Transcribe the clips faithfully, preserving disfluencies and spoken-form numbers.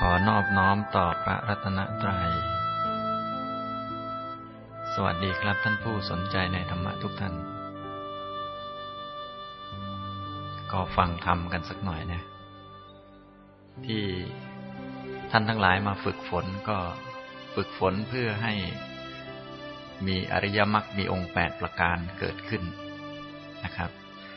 อนอบน้อมต่อพระรัตนตรัยสวัสดีครับท่านผู้สนใจในธรรมะทุกท่านก็ฟังธรรมกันสักหน่อยนะที่ท่านทั้งหลายมาฝึกฝนก็ฝึกฝนเพื่อให้มีอริยมรรคมีองค์แปดประการเกิดขึ้นนะครับ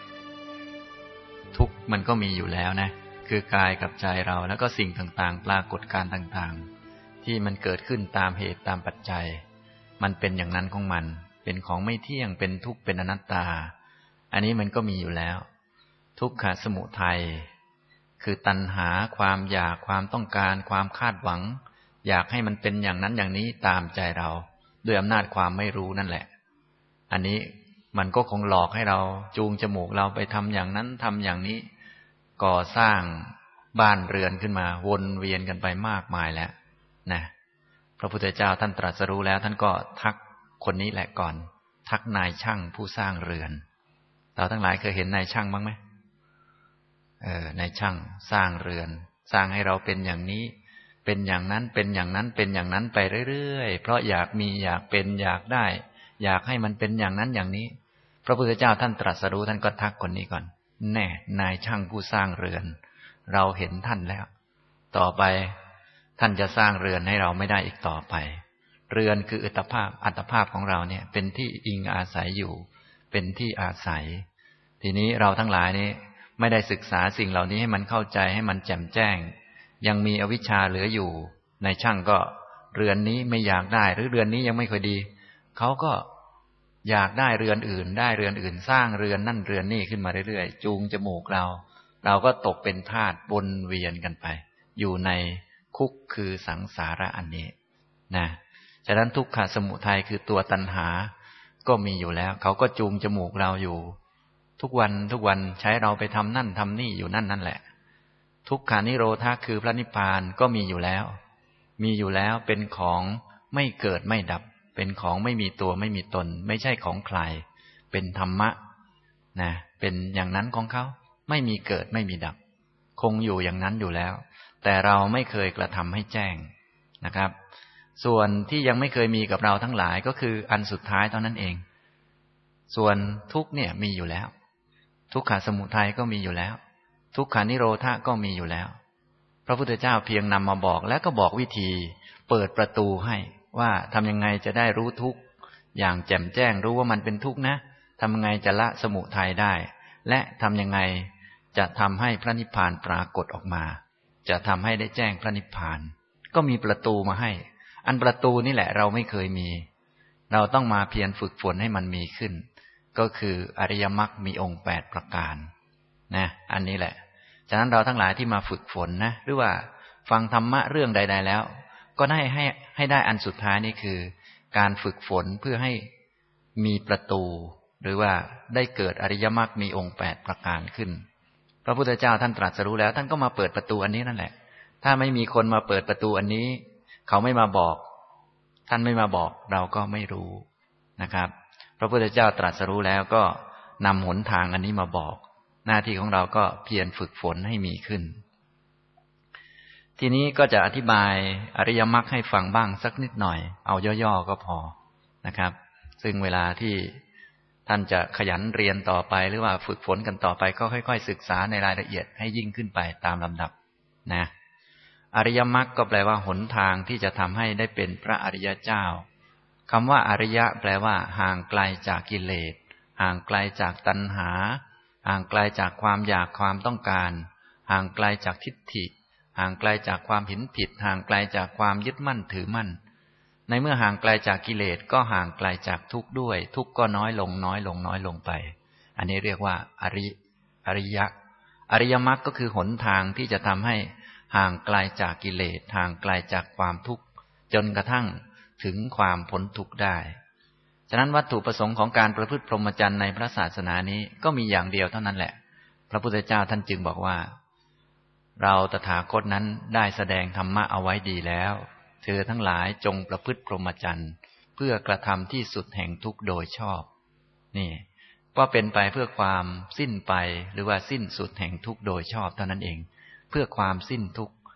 ทุกข์มันก็มีอยู่แล้วนะคือกายกับใจเราแล้วก็สิ่งต่างๆปรากฏการณ์ต่างๆที่มันเกิดขึ้นตามเหตุตามปัจจัยมันเป็นอย่างนั้นของมันเป็นของไม่เที่ยงเป็นทุกข์เป็นอนัตตาอันนี้มันก็มีอยู่แล้วทุกขสมุทัยคือตัณหาความอยากความต้องการความคาดหวังอยากให้มันเป็นอย่างนั้นอย่างนี้ตามใจเราด้วยอำนาจความไม่รู้นั่นแหละอันนี้มันก็คงหลอกให้เราจูงจมูกเราไปทำอย่างนั้นทำอย่างนี้ก่อสร้างบ้านเรือนขึ้นมาวนเวียนกันไปมากมายแล้วนะพระพุทธเจ้าท่านตรัสรู้แล้วท่านก็ทักคนนี้แหละก่อนทักนายช่างผู้สร้างเรือนเราทั้งหลายเคยเห็นนายช่างบ้างไหมเออนายช่างสร้างเรือนสร้างให้เราเป็นอย่างนี้เป็นอย่างนั้นเป็นอย่างนั้นเป็นอย่างนั้นไปเรื่อยๆเพราะอยากมีอยากเป็นอยากได้อยากให้มันเป็นอย่างนั้นอย่างนี้พระพุทธเจ้าท่านตรัสรู้ท่านก็ทักคนนี้ก่อนแน่นายช่างผู้สร้างเรือนเราเห็นท่านแล้วต่อไปท่านจะสร้างเรือนให้เราไม่ได้อีกต่อไปเรือนคืออัตภาพอัตภาพของเราเนี่ยเป็นที่อิงอาศัยอยู่เป็นที่อาศัยทีนี้เราทั้งหลายนี้ไม่ได้ศึกษาสิ่งเหล่านี้ให้มันเข้าใจให้มันแจ่มแจ้งยังมีอวิชชาเหลืออยู่นายช่างก็เรือนนี้ไม่อยากได้หรือเรือนนี้ยังไม่ค่อยดีเขาก็อยากได้เรือนอื่นได้เรือนอื่นสร้างเรือนนั่นเรือนนี่ขึ้นมาเรื่อยๆจูงจมูกเราเราก็ตกเป็นทาสวนเวียนกันไปอยู่ในคุกคือสังสาระอันนี้นะฉะนั้นทุกขสมุทัยคือตัวตัณหาก็มีอยู่แล้วเขาก็จูงจมูกเราอยู่ทุกวันทุกวันใช้เราไปทำนั่นทำนี่อยู่นั่นนั่นแหละทุกขานิโรธาคือพระนิพพานก็มีอยู่แล้วมีอยู่แล้วเป็นของไม่เกิดไม่ดับเป็นของไม่มีตัวไม่มีตนไม่ใช่ของใครเป็นธรรมะนะเป็นอย่างนั้นของเขาไม่มีเกิดไม่มีดับคงอยู่อย่างนั้นอยู่แล้วแต่เราไม่เคยกระทำให้แจ้งนะครับส่วนที่ยังไม่เคยมีกับเราทั้งหลายก็คืออันสุดท้ายเท่านั้นเองส่วนทุกข์เนี่ยมีอยู่แล้วทุกขสมุทัยก็มีอยู่แล้วทุกขานิโรธาก็มีอยู่แล้วพระพุทธเจ้าเพียงนำมาบอกและก็บอกวิธีเปิดประตูให้ว่าทำยังไงจะได้รู้ทุกข์อย่างแจ่มแจ้งรู้ว่ามันเป็นทุกข์นะทำยังไงจะละสมุทัยได้และทำยังไงจะทำให้พระนิพพานปรากฏออกมาจะทำให้ได้แจ้งพระนิพพานก็มีประตูมาให้อันประตูนี่แหละเราไม่เคยมีเราต้องมาเพียรฝึกฝนให้มันมีขึ้นก็คืออริยมรรคมีองค์แปดประการนะอันนี้แหละฉะนั้นเราทั้งหลายที่มาฝึกฝนนะหรือว่าฟังธรรมะเรื่องใดๆแล้วก็ได้ให้ให้ได้อันสุดท้ายนี่คือการฝึกฝนเพื่อให้มีประตูหรือว่าได้เกิดอริยมรรคมีองค์แปดประการขึ้นพระพุทธเจ้าท่านตรัสรู้แล้วท่านก็มาเปิดประตูอันนี้นั่นแหละถ้าไม่มีคนมาเปิดประตูอันนี้เขาไม่มาบอกท่านไม่มาบอกเราก็ไม่รู้นะครับพระพุทธเจ้าตรัสรู้แล้วก็นำหนทางอันนี้มาบอกหน้าที่ของเราก็เพียรฝึกฝนให้มีขึ้นทีนี้ก็จะอธิบายอริยมรรคให้ฟังบ้างสักนิดหน่อยเอาย่อๆก็พอนะครับซึ่งเวลาที่ท่านจะขยันเรียนต่อไปหรือว่าฝึกฝนกันต่อไปก็ค่อยๆศึกษาในรายละเอียดให้ยิ่งขึ้นไปตามลำดับนะอริยมรรคก็แปลว่าหนทางที่จะทำให้ได้เป็นพระอริยเจ้าคำว่าอริยะแปลว่าห่างไกลจากกิเลสห่างไกลจากตัณหาห่างไกลจากความอยากความต้องการห่างไกลจากทิฏฐิห่างไกลจากความเห็นผิดห่างไกลจากความยึดมั่นถือมั่นในเมื่อห่างไกลจากกิเลสก็ห่างไกลจากทุกข์ด้วยทุกข์ก็น้อยลงน้อยลงน้อยลงไปอันนี้เรียกว่าอริอริยะอริยมรรคก็คือหนทางที่จะทำให้ห่างไกลจากกิเลสห่างไกลจากความทุกข์จนกระทั่งถึงความพ้นทุกข์ได้ฉะนั้นวัตถุประสงค์ของการประพฤติพรหมจรรย์ในพระศาสนานี้ก็มีอย่างเดียวเท่านั้นแหละพระพุทธเจ้าท่านจึงบอกว่าเราตถาคตนั้นได้แสดงธรรมะเอาไว้ดีแล้วเธอทั้งหลายจงประพฤติพรหมจรรย์เพื่อกระทำที่สุดแห่งทุกข์โดยชอบนี่ก็เป็นไปเพื่อความสิ้นไปหรือว่าสิ้นสุดแห่งทุกข์โดยชอบเท่านั้นเองเพื่อความสิ้นทุกข์ไม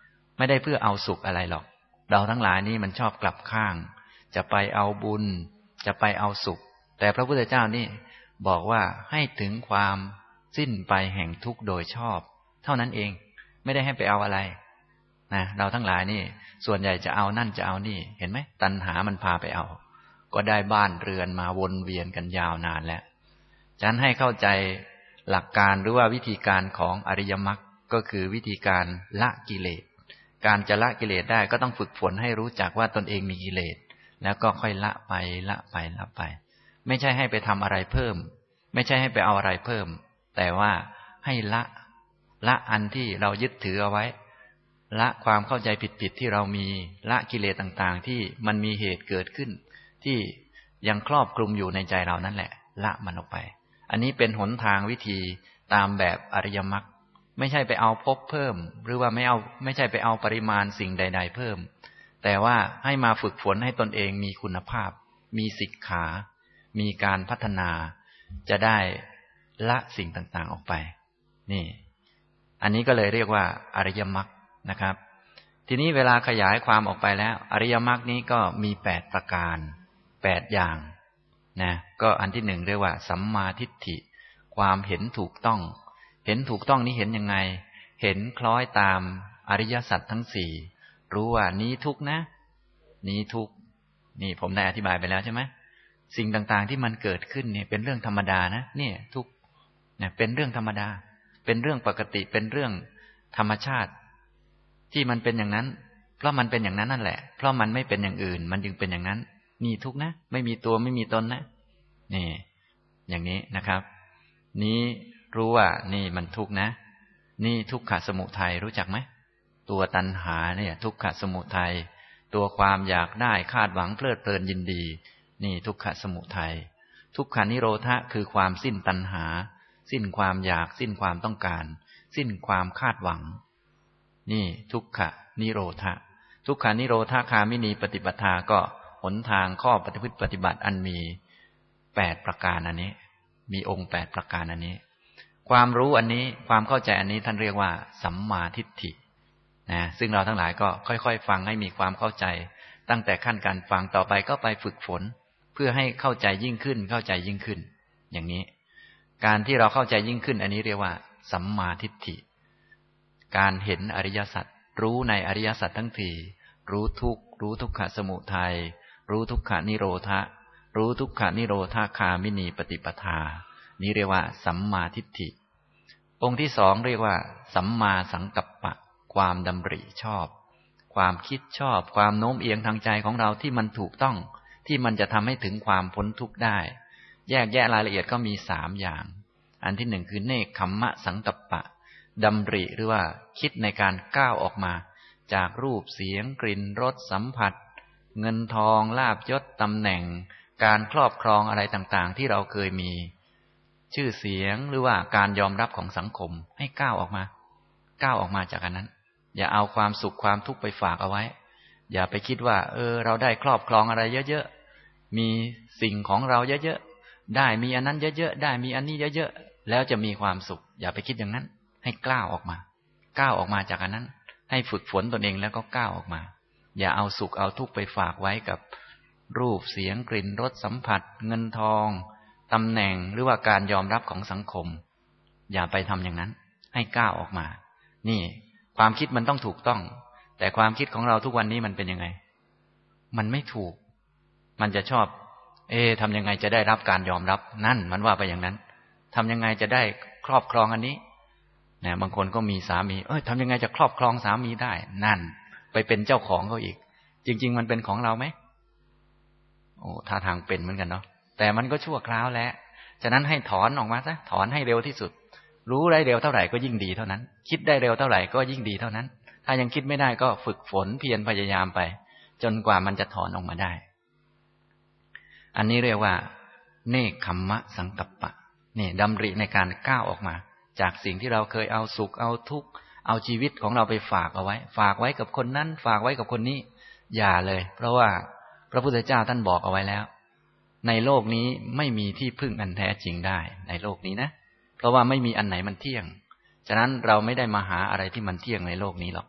ไม่ได้เพื่อเอาสุขอะไรหรอกเราทั้งหลายนี่มันชอบกลับข้างจะไปเอาบุญจะไปเอาสุขแต่พระพุทธเจ้านี่บอกว่าให้ถึงความสิ้นไปแห่งทุกข์โดยชอบเท่านั้นเองไม่ได้ให้ไปเอาอะไรนะเราทั้งหลายนี่ส่วนใหญ่จะเอานั่นจะเอานี่เห็นไหมตัณหามันพาไปเอาก็ได้บ้านเรือนมาวนเวียนกันยาวนานแล้วฉะนั้นให้เข้าใจหลักการหรือว่าวิธีการของอริยมรรคก็คือวิธีการละกิเลสการจะละกิเลสได้ก็ต้องฝึกฝนให้รู้จักว่าตนเองมีกิเลสแล้วก็ค่อยละไปละไปละไปไม่ใช่ให้ไปทำอะไรเพิ่มไม่ใช่ให้ไปเอาอะไรเพิ่มแต่ว่าให้ละละอันที่เรายึดถือเอาไว้ละความเข้าใจผิดๆที่เรามีละกิเลสต่างๆที่มันมีเหตุเกิดขึ้นที่ยังครอบคลุมอยู่ในใจเรานั่นแหละละมันออกไปอันนี้เป็นหนทางวิธีตามแบบอริยมรรคไม่ใช่ไปเอาภพเพิ่มหรือว่าไม่เอาไม่ใช่ไปเอาปริมาณสิ่งใดๆเพิ่มแต่ว่าให้มาฝึกฝนให้ตนเองมีคุณภาพมีศิกขามีการพัฒนาจะได้ละสิ่งต่างๆออกไปนี่อันนี้ก็เลยเรียกว่าอริยมรรคนะครับทีนี้เวลาขยายความออกไปแล้วอริยมรรคนี้ก็มีแปดประการแปดอย่างนะก็อันที่หนึ่งเรียกว่าสัมมาทิฏฐิความเห็นถูกต้องเห็นถูกต้องนี้เห็นยังไงเห็นคล้อยตามอริยสัจทั้งสี่รู้ว่านี้ทุกข์นะนี้ทุกข์นี่ผมได้อธิบายไปแล้วใช่ไหมสิ่งต่างๆที่มันเกิดขึ้นเนี่ยเป็นเรื่องธรรมดานะเนี่ยทุกข์เนี่ยเป็นเรื่องธรรมดาเป็นเรื่องปกติเป็นเรื่องธรรมชาติที่มันเป็นอย่างนั้นเพราะมันเป็นอย่างนั้นนั่นแหละเพราะมันไม่เป็นอย่างอื่นมันจึงเป็นอย่างนั้นนี่ทุกข์นะไม่มีตัวไม่มีตนนะนี่อย่างนี้นะครับนี้รู้ว่านี่มันทุกข์นะนี่ทุกขสมุทัยรู้จักไหมตัวตัณหาเนี่ยทุกขสมุทัยตัวความอยากได้คาดหวังเพลิดเพลินยินดีนี่ทุกขสมุทัยทุกขานิโรธะคือความสิ้นตัณหาสิ้นความอยากสิ้นความต้องการสิ้นความคาดหวังนี่ทุกขนิโรธะทุกขานิโรธคามินีปฏิปทาก็หนทางข้อปฏิพฤติปฏิบัติอันมีแปดประการอันนี้มีองค์แปดประการอันนี้ความรู้อันนี้ความเข้าใจอันนี้ท่านเรียกว่าสัมมาทิฏฐินะซึ่งเราทั้งหลายก็ค่อยๆฟังให้มีความเข้าใจตั้งแต่ขั้นการฟังต่อไปก็ไปฝึกฝนเพื่อให้เข้าใจยิ่งขึ้นเข้าใจยิ่งขึ้นอย่างนี้การที่เราเข้าใจยิ่งขึ้นอันนี้เรียกว่าสัมมาทิฏฐิการเห็นอริยสัจรู้ในอริยสัจทั้งสี่รู้ทุกข์รู้ทุกขสมุทัยรู้ทุกขานิโรธะรู้ทุกขานิโรธคามินีปฏิปทานี้เรียกว่าสัมมาทิฏฐิองค์ที่สองเรียกว่าสัมมาสังกัปปะความดำริชอบความคิดชอบความโน้มเอียงทางใจของเราที่มันถูกต้องที่มันจะทำให้ถึงความพ้นทุกข์ได้แยกแยะรายละเอียดก็มีสามอย่างอันที่หนึ่งคือเนกขัมมะสังกัปปะดำริหรือว่าคิดในการก้าวออกมาจากรูปเสียงกลิ่นรสสัมผัสเงินทองลาภยศตำแหน่งการครอบครองอะไรต่างๆที่เราเคยมีชื่อเสียงหรือว่าการยอมรับของสังคมให้ก้าวออกมาก้าวออกมาจากอันนั้นอย่าเอาความสุขความทุกข์ไปฝากเอาไว้อย่าไปคิดว่าเออเราได้ครอบครองอะไรเยอะๆมีสิ่งของเราเยอะๆได้มีอันนั้นเยอะๆได้มีอันนี้เยอะๆแล้วจะมีความสุขอย่าไปคิดอย่างนั้นให้กล้าออกมาก้าวออกมาจากอันนั้นให้ฝึกฝนตนเองแล้วก็ก้าวออกมาอย่าเอาสุขเอาทุกข์ไปฝากไว้กับรูปเสียงกลิ่นรสสัมผัสเงินทองตำแหน่งหรือว่าการยอมรับของสังคมอย่าไปทำอย่างนั้นให้ก้าวออกมานี่ความคิดมันต้องถูกต้องแต่ความคิดของเราทุกวันนี้มันเป็นยังไงมันไม่ถูกมันจะชอบเอ๊ะทำยังไงจะได้รับการยอมรับนั่นมันว่าไปอย่างนั้นทำยังไงจะได้ครอบครองอันนี้เนี่ยบางคนก็มีสามีเอ้ยทำยังไงจะครอบครองสามีได้นั่นไปเป็นเจ้าของเขาอีกจริงๆมันเป็นของเราไหมโอ้ท่าทางเป็นเหมือนกันเนาะแต่มันก็ชั่วคราวแล้วฉะนั้นให้ถอนออกมาซะถอนให้เร็วที่สุดรู้ได้เร็วเท่าไหร่ก็ยิ่งดีเท่านั้นคิดได้เร็วเท่าไหร่ก็ยิ่งดีเท่านั้นถ้ายังคิดไม่ได้ก็ฝึกฝนเพียรพยายามไปจนกว่ามันจะถอนออกมาได้อันนี้เรียกว่าเนกขัมมะสังกัปปะนี่ดำริในการก้าวออกมาจากสิ่งที่เราเคยเอาสุขเอาทุกข์เอาชีวิตของเราไปฝากเอาไว้ฝากไว้กับคนนั้นฝากไว้กับคนนี้อย่าเลยเพราะว่าพระพุทธเจ้าท่านบอกเอาไว้แล้วในโลกนี้ไม่มีที่พึ่งอันแท้จริงได้ในโลกนี้นะเพราะว่าไม่มีอันไหนมันเที่ยงฉะนั้นเราไม่ได้มาหาอะไรที่มันเที่ยงในโลกนี้หรอก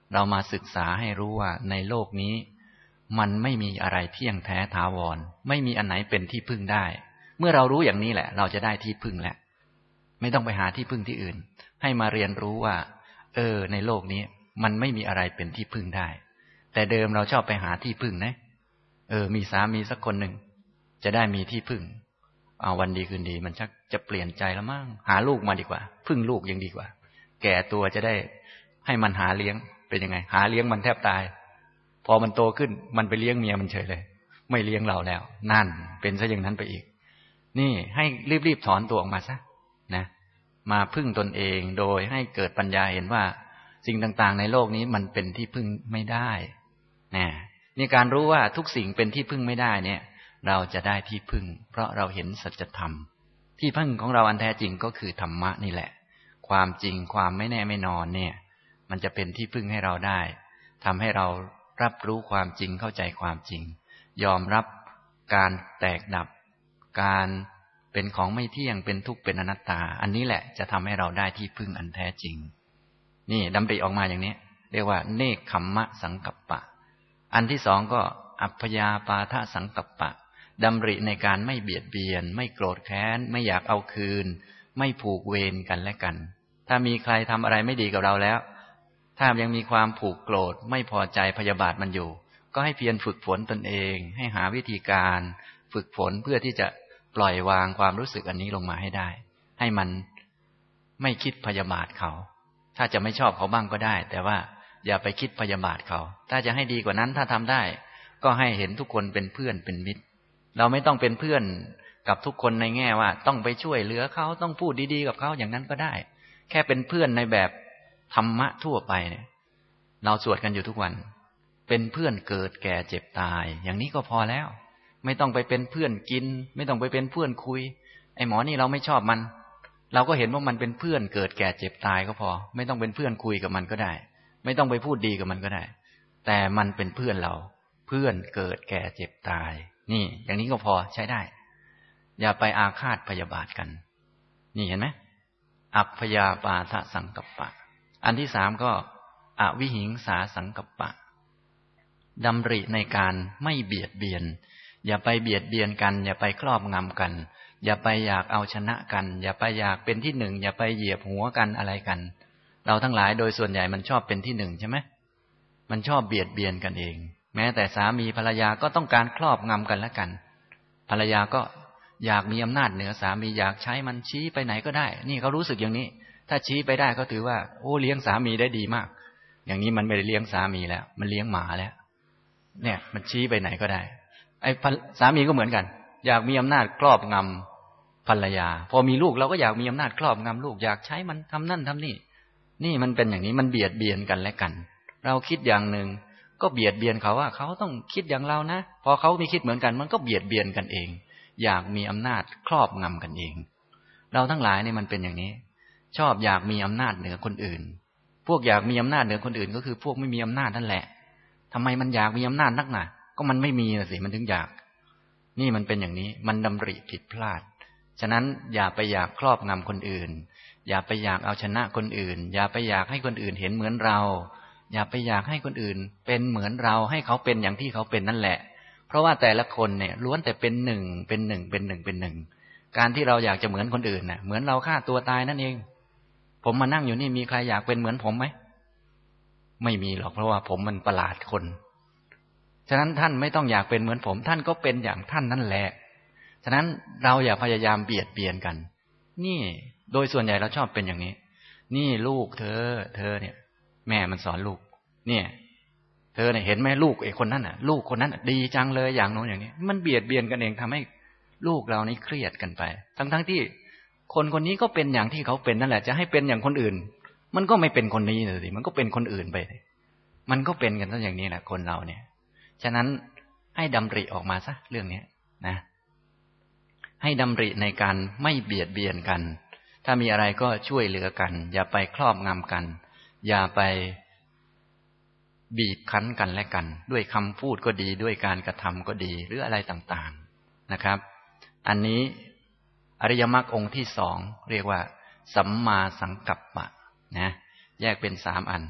เรามาศึกษาให้รู้ว่าในโลกนี้มันไม่มีอะไรเที่ยงแท้ถาวรไม่มีอันไหนเป็นที่พึ่งได้เมื่อเรารู้อย่างนี้แหละเราจะได้ที่พึ่งแล้วไม่ต้องไปหาที่พึ่งที่อื่นให้มาเรียนรู้ว่าเออในโลกนี้มันไม่มีอะไรเป็นที่พึ่งได้แต่เดิมเราชอบไปหาที่พึ่งนะเออมีสามีสักคนหนึ่งจะได้มีที่พึ่งเอาวันดีคืนดีมันชักจะเปลี่ยนใจแล้วมั้งหาลูกมาดีกว่าพึ่งลูกยังดีกว่าแก่ตัวจะได้ให้มันหาเลี้ยงเป็นยังไงหาเลี้ยงมันแทบตายพอมันโตขึ้นมันไปเลี้ยงเมียมันเฉยเลยไม่เลี้ยงเราแล้วนั่นเป็นซะอย่างนั้นไปอีกนี่ให้รีบๆถอนตัวออกมาซะนะมาพึ่งตนเองโดยให้เกิดปัญญาเห็นว่าสิ่งต่างๆในโลกนี้มันเป็นที่พึ่งไม่ได้นะนี่การรู้ว่าทุกสิ่งเป็นที่พึ่งไม่ได้เนี่ยเราจะได้ที่พึ่งเพราะเราเห็นสัจธรรมที่พึ่งของเราอันแท้จริงก็คือธรรมะนี่แหละความจริงความไม่แน่ไม่นอนเนี่ยมันจะเป็นที่พึ่งให้เราได้ทำให้เรารับรู้ความจริงเข้าใจความจริงยอมรับการแตกดับการเป็นของไม่เที่ยงเป็นทุกข์เป็นอนัตตาอันนี้แหละจะทำให้เราได้ที่พึ่งอันแท้จริงนี่ดำริออกมาอย่างนี้เรียกว่าเนกขัมมะสังกัปปะอันที่สองก็อัพพยาปาทะสังกัปปะดำริในการไม่เบียดเบียนไม่โกรธแค้นไม่อยากเอาคืนไม่ผูกเวรกันและกันถ้ามีใครทำอะไรไม่ดีกับเราแล้วถ้ายังมีความผูกโกรธไม่พอใจพยาบาทมันอยู่ก็ให้เพียรฝึกฝนตนเองให้หาวิธีการฝึกฝนเพื่อที่จะปล่อยวางความรู้สึกอันนี้ลงมาให้ได้ให้มันไม่คิดพยาบาทเขาถ้าจะไม่ชอบเขาบ้างก็ได้แต่ว่าอย่าไปคิดพยาบาทเขาถ้าจะให้ดีกว่านั้นถ้าทำได้ก็ให้เห็นทุกคนเป็นเพื่อนเป็นมิตรเราไม่ต้องเป็นเพื่อนกับทุกคนในแง่ว่าต้องไปช่วยเหลือเขาต้องพูดดีๆกับเขาอย่างนั้นก็ได้แค่เป็นเพื่อนในแบบธรรมะทั่วไปเนี่ยเราสวดกันอยู่ทุกวันเป็นเพื่อนเกิดแก่เจ็บตายอย่างนี้ก็พอแล้วไม่ต้องไปเป็นเพื่อนกินไม่ต้องไปเป็นเพื่อนคุยไอ้หมอนี่เราไม่ชอบมันเราก็เห็นว่ามันเป็นเพื่อนเกิดแก่เจ็บตายก็พอไม่ต้องเป็นเพื่อนคุยกับมันก็ได้ไม่ต้องไปพูดดีกับมันก็ได้แต่มันเป็นเพื่อนเราเพื่อนเกิดแก่เจ็บตายนี่อย่างนี้ก็พอใช้ได้อย่าไปอาฆาตพยาบาทกันนี่เห็นไหมอัพพยาปาทะสังกัปปะอันที่สามก็อวิหิงสาสังกัปปะดำริในการไม่เบียดเบียนอย่าไปเบียดเบียนกันอย่าไปครอบงำกันอย่าไปอยากเอาชนะกันอย่าไปอยากเป็นที่หนึ่งอย่าไปเหยียบหัวกันอะไรกันเราทั้งหลายโดยส่วนใหญ่มันชอบเป็นที่หนึ่งใช่ไหมมันชอบเบียดเบียนกันเองแม้แต่สามีภรรยาก็ต้องการครอบงำกันและกันภรรยาก็อยากมีอำนาจเหนือสามีอยากใช้มันชี้ไปไหนก็ได้นี่เขารู้สึกอย่างนี้ถ้าชี้ไปได้ก็ถือว่าโอ้เลี้ยงสามีได้ดีมากอย่างนี้มันไม่ได้เลี้ยงสามีแล้วมันเลี้ยงหมาแล้วเนี่ยมันชี้ไปไหนก็ได้ไอ้สามีก็เหมือนกันอยากมีอำนาจครอบงำภรรยาพอมีลูกเราก็อยากมีอำนาจครอบงำลูกอยากใช้มันทำนั่นทำนี่นี่มันเป็นอย่างนี้มันเบียดเบียนกันและกันเราคิดอย่างหนึ่งก็เบียดเบียนเขาว่าเขาต้องคิดอย่างเรานะพอเขามีคิดเหมือนกันมันก็เบียดเบียนกันเองอยากมีอำนาจครอบงำกันเองเราทั้งหลายนี่มันเป็นอย่างนี้ชอบอยากมีอำนาจเหนือคนอื่นพวกอยากมีอำนาจเหนือคนอื่นก็คือพวกไม่มีอำนาจนั่นแหละทำไมมันอยากมีอำนาจนักหนาก็มันไม่มีน่ะสิมันถึงอยากนี่มันเป็นอย่างนี้มันดำริผิดพลาดฉะนั้นอย่าไปอยากครอบงำคนอื่นอย่าไปอยากเอาชนะคนอื่นอย่าไปอยากให้คนอื่นเห็นเหมือนเราอย่าไปอยากให้คนอื่นเป็นเหมือนเราให้เขาเป็นอย่างที่เขาเป็นนั่นแหละเพราะว่าแต่ละคนเนี่ยล้วนแต่เป็นหนึ่งเป็นหนึ่งเป็นหนึ่งเป็นหนึ่งการที่เราอยากจะเหมือนคนอื่นน่ะเหมือนเราฆ่าตัวตายนั่นเองผมมานั่งอยู่นี่มีใครอยากเป็นเหมือนผมไหมไม่มีหรอกเพราะว่าผมมันประหลาดคนฉะนั้นท่านไม่ต้องอยากเป็นเหมือนผมท่านก็เป็นอย่างท่านนั่นแหละฉะนั้นเราอย่าพยายามเบียดเบียนกันนี่โดยส่วนใหญ่เราชอบเป็นอย่างนี้นี่ลูกเธอเธอเนี่ยแม่มันสอนลูกเนี่ยเธอเนี่ยเห็นไหมลูกไอ้คนนั้นน่ะลูกคนนั้นดีจังเลยอย่างโน้นอย่างนี้มันเบียดเบียนกันเองทำให้ลูกเรานี่เครียดกันไปทั้งทั้งที่คนคนนี้ก็เป็นอย่างที่เขาเป็นนั่นแหละจะให้เป็นอย่างคนอื่นมันก็ไม่เป็นคนนี้เลยสิมันก็เป็นคนอื่นไปมันก็เป็นกันซะอย่างนี้แหละคนเราเนี่ยฉะนั้นให้ดำริออกมาซะเรื่องนี้นะให้ดำริในการไม่เบียดเบียนกันถ้ามีอะไรก็ช่วยเหลือกันอย่าไปครอบงำกันอย่าไปบีบคั้นกันและกันด้วยคำพูดก็ดีด้วยการกระทำก็ดีหรืออะไรต่างๆนะครับอันนี้อริยมรรคองค์ที่สองเรียกว่าสัมมาสังกัปปะนะแยกเป็นสามอัน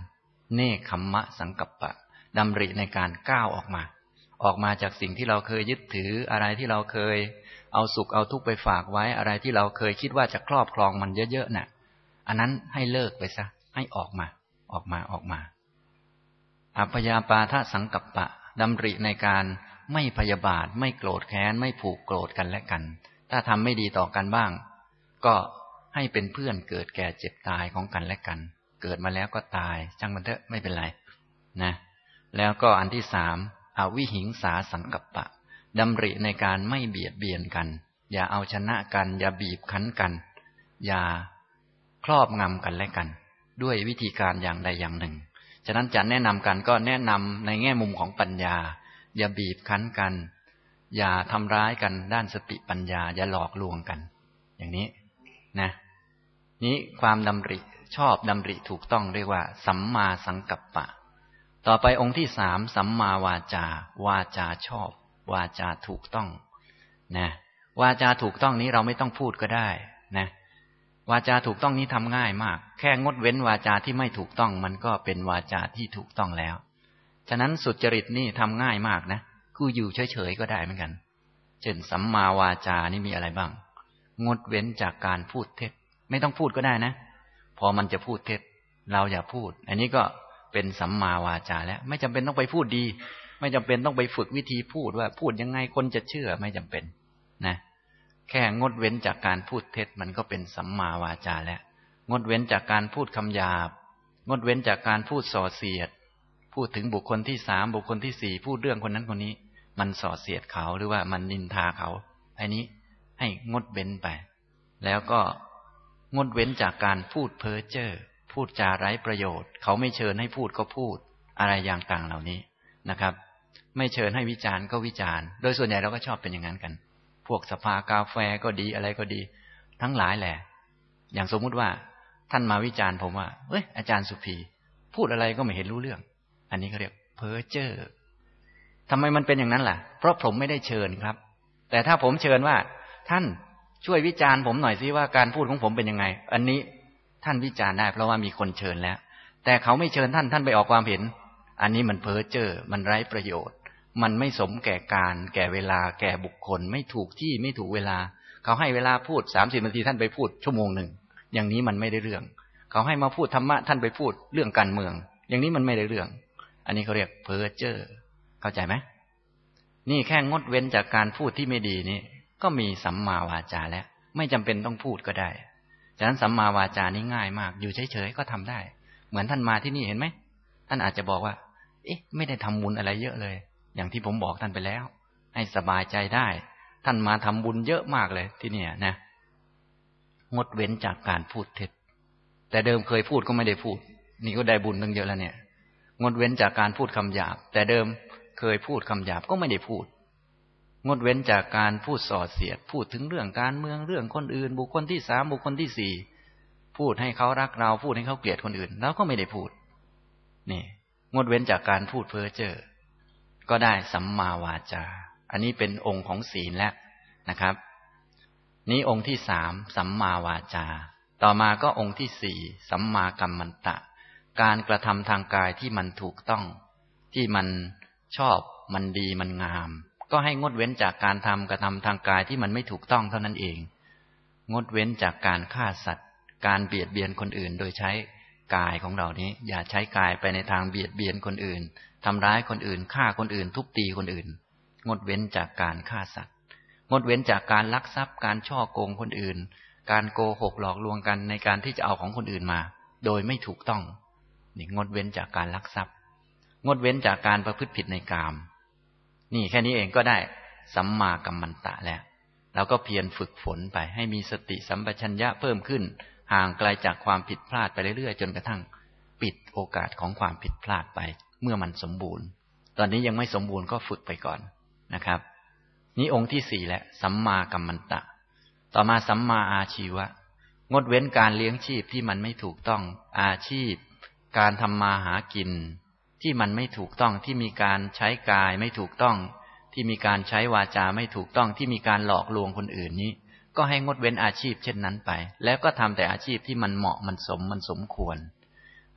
เนคขัมมะสังกัปปะดำริในการก้าวออกมาออกมาจากสิ่งที่เราเคยยึดถืออะไรที่เราเคยเอาสุขเอาทุกข์ไปฝากไว้อะไรที่เราเคยคิดว่าจะครอบครองมันเยอะๆน่ะอันนั้นให้เลิกไปซะให้ออกมาออกมาออกมาอัพยาปาทสังกัปปะดำริในการไม่พยาบาทไม่โกรธแค้นไม่ผูกโกรธกันและกันถ้าทำไม่ดีต่อกันบ้างก็ให้เป็นเพื่อนเกิดแก่เจ็บตายของกันและกันเกิดมาแล้วก็ตายช่างมันเถอะไม่เป็นไรนะแล้วก็อันที่สามอวิหิงสาสังกัปปะดำริในการไม่เบียดเบียนกันอย่าเอาชนะกันอย่าบีบคั้นกันอย่าครอบงำกันและกันด้วยวิธีการอย่างใดอย่างหนึ่งฉะนั้นจะแนะนำกันก็แนะนำในแง่มุมของปัญญาอย่าบีบคั้นกันอย่าทำร้ายกันด้านสติปัญญาอย่าหลอกลวงกันอย่างนี้นะนี้ความดำริชอบดำริถูกต้องเรียกว่าสัมมาสังกัปปะต่อไปองค์ที่สามสัมมาวาจาวาจาชอบวาจาถูกต้องนะวาจาถูกต้องนี้เราไม่ต้องพูดก็ได้นะวาจาถูกต้องนี้ทำง่ายมากแค่งดเว้นวาจาที่ไม่ถูกต้องมันก็เป็นวาจาที่ถูกต้องแล้วฉะนั้นสุจริตนี่ทำง่ายมากนะคืออยู่เฉยๆก็ได้เหมือนกันเช่นสัมมาวาจานี่มีอะไรบ้างงดเว้นจากการพูดเท็จไม่ต้องพูดก็ได้นะพอมันจะพูดเท็จเราอย่าพูดอันนี้ก็เป็นสัมมาวาจาแล้วไม่จำเป็นต้องไปพูดดีไม่จำเป็นต้องไปฝึกวิธีพูดว่าพูดยังไงคนจะเชื่อไม่จำเป็นนะแค่งดเว้นจากการพูดเท็จมันก็เป็นสัมมาวาจาแล้วงดเว้นจากการพูดคำหยาบงดเว้นจากการพูดส่อเสียดพูดถึงบุคคลที่สามบุคคลที่สี่พูดเรื่องคนนั้นคนนี้มันส่อเสียดเขาหรือว่ามันนินทาเขาอันนี้ให้งดเว้นไปแล้วก็งดเว้นจากการพูดเพ้อเจ้อพูดจาไร้ประโยชน์เขาไม่เชิญให้พูดก็พูดอะไรอย่างต่างเหล่านี้นะครับไม่เชิญให้วิจารณ์ก็วิจารณ์โดยส่วนใหญ่เราก็ชอบเป็นอย่างนั้นกันพวกสภากาแฟก็ดีอะไรก็ดีทั้งหลายแหละอย่างสมมุติว่าท่านมาวิจารณ์ผมว่าเอ้ยอาจารย์สุภีพูดอะไรก็ไม่เห็นรู้เรื่องอันนี้เขาเรียกเพ้อเจ้อทำไมมันเป็นอย่างนั้นล่ะเพราะผมไม่ได้เชิญครับแต่ถ้าผมเชิญว่าท่านช่วยวิจารณ์ผมหน่อยสิว่าการพูดของผมเป็นยังไงอันนี้ท่านวิจารณ์ได้เพราะว่ามีคนเชิญแล้วแต่เขาไม่เชิญท่านท่านไปออกความเห็นอันนี้มันเพ้อเจ้อมันไร้ประโยชน์มันไม่สมแก่การแก่เวลาแก่บุคคลไม่ถูกที่ไม่ถูกเวลาเขาให้เวลาพูดสามสิบนาทีท่านไปพูดชั่วโมงหนึ่งอย่างนี้มันไม่ได้เรื่องเขาให้มาพูดธรรมะท่านไปพูดเรื่องการเมืองอย่างนี้มันไม่ได้เรื่องอันนี้เขาเรียกเพ้อเจ้อเข้าใจไหมนี่แค่งดเว้นจากการพูดที่ไม่ดีนี่ก็มีสัมมาวาจาแล้วไม่จำเป็นต้องพูดก็ได้ฉะนั้นสัมมาวาจานี่ง่ายมากอยู่เฉยๆก็ทำได้เหมือนท่านมาที่นี่เห็นไหมท่านอาจจะบอกว่าเอ๊ะไม่ได้ทำบุญอะไรเยอะเลยอย่างที่ผมบอกท่านไปแล้วให้สบายใจได้ท่านมาทำบุญเยอะมากเลยที่นี่นะงดเว้นจากการพูดเท็จแต่เดิมเคยพูดก็ไม่ได้พูดนี่ก็ได้บุญตั้งเยอะแล้วเนี่ยงดเว้นจากการพูดคำหยาบแต่เดิมเคยพูดคำหยาบก็ไม่ได้พูดงดเว้นจากการพูดส่อเสียดพูดถึงเรื่องการเมืองเรื่องคนอื่นบุคคลที่สามบุคคลที่สี่พูดให้เขารักเราพูดให้เขาเกลียดคนอื่นแล้วก็ไม่ได้พูดนี่งดเว้นจากการพูดเพ้อเจ้อก็ได้สัมมาวาจาอันนี้เป็นองค์ของศีลแล้วนะครับนี้องค์ที่สามสัมมาวาจาต่อมาก็องค์ที่สี่สัมมากัมมันตะการกระทำทางกายที่มันถูกต้องที่มันชอบมันดีมันงามก็ให้งดเว้นจากการทำกระทำทางกายที่มันไม่ถูกต้องเท่านั้นเองงดเว้นจากการฆ่าสัตว์การเบียดเบียนคนอื่นโดยใช้กายของเรานี้อย่าใช้กายไปในทางเบียดเบียนคนอื่นทำร้ายคนอื่นฆ่าคนอื่นทุบตีคนอื่นงดเว้นจากการฆ่าสัตว์งดเว้นจากการลักทรัพย์การฉ้อโกงคนอื่นการโกหกหลอกลวงกันในการที่จะเอาของคนอื่นมาโดยไม่ถูกต้องนี่งดเว้นจากการลักทรัพย์งดเว้นจากการประพฤติผิดในกามนี่แค่นี้เองก็ได้สัมมากัมมันตะแล้วเราก็เพียรฝึกฝนไปให้มีสติสัมปชัญญะเพิ่มขึ้นห่างไกลจากความผิดพลาดไปเรื่อยๆจนกระทั่งปิดโอกาสของความผิดพลาดไปเมื่อมันสมบูรณ์ตอนนี้ยังไม่สมบูรณ์ก็ฝึกไปก่อนนะครับนี่องค์ที่สี่แหละสัมมากัมมันตะต่อมาสัมมาอาชีวะงดเว้นการเลี้ยงชีพที่มันไม่ถูกต้องอาชีพการทำมาหากินที่มันไม่ถูกต้องที่มีการใช้กายไม่ถูกต้องที่มีการใช้วาจาไม่ถูกต้องที่มีการหลอกลวงคนอื่นนี้ก็ให้งดเว้นอาชีพเช่นนั้นไปแล้วก็ทำแต่อาชีพที่มันเหมาะมันสมมันสมควร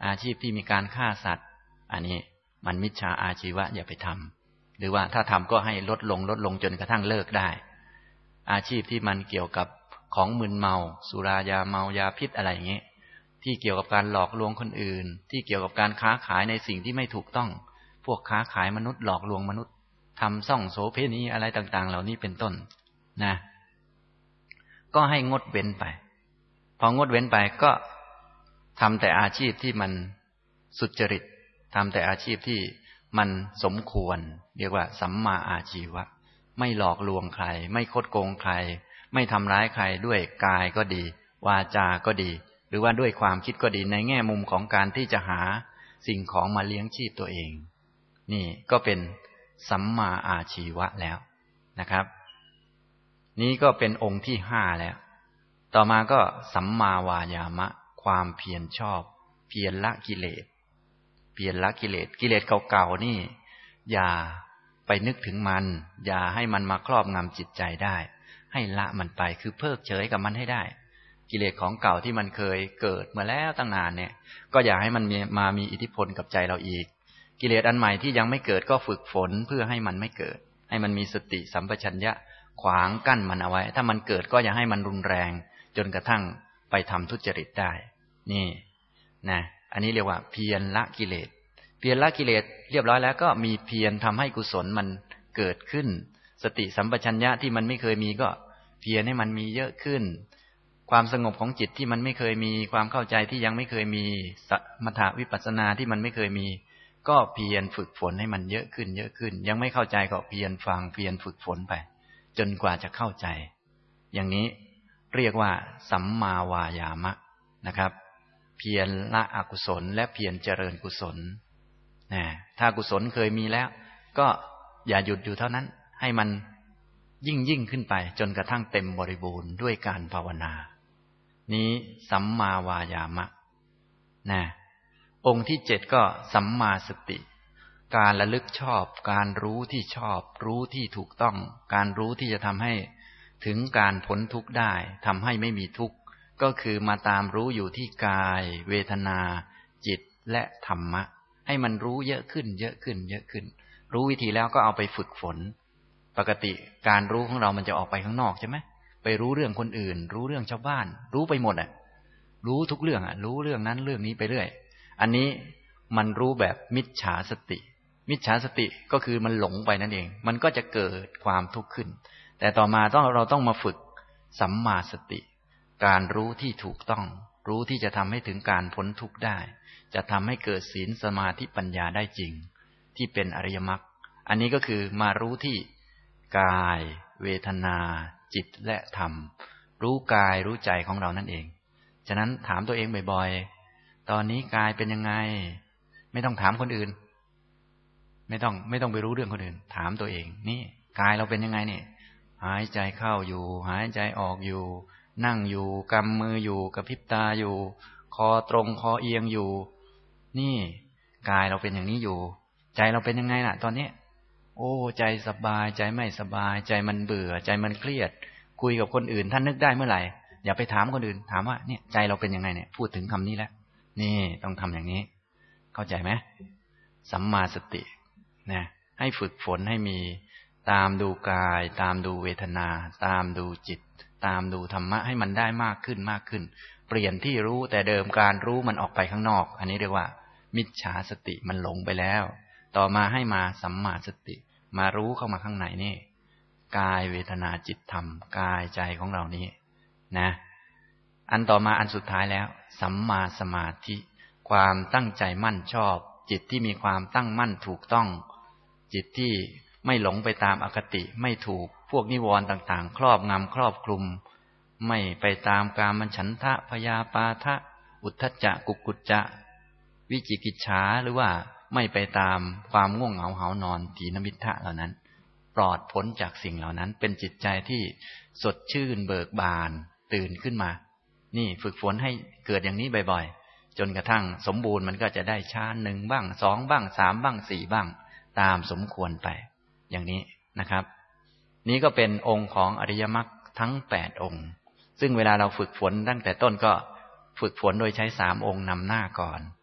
อาชีพที่มีการฆ่าสัตว์อันนี้มันมิจฉาอาชีวะอย่าไปทำหรือว่าถ้าทำก็ให้ลดลงลดลงจนกระทั่งเลิกได้อาชีพที่มันเกี่ยวกับของมึนเมาสุรายาเมายาพิษอะไรอย่างนี้ที่เกี่ยวกับการหลอกลวงคนอื่นที่เกี่ยวกับการค้าขายในสิ่งที่ไม่ถูกต้องพวกค้าขายมนุษย์หลอกลวงมนุษย์ทำซ่องโสเภณีอะไรต่างๆเหล่านี้เป็นต้นนะก็ให้งดเว้นไปพองดเว้นไปก็ทำแต่อาชีพที่มันสุจริตทำแต่อาชีพที่มันสมควรเรียกว่าสัมมาอาชีวะไม่หลอกลวงใครไม่คดโกงใครไม่ทำร้ายใครด้วยกายก็ดีวาจาก็ดีหรือว่าด้วยความคิดก็ดีในแง่มุมของการที่จะหาสิ่งของมาเลี้ยงชีพตัวเองนี่ก็เป็นสัมมาอาชีวะแล้วนะครับนี้ก็เป็นองค์ที่ห้าแล้วต่อมาก็สัมมาวายามะความเพียรชอบเพียรละกิเลสเพียรละกิเลสกิเลสเก่าๆนี่อย่าไปนึกถึงมันอย่าให้มันมาครอบงำจิตใจได้ให้ละมันไปคือเพิกเฉยกับมันให้ได้กิเลสของเก่าที่มันเคยเกิดมาแล้วตั้งนานเนี่ยก็อย่าให้มันมามีอิทธิพลกับใจเราอีกกิเลสอันใหม่ที่ยังไม่เกิดก็ฝึกฝนเพื่อให้มันไม่เกิดให้มันมีสติสัมปชัญญะขวางกั้นมันเอาไว้ถ้ามันเกิดก็อย่าให้มันรุนแรงจนกระทั่งไปทำทุจริตได้นี่นะอันนี้เรียกว่าเพียรละกิเลสเพียรละกิเลสเรียบร้อยแล้วก็มีเพียรทำให้กุศลมันเกิดขึ้นสติสัมปชัญญะที่มันไม่เคยมีก็เพียรให้มันมีเยอะขึ้นความสงบของจิตที่มันไม่เคยมีความเข้าใจที่ยังไม่เคยมีสมถะวิปัสสนาที่มันไม่เคยมีก็เพียรฝึกฝนให้มันเยอะขึ้นเยอะขึ้นยังไม่เข้าใจก็เพียรฟังเพียรฝึกฝนไปจนกว่าจะเข้าใจอย่างนี้เรียกว่าสัมมาวายามะนะครับเพียรละอกุศลและเพียรเจริญกุศลนะถ้ากุศลเคยมีแล้วก็อย่าหยุดอยู่เท่านั้นให้มันยิ่งยิ่งขึ้นไปจนกระทั่งเต็มบริบูรณ์ด้วยการภาวนานี้สัมมาวายามะนะองค์ที่เจ็ดก็สัมมาสติการระลึกชอบการรู้ที่ชอบรู้ที่ถูกต้องการรู้ที่จะทำให้ถึงการพ้นทุกข์ได้ทำให้ไม่มีทุกข์ก็คือมาตามรู้อยู่ที่กายเวทนาจิตและธรรมะให้มันรู้เยอะขึ้นเยอะขึ้นเยอะขึ้นรู้วิธีแล้วก็เอาไปฝึกฝนปกติการรู้ของเรามันจะออกไปข้างนอกใช่ไหมไปรู้เรื่องคนอื่นรู้เรื่องชาวบ้านรู้ไปหมดอ่ะรู้ทุกเรื่องอ่ะรู้เรื่องนั้นเรื่องนี้ไปเรื่อยอันนี้มันรู้แบบมิจฉาสติมิจฉาสติก็คือมันหลงไปนั่นเองมันก็จะเกิดความทุกข์ขึ้นแต่ต่อมาต้องเราต้องมาฝึกสัมมาสติการรู้ที่ถูกต้องรู้ที่จะทำให้ถึงการพ้นทุกข์ได้จะทำให้เกิดศีลสมาธิปัญญาได้จริงที่เป็นอริยมรรคอันนี้ก็คือมารู้ที่กายเวทนาจิตและธรรมรู้กายรู้ใจของเรานั่นเองฉะนั้นถามตัวเองบ่อยๆตอนนี้กายเป็นยังไงไม่ต้องถามคนอื่นไม่ต้องไม่ต้องไปรู้เรื่องคนอื่นถามตัวเองนี่กายเราเป็นยังไงเนี่ยหายใจเข้าอยู่หายใจออกอยู่นั่งอยู่กำมืออยู่กระพริบตาอยู่คอตรงคอเอียงอยู่นี่กายเราเป็นอย่างนี้อยู่ใจเราเป็นยังไงน่ะตอนนี้โอ้ใจสบายใจไม่สบายใจมันเบื่อใจมันเครียดคุยกับคนอื่นท่านนึกได้เมื่อไหร่อย่าไปถามคนอื่นถามว่าเนี่ยใจเราเป็นยังไงเนี่ยพูดถึงคำนี้แล้วนี่ต้องทำอย่างนี้เข้าใจไหมสัมมาสตินะให้ฝึกฝนให้มีตามดูกายตามดูเวทนาตามดูจิตตามดูธรรมะให้มันได้มากขึ้นมากขึ้นเปลี่ยนที่รู้แต่เดิมการรู้มันออกไปข้างนอกอันนี้เรียกว่ามิจฉาสติมันหลงไปแล้วต่อมาให้มาสัมมาสติมารู้เข้ามาข้างในนี่กายเวทนาจิตธรรมกายใจของเรานี้นะอันต่อมาอันสุดท้ายแล้วสัมมาสมาธิความตั้งใจมั่นชอบจิตที่มีความตั้งมั่นถูกต้องจิตที่ไม่หลงไปตามอคติไม่ถูกพวกนิวรณ์ต่างๆครอบงำครอบคลุมไม่ไปตามกามฉันทะพยาปาทะอุทธัจจะกุกกุจจะวิจิกิจฉาหรือว่าไม่ไปตามความง่วงเหงาหานอนถีนมิทธะเหล่านั้นปลอดพ้นจากสิ่งเหล่านั้นเป็นจิตใจที่สดชื่นเบิกบานตื่นขึ้นมานี่ฝึกฝนให้เกิดอย่างนี้บ่อยๆจนกระทั่งสมบูรณ์มันก็จะได้ฌานหนึ่งบ้างสองบ้างสามบ้างสี่บ้างตามสมควรไปอย่างนี้นะครับนี้ก็เป็นองค์ของอริยมรรคทั้งแปดองค์ซึ่งเวลาเราฝึกฝนตั้งแต่ต้นก็ฝึกฝนโดยใช้สามองค์นำหน้าก่อน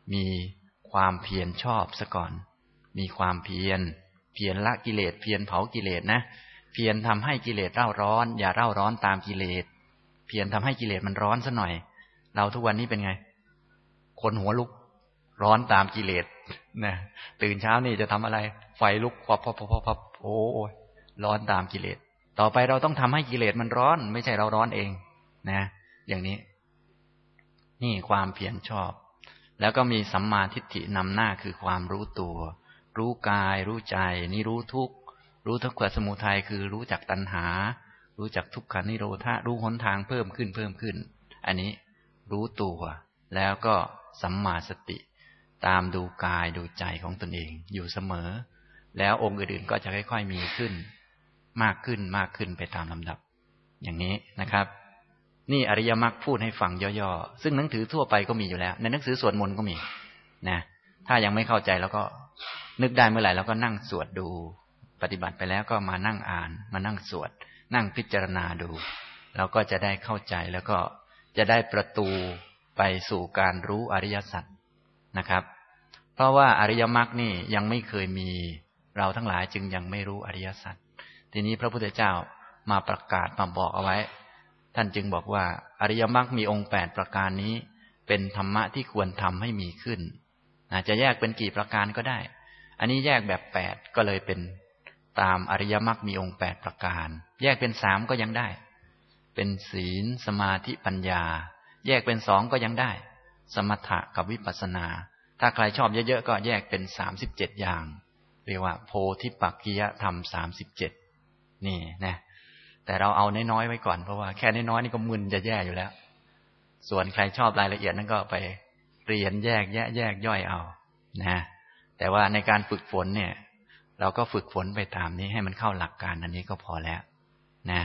มีความเพียรชอบซะก่อนมีความเพียรเพียรละกิเลสเพียรเผากิเลสนะเพียรทำให้กิเลสเร่าร้อนอย่าเร่าร้อนตามกิเลสเพียรทำให้กิเลสมันร้อนซะหน่อยเราทุกวันนี้เป็นไงคนหัวลุกร้อนตามกิเลสนะตื่นเช้านี่จะทำอะไรไฟลุกพอพอพอพอโอ้ยร้อนตามกิเลสต่อไปเราต้องทำให้กิเลสมันร้อนไม่ใช่เราร้อนเองนะอย่างนี้นี่ความเพียรชอบแล้วก็มีสัมมาทิฏฐินำหน้าคือความรู้ตัวรู้กายรู้ใจนี่รู้ทุกข์รู้ทุกขสมุทัยคือรู้จักตัณหารู้จักทุกขันิโรธะรู้หนทางเพิ่มขึ้นเพิ่มขึ้นอันนี้รู้ตัวแล้วก็สัมมาสติตามดูกายดูใจของตนเองอยู่เสมอแล้วองค์อื่นๆก็จะค่อยๆมีขึ้นมากขึ้นมากขึ้นไปตามลำดับอย่างนี้นะครับนี่อริยมรรคพูดให้ฟังย่อๆซึ่งหนังสือทั่วไปก็มีอยู่แล้วในหนังสือสวดมนต์ก็มีนะถ้ายังไม่เข้าใจแล้วก็นึกได้เมื่อไหร่แล้วก็นั่งสวดดูปฏิบัติไปแล้วก็มานั่งอ่านมานั่งสวดนั่งพิจารณาดูเราก็จะได้เข้าใจแล้วก็จะได้ประตูไปสู่การรู้อริยสัจนะครับเพราะว่าอริยมรรคนี่ยังไม่เคยมีเราทั้งหลายจึงยังไม่รู้อริยสัจทีนี้พระพุทธเจ้ามาประกาศมาบอกเอาไว้ท่านจึงบอกว่าอริยมรรคมีองค์แปดประการนี้เป็นธรรมะที่ควรทำให้มีขึ้นอาจจะแยกเป็นกี่ประการก็ได้อันนี้แยกแบบแปดก็เลยเป็นตามอริยมรรคมีองค์แปดประการแยกเป็นสามก็ยังได้เป็นศีลสมาธิปัญญาแยกเป็นสองก็ยังได้สมถะกับวิปัสสนาถ้าใครชอบเยอะๆก็แยกเป็นสามสิบเจ็ดอย่างเรียกว่าโพธิปักขิยธรรมสามสิบเจ็ดนี่นะแต่เราเอาน้อยๆไว้ก่อนเพราะว่าแค่น้อยๆนี่ก็มึนจะแย่อยู่แล้วส่วนใครชอบรายละเอียดนั้นก็ไปเรียนแยกแยะแยกย่อยเอานะแต่ว่าในการฝึกฝนเนี่ยเราก็ฝึกฝนไปตามนี้ให้มันเข้าหลักการอันนี้ก็พอแล้วนะ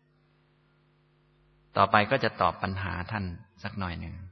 ต่อไปก็จะตอบปัญหาท่านสักหน่อยหนึ่ง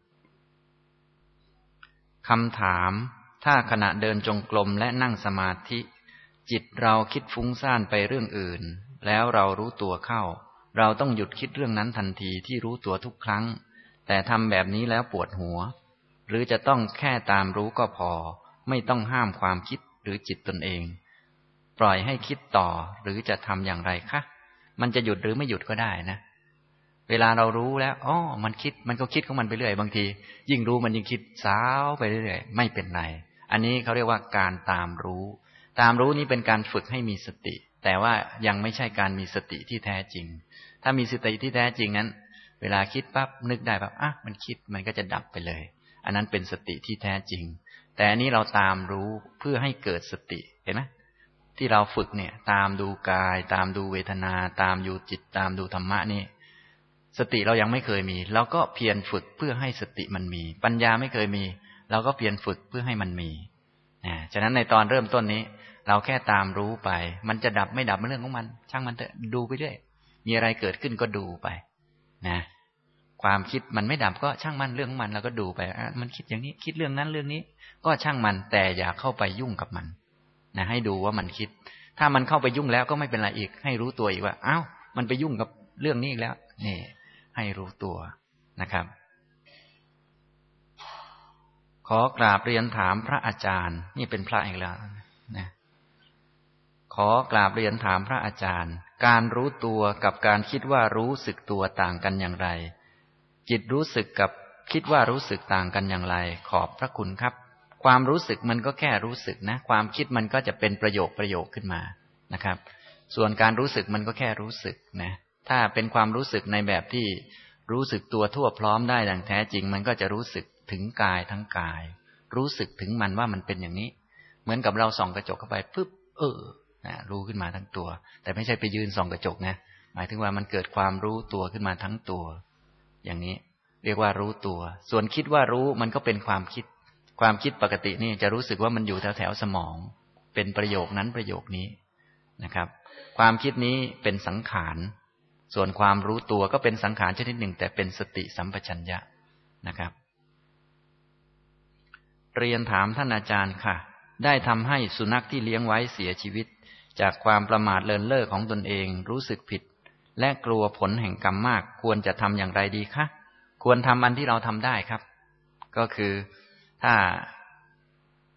คำถามถ้าขณะเดินจงกรมและนั่งสมาธิจิตเราคิดฟุ้งซ่านไปเรื่องอื่นแล้วเรารู้ตัวเข้าเราต้องหยุดคิดเรื่องนั้นทันทีที่รู้ตัวทุกครั้งแต่ทำแบบนี้แล้วปวดหัวหรือจะต้องแค่ตามรู้ก็พอไม่ต้องห้ามความคิดหรือจิตตนเองปล่อยให้คิดต่อหรือจะทำอย่างไรคะมันจะหยุดหรือไม่หยุดก็ได้นะเวลาเรารู้แล้วอ๋อมันคิดมันก็คิดของมันไปเรื่อยบางทียิ่งรู้มันยิ่งคิดสาวไปเรื่อยไม่เป็นไรอันนี้เขาเรียกว่าการตามรู้ตามรู้นี้เป็นการฝึกให้มีสติแต่ว่ายังไม่ใช่การมีสติที่แท้จริงถ้ามีสติที่แท้จริงนั้นเวลาคิดปั๊บนึกได้ปั๊บอ่ะมันคิดมันก็จะดับไปเลยอันนั้นเป็นสติที่แท้จริงแต่อันนี้เราตามรู้เพื่อให้เกิดสติเห็นไหมที่เราฝึกเนี่ยตามดูกายตามดูเวทนาตามดูจิตตามดูธรรมะนี่สติเรายังไม่เคยมีเราก็เพียรฝึกเพื่อให้สติมันมีปัญญาไม่เคยมีเราก็เพียรฝึกเพื่อให้มันมีนะฉะนั้นในตอนเริ่มต้นนี้เราแค่ตามรู้ไปมันจะดับไม่ดับเป็นเรื่องของมันช่างมันเถอะดูไปเรื่อยมีอะไรเกิดขึ้นก็ดูไปนะความคิดมันไม่ดับก็ช่างมันเรื่องของมันเราก็ดูไปอ่ะมันคิดอย่างนี้คิดเรื่องนั้นเรื่องนี้ก็ช่างมันแต่อย่าเข้าไปยุ่งกับมันนะให้ดูว่ามันคิดถ้ามันเข้าไปยุ่งแล้วก็ไม่เป็นไรอีกให้รู้ตัวอีกว่าอ้าวมันไปยุ่งกับเรื่องนี้อีกแล้วนี่ให้รู้ตัวนะครับขอกราบเรียนถามพระอาจารย์นี่เป็นพระอีกแล้วนะขอกราบเรียนถามพระอาจารย์การรู้ตัวกับการคิดว่ารู้สึกตัวต่างกันอย่างไรจิตรู้สึกกับคิดว่ารู้สึกต่างกันอย่างไรขอบพระคุณครับความรู้สึกมันก็แค่รู้สึกนะความคิดมันก็จะเป็นประโยคประโยคขึ้นมานะครับส่วนการรู้สึกมันก็แค่รู้สึกนะถ้าเป็นความรู้สึกในแบบที่รู้สึกตัวทั่วพร้อมได้อย่างแท้จริงมันก็จะรู้สึกถึงกายทั้งกายรู้สึกถึงมันว่ามันเป็นอย่างนี้เหมือนกับเราส่องกระจกเข้าไปปึ๊บเออนะรู้ขึ้นมาทั้งตัวแต่ไม่ใช่ไปยืนส่องกระจกนะหมายถึงว่ามันเกิดความรู้ตัวขึ้นมาทั้งตัวอย่างนี้เรียกว่ารู้ตัวส่วนคิดว่ารู้มันก็เป็นความคิดความคิดปกตินี่จะรู้สึกว่ามันอยู่แถวแถวสมองเป็นประโยคนั้นประโยคนี้นะครับความคิดนี้เป็นสังขารส่วนความรู้ตัวก็เป็นสังขารชนิดหนึ่งแต่เป็นสติสัมปชัญญะนะครับเรียนถามท่านอาจารย์ค่ะได้ทำให้สุนัขที่เลี้ยงไว้เสียชีวิตจากความประมาทเลินเล่อของตนเองรู้สึกผิดและกลัวผลแห่งกรรมมากควรจะทำอย่างไรดีคะควรทำอันที่เราทำได้ครับก็คือถ้า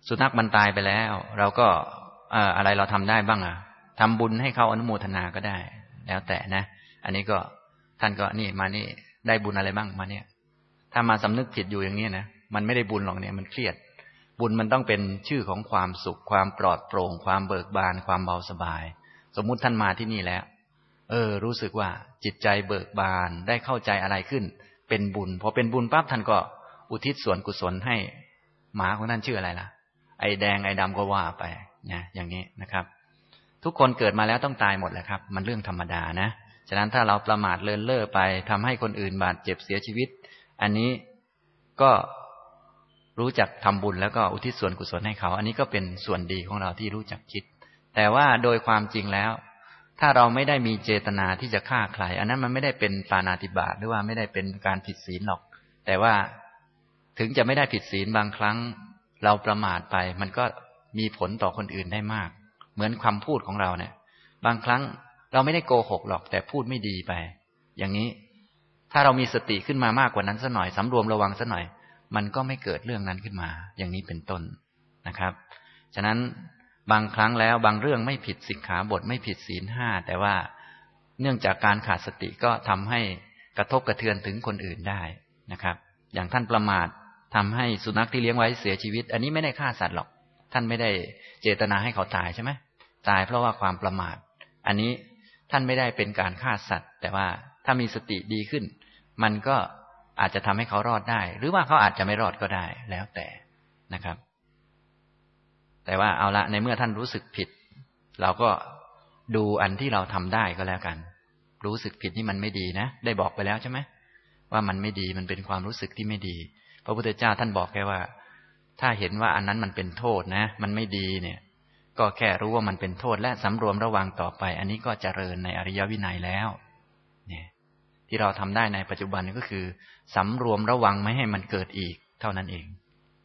สุนัขมันตายไปแล้วเราก็เอ่ออะไรเราทำได้บ้างอ่ะทำบุญให้เขาอนุโมทนาก็ได้แล้วแต่นะอันนี้ก็ท่านก็นี่มานี่ได้บุญอะไรบ้างมาเนี่ยถ้ามาสำนึกผิดอยู่อย่างนี้นะมันไม่ได้บุญหรอกเนี่ยมันเครียดบุญมันต้องเป็นชื่อของความสุขความปลอดโปร่งความเบิกบานความเบาสบายสมมุติท่านมาที่นี่แล้วเออรู้สึกว่าจิตใจเบิกบานได้เข้าใจอะไรขึ้นเป็นบุญพอเป็นบุญปั๊บท่านก็อุทิศส่วนกุศลให้หมาของท่านชื่ออะไรล่ะไอ้แดงไอ้ดำก็ว่าไปนะอย่างนี้นะครับทุกคนเกิดมาแล้วต้องตายหมดแหละครับมันเรื่องธรรมดานะฉะนั้นถ้าเราประมาทเลินเล่อไปทำให้คนอื่นบาดเจ็บเสียชีวิตอันนี้ก็รู้จักทำบุญแล้วก็อุทิศส่วนกุศลให้เขาอันนี้ก็เป็นส่วนดีของเราที่รู้จักคิดแต่ว่าโดยความจริงแล้วถ้าเราไม่ได้มีเจตนาที่จะฆ่าใครอันนั้นมันไม่ได้เป็นปาณาติบาตหรือว่าไม่ได้เป็นการผิดศีลหรอกแต่ว่าถึงจะไม่ได้ผิดศีลบางครั้งเราประมาทไปมันก็มีผลต่อคนอื่นได้มากเหมือนคำพูดของเราเนี่ยบางครั้งเราไม่ได้โกหกหรอกแต่พูดไม่ดีไปอย่างนี้ถ้าเรามีสติขึ้นมามากกว่านั้นสักหน่อยสำรวมระวังสักหน่อยมันก็ไม่เกิดเรื่องนั้นขึ้นมาอย่างนี้เป็นต้นนะครับฉะนั้นบางครั้งแล้วบางเรื่องไม่ผิดสิกขาบทไม่ผิดศีลห้าแต่ว่าเนื่องจากการขาดสติก็ทำให้กระทบกระเทือนถึงคนอื่นได้นะครับอย่างท่านประมาททำให้สุนัขที่เลี้ยงไว้เสียชีวิตอันนี้ไม่ได้ฆ่าสัตว์หรอกท่านไม่ได้เจตนาให้เขาตายใช่ไหมตายเพราะว่าความประมาทอันนี้ท่านไม่ได้เป็นการฆ่าสัตว์แต่ว่าถ้ามีสติดีขึ้นมันก็อาจจะทำให้เขารอดได้หรือว่าเขาอาจจะไม่รอดก็ได้แล้วแต่นะครับแต่ว่าเอาละในเมื่อท่านรู้สึกผิดเราก็ดูอันที่เราทำได้ก็แล้วกันรู้สึกผิดนี่มันไม่ดีนะได้บอกไปแล้วใช่ไหมว่ามันไม่ดีมันเป็นความรู้สึกที่ไม่ดีพระพุทธเจ้าท่านบอกแค่ว่าถ้าเห็นว่าอันนั้นมันเป็นโทษนะมันไม่ดีเนี่ยก็แค่รู้ว่ามันเป็นโทษและสำรวมระวังต่อไปอันนี้ก็เจริญในอริยวินัยแล้วเนี่ยที่เราทำได้ในปัจจุบันก็คือสำรวมระวังไม่ให้มันเกิดอีกเท่านั้นเอง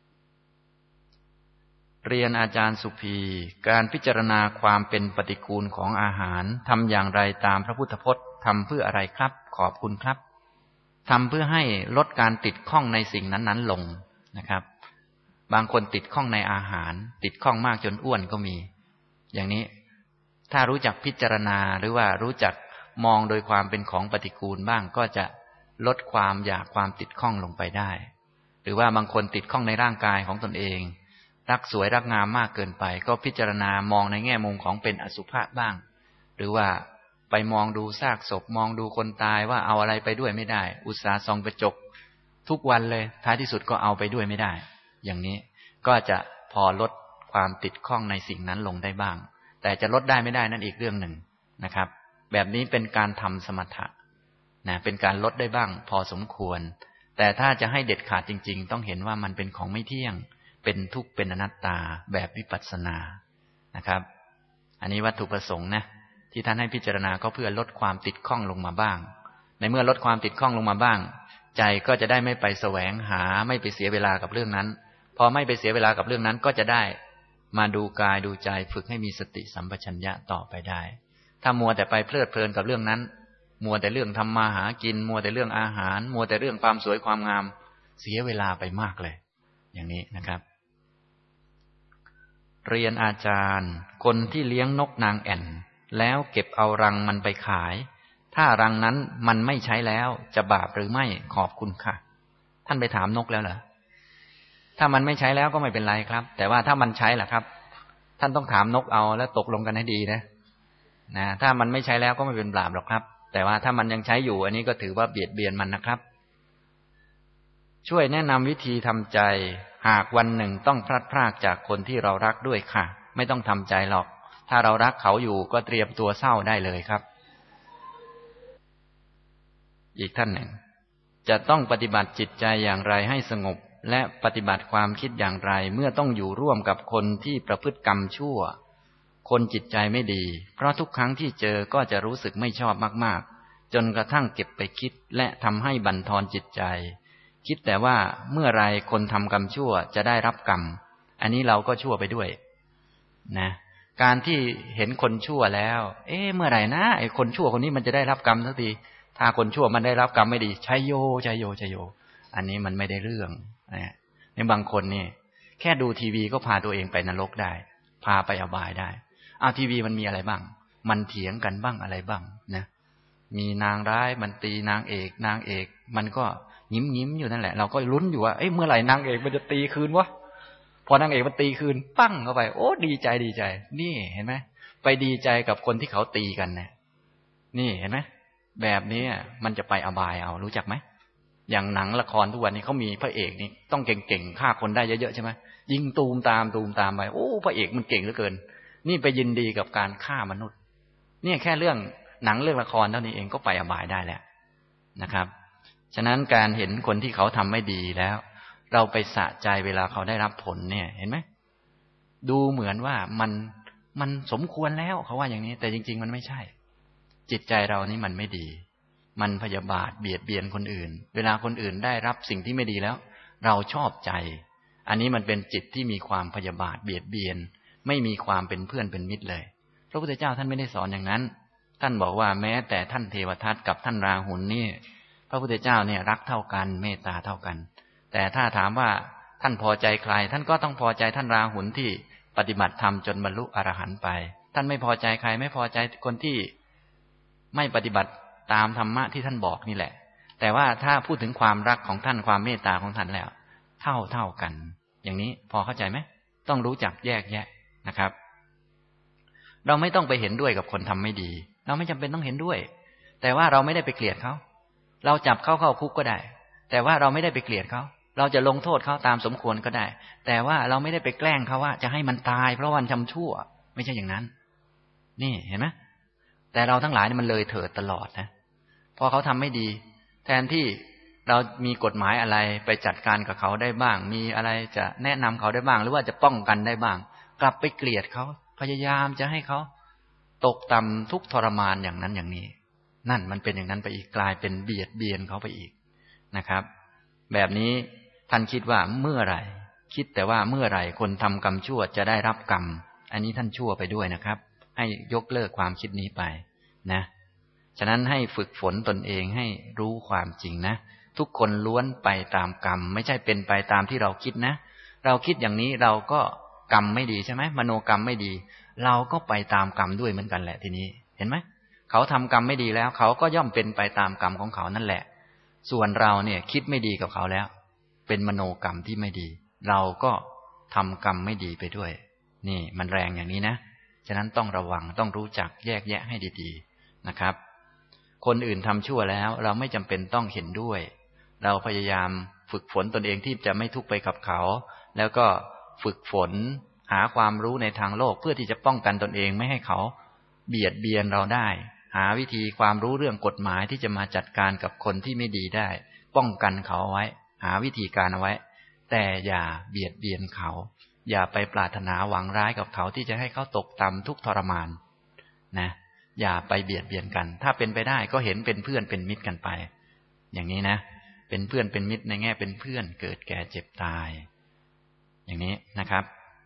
เรียนอาจารย์สุภีการพิจารณาความเป็นปฏิกูลของอาหารทำอย่างไรตามพระพุทธพจน์ทำเพื่ออะไรครับขอบคุณครับทำเพื่อให้ลดการติดข้องในสิ่งนั้นๆลงนะครับบางคนติดข้องในอาหารติดข้องมากจนอ้วนก็มีอย่างนี้ถ้ารู้จักพิจารณาหรือว่ารู้จักมองโดยความเป็นของปฏิกูลบ้างก็จะลดความอยากความติดข้องลงไปได้หรือว่าบางคนติดข้องในร่างกายของตนเองรักสวยรักงามมากเกินไปก็พิจารณามองในแง่มุมของเป็นอสุภะบ้างหรือว่าไปมองดูซากศพมองดูคนตายว่าเอาอะไรไปด้วยไม่ได้อุตส่าห์ส่องกระจกทุกวันเลยท้ายที่สุดก็เอาไปด้วยไม่ได้อย่างนี้ก็จะพอลดความติดข้องในสิ่งนั้นลงได้บ้างแต่จะลดได้ไม่ได้นั่นอีกเรื่องหนึ่งนะครับแบบนี้เป็นการทำสมถะนะเป็นการลดได้บ้างพอสมควรแต่ถ้าจะให้เด็ดขาดจริงๆต้องเห็นว่ามันเป็นของไม่เที่ยงเป็นทุกข์เป็นอนัตตาแบบวิปัสสนานะครับอันนี้วัตถุประสงค์นะที่ท่านให้พิจารณาก็เพื่อลดความติดข้องลงมาบ้างในเมื่อลดความติดข้องลงมาบ้างใจก็จะได้ไม่ไปแสวงหาไม่ไปเสียเวลากับเรื่องนั้นพอไม่ไปเสียเวลากับเรื่องนั้นก็จะได้มาดูกายดูใจฝึกให้มีสติสัมปชัญญะต่อไปได้ถ้ามัวแต่ไปเพลิดเพลินกับเรื่องนั้นมัวแต่เรื่องทำมาหากินมัวแต่เรื่องอาหารมัวแต่เรื่องความสวยความงามเสียเวลาไปมากเลยอย่างนี้นะครับเรียนอาจารย์คนที่เลี้ยงนกนางแอ่นแล้วเก็บเอารังมันไปขายถ้ารังนั้นมันไม่ใช้แล้วจะบาปหรือไม่ขอบคุณค่ะท่านไปถามนกแล้วเหรอถ้ามันไม่ใช้แล้วก็ไม่เป็นไรครับแต่ว่าถ้ามันใช้ล่ะครับท่านต้องถามนกเอาแล้วตกลงกันให้ดีนะนะถ้ามันไม่ใช้แล้วก็ไม่เป็นบาปหรอกครับแต่ว่าถ้ามันยังใช้อยู่อันนี้ก็ถือว่าเบียดเบียนมันนะครับช่วยแนะนำวิธีทำใจหากวันหนึ่งต้องพลัดพรากจากคนที่เรารักด้วยค่ะไม่ต้องทำใจหรอกถ้าเรารักเขาอยู่ก็เตรียมตัวเศร้าได้เลยครับอีกท่านหนึ่งจะต้องปฏิบัติจิตใจอย่างไรให้สงบและปฏิบัติความคิดอย่างไรเมื่อต้องอยู่ร่วมกับคนที่ประพฤติกรรมชั่วคนจิตใจไม่ดีเพราะทุกครั้งที่เจอก็จะรู้สึกไม่ชอบมากๆจนกระทั่งเก็บไปคิดและทำให้บั่นทอนจิตใจคิดแต่ว่าเมื่อไรคนทำกรรมชั่วจะได้รับกรรมอันนี้เราก็ชั่วไปด้วยนะการที่เห็นคนชั่วแล้วเอ๊ะเมื่อไหร่นะไอ้คนชั่วคนนี้มันจะได้รับกรรมสักทีถ้าคนชั่วมันได้รับกรรมไม่ดีชัยโยชัยโยชัยโยอันนี้มันไม่ได้เรื่องนะในบางคนนี่แค่ดูทีวีก็พาตัวเองไปนรกได้พาไปอบายได้อ้าวทีวีมันมีอะไรบ้างมันเถียงกันบ้างอะไรบ้างนะมีนางร้ายมันตีนางเอกนางเอกมันก็ยิ้มยิ้มอยู่นั่นแหละเราก็ลุ้นอยู่ว่าเอ้ยเมื่อไหร่นางเอกมันจะตีคืนวะพอนางเอกมันตีคืนปั้งเข้าไปโอ้ดีใจดีใจนี่เห็นไหมไปดีใจกับคนที่เขาตีกันเนี่ยนี่เห็นไหมแบบนี้มันจะไปอบายเอารู้จักไหมอย่างหนังละครทุกวันนี้เขามีพระเอกนี่ต้องเก่งๆฆ่าคนได้เยอะๆใช่ไหมยิงตูมตามตูมตามไปโอ้พระเอกมันเก่งเหลือเกินนี่ไปยินดีกับการฆ่ามนุษย์เนี่ยแค่เรื่องหนังเรื่องละครเท่านี้เองก็ไปอบายได้แล้วนะครับฉะนั้นการเห็นคนที่เขาทำไม่ดีแล้วเราไปสะใจเวลาเขาได้รับผลเนี่ยเห็นไหมดูเหมือนว่ามันมันสมควรแล้วเขาว่าอย่างนี้แต่จริงๆมันไม่ใช่จิตใจเรานี่มันไม่ดีมันพยาบาทเบียดเบียนคนอื่นเวลาคนอื่นได้รับสิ่งที่ไม่ดีแล้วเราชอบใจอันนี้มันเป็นจิตที่มีความพยาบาทเบียดเบียนไม่มีความเป็นเพื่อนเป็นมิตรเลยพระพุทธเจ้าท่านไม่ได้สอนอย่างนั้นท่านบอกว่าแม้แต่ท่านเทวทัตกับท่านราหุลนี่พระพุทธเจ้าเนี่ยรักเท่ากันเมตตาเท่ากันแต่ถ้าถามว่าท่านพอใจใครท่านก็ต้องพอใจท่านราหุลที่ปฏิบัติธรรมจนบรรลุอรหันต์ไปท่านไม่พอใจใครไม่พอใจคนที่ไม่ปฏิบัติตามธรรมะที่ท่านบอกนี่แหละแต่ว่าถ้าพูดถึงความรักของท่านความเมตตาของท่านแล้วเท่าเท่ากันอย่างนี้พอเข้าใจไหมต้องรู้จักแยกแยะนะครับเราไม่ต้องไปเห็นด้วยกับคนทำไม่ดีเราไม่จำเป็นต้องเห็นด้วยแต่ว่าเราไม่ได้ไปเกลียดเขาเราจับเขาเข้าคุกก็ได้แต่ว่าเราไม่ได้ไปเกลียดเขาเราจะลงโทษเขาตามสมควรก็ได้แต่ว่าเราไม่ได้ไปแกล้งเขาว่าจะให้มันตายเพราะวันทำชั่วไม่ใช่อย่างนั้นนี่เห็นไหมแต่เราทั้งหลายมันเลยเถิดตลอดนะพอเขาทำไม่ดีแทนที่เรามีกฎหมายอะไรไปจัดการกับเขาได้บ้างมีอะไรจะแนะนำเขาได้บ้างหรือว่าจะป้องกันได้บ้างกลับไปเกลียดเขาพยายามจะให้เขาตกต่ำทุกทรมานอย่างนั้นอย่างนี้นั่นมันเป็นอย่างนั้นไปอีกกลายเป็นเบียดเบียนเขาไปอีกนะครับแบบนี้ท่านคิดว่าเมื่อไหร่คิดแต่ว่าเมื่อไหร่คนทำกรรมชั่วจะได้รับกรรมอันนี้ท่านชั่วไปด้วยนะครับให้ยกเลิกความคิดนี้ไปนะฉะนั้นให้ฝึกฝนตนเองให้รู้ความจริงนะทุกคนล้วนไปตามกรรมไม่ใช่เป็นไปตามที่เราคิดนะเราคิดอย่างนี้เราก็กรรมไม่ดีใช่ไหมมโนกรรมไม่ดีเราก็ไปตามกรรมด้วยเหมือนกันแหละทีนี้เห็นไหมเขาทำกรรมไม่ดีแล้วเขาก็ย่อมเป็นไปตามกรรมของเขานั่นแหละส่วนเราเนี่ยคิดไม่ดีกับเขาแล้วเป็นมโนกรรมที่ไม่ดีเราก็ทำกรรมไม่ดีไปด้วยนี่มันแรงอย่างนี้นะฉะนั้นต้องระวังต้องรู้จักแยกแยะให้ดีๆนะครับคนอื่นทำชั่วแล้วเราไม่จำเป็นต้องเห็นด้วยเราพยายามฝึกฝนตนเองที่จะไม่ทุกข์ไปกับเขาแล้วก็ฝึกฝนหาความรู้ในทางโลกเพื่อที่จะป้องกันตนเองไม่ให้เขาเบียดเบียนเราได้หาวิธีความรู้เรื่องกฎหมายที่จะมาจัดการกับคนที่ไม่ดีได้ป้องกันเขาไว้หาวิธีการเอาไว้แต่อย่าเบียดเบียนเขาอย่าไปปรารถนาหวังร้ายกับเขาที่จะให้เขาตกต่ำทุกข์ทรมานนะอย่าไปเบียดเบียนกันถ้าเป็นไปได้ก็เห็นเป็นเพื่อนเป็นมิตรกันไปอย่างนี้นะเป็นเพื่อนเป็นมิตรในแง่เป็นเพื่อนเกิดแก่เจ็บตายอย่างนี้นะครับ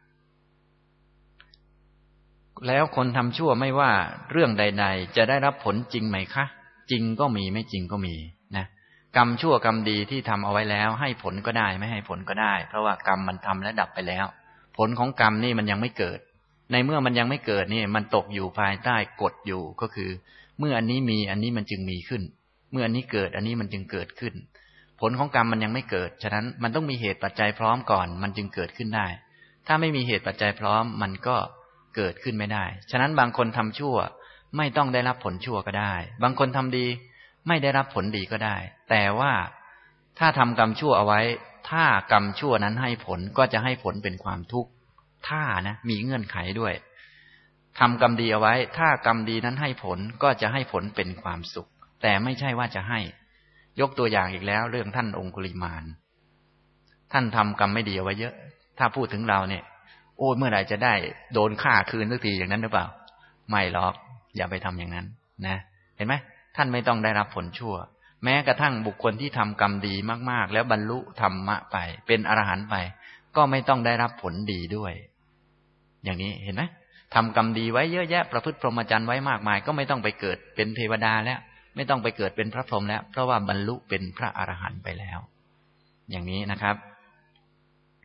แล้วคนทำชั่วไม่ว่าเรื่องใดๆจะได้รับผลจริงไหมคะจริงก็มีไม่จริงก็มีนะกรรมชั่วกรรมดีที่ทำเอาไว้แล้วให้ผลก็ได้ไม่ให้ผลก็ได้เพราะว่ากรรมมันทำและดับไปแล้วผลของกรรมนี่มันยังไม่เกิดในเมื่อมันยังไม่เกิดนี่มันตกอยู่ภายใต้กฎอยู่ก็คือเมื่ออันนี้มีอันนี้มันจึงมีขึ้นเมื่ออันนี้เกิดอันนี้มันจึงเกิดขึ้นผลของกรรมมันยังไม่เกิดฉะนั้นมันต้องมีเหตุปัจจัยพร้อมก่อนมันจึงเกิดขึ้นได้ถ้าไม่มีเหตุปัจจัยพร้อมมันก็เกิดขึ้นไม่ได้ฉะนั้นบางคนทำชั่วไม่ต้องได้รับผลชั่วก็ได้บางคนทำดีไม่ได้รับผลดีก็ได้แต่ว่าถ้าทำกรรมชั่วเอาไว้ถ้ากรรมชั่วนั้นให้ผลก็จะให้ผลเป็นความทุกข์ถ้านะมีเงื่อนไขด้วยทำกรรมดีเอาไว้ถ้ากรรมดีนั้นให้ผลก็จะให้ผลเป็นความสุขแต่ไม่ใช่ว่าจะให้ยกตัวอย่างอีกแล้วเรื่องท่านองคุลิมานท่านทำกรรมไม่ดีเอาไว้เยอะถ้าพูดถึงเราเนี่ยโอ้เมื่อไหร่จะได้โดนฆ่าคืนสักทีอย่างนั้นหรือเปล่าไม่หรอกอย่าไปทำอย่างนั้นนะเห็นไหมท่านไม่ต้องได้รับผลชั่วแม้กระทั่งบุคคลที่ทำกรรมดีมากๆแล้วบรรลุธรรมะไปเป็นอรหันต์ไปก็ไม่ต้องได้รับผลดีด้วยอย่างนี้เห็นไหมทำกรรมดีไว้เยอะแยะประพฤติพรหมจรรย์ไว้มากมายก็ไม่ต้องไปเกิดเป็นเทวดาแล้วไม่ต้องไปเกิดเป็นพระพรหมแล้วเพราะว่าบรรลุเป็นพระอรหันต์ไปแล้วอย่างนี้นะครับ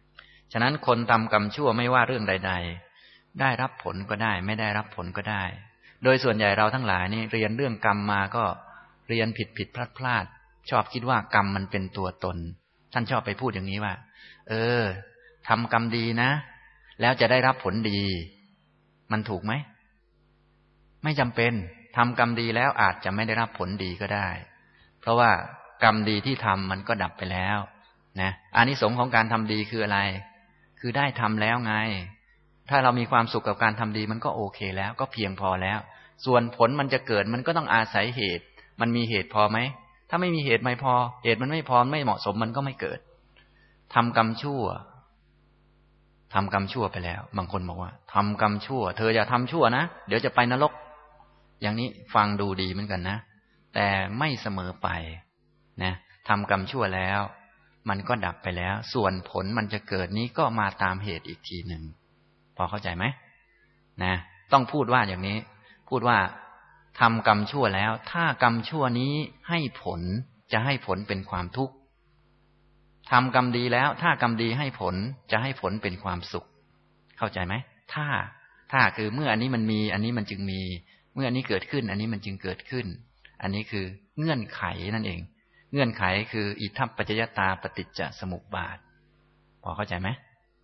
ฉะนั้นคนทำกรรมชั่วไม่ว่าเรื่องใดๆได้รับผลก็ได้ไม่ได้รับผลก็ได้โดยส่วนใหญ่เราทั้งหลายนี่เรียนเรื่องกรรมมาก็เรียนผิดผิดพลาดพลาดชอบคิดว่ากรรมมันเป็นตัวตนท่านชอบไปพูดอย่างนี้ว่าเออทำกรรมดีนะแล้วจะได้รับผลดีมันถูกไหมไม่จำเป็นทำกรรมดีแล้วอาจจะไม่ได้รับผลดีก็ได้เพราะว่ากรรมดีที่ทำมันก็ดับไปแล้วนะอานิสงส์ของการทำดีคืออะไรคือได้ทำแล้วไงถ้าเรามีความสุขกับการทำดีมันก็โอเคแล้วก็เพียงพอแล้วส่วนผลมันจะเกิดมันก็ต้องอาศัยเหตุมันมีเหตุพอไหมถ้าไม่มีเหตุไม่พอเหตุมันไม่พอไม่เหมาะสมมันก็ไม่เกิดทำกรรมชั่วทำกรรมชั่วไปแล้วบางคนบอกว่าทำกรรมชั่วเธออย่าทำชั่วนะเดี๋ยวจะไปนรกอย่างนี้ฟังดูดีเหมือนกันนะแต่ไม่เสมอไปนะทำกรรมชั่วแล้วมันก็ดับไปแล้วส่วนผลมันจะเกิดนี้ก็มาตามเหตุอีกทีหนึ่งพอเข้าใจไหมนะต้องพูดว่าอย่างนี้พูดว่าทำกรรมชั่วแล้วถ้ากรรมชั่วนี้ให้ผลจะให้ผลเป็นความทุกข์ทำกรรมดีแล้วถ้ากรรมดีให้ผลจะให้ผลเป็นความสุขเข้าใจไหมถ้าถ้าคือเมื่ออันนี้มันมีอันนี้มันจึงมีเมื่ออันนี้เกิดขึ้นอันนี้มันจึงเกิดขึ้นอันนี้คือเงื่อนไขนั่นเองเงื่อนไขคืออิทัปปัจจยตาปฏิจจสมุปบาทพอเข้าใจไหม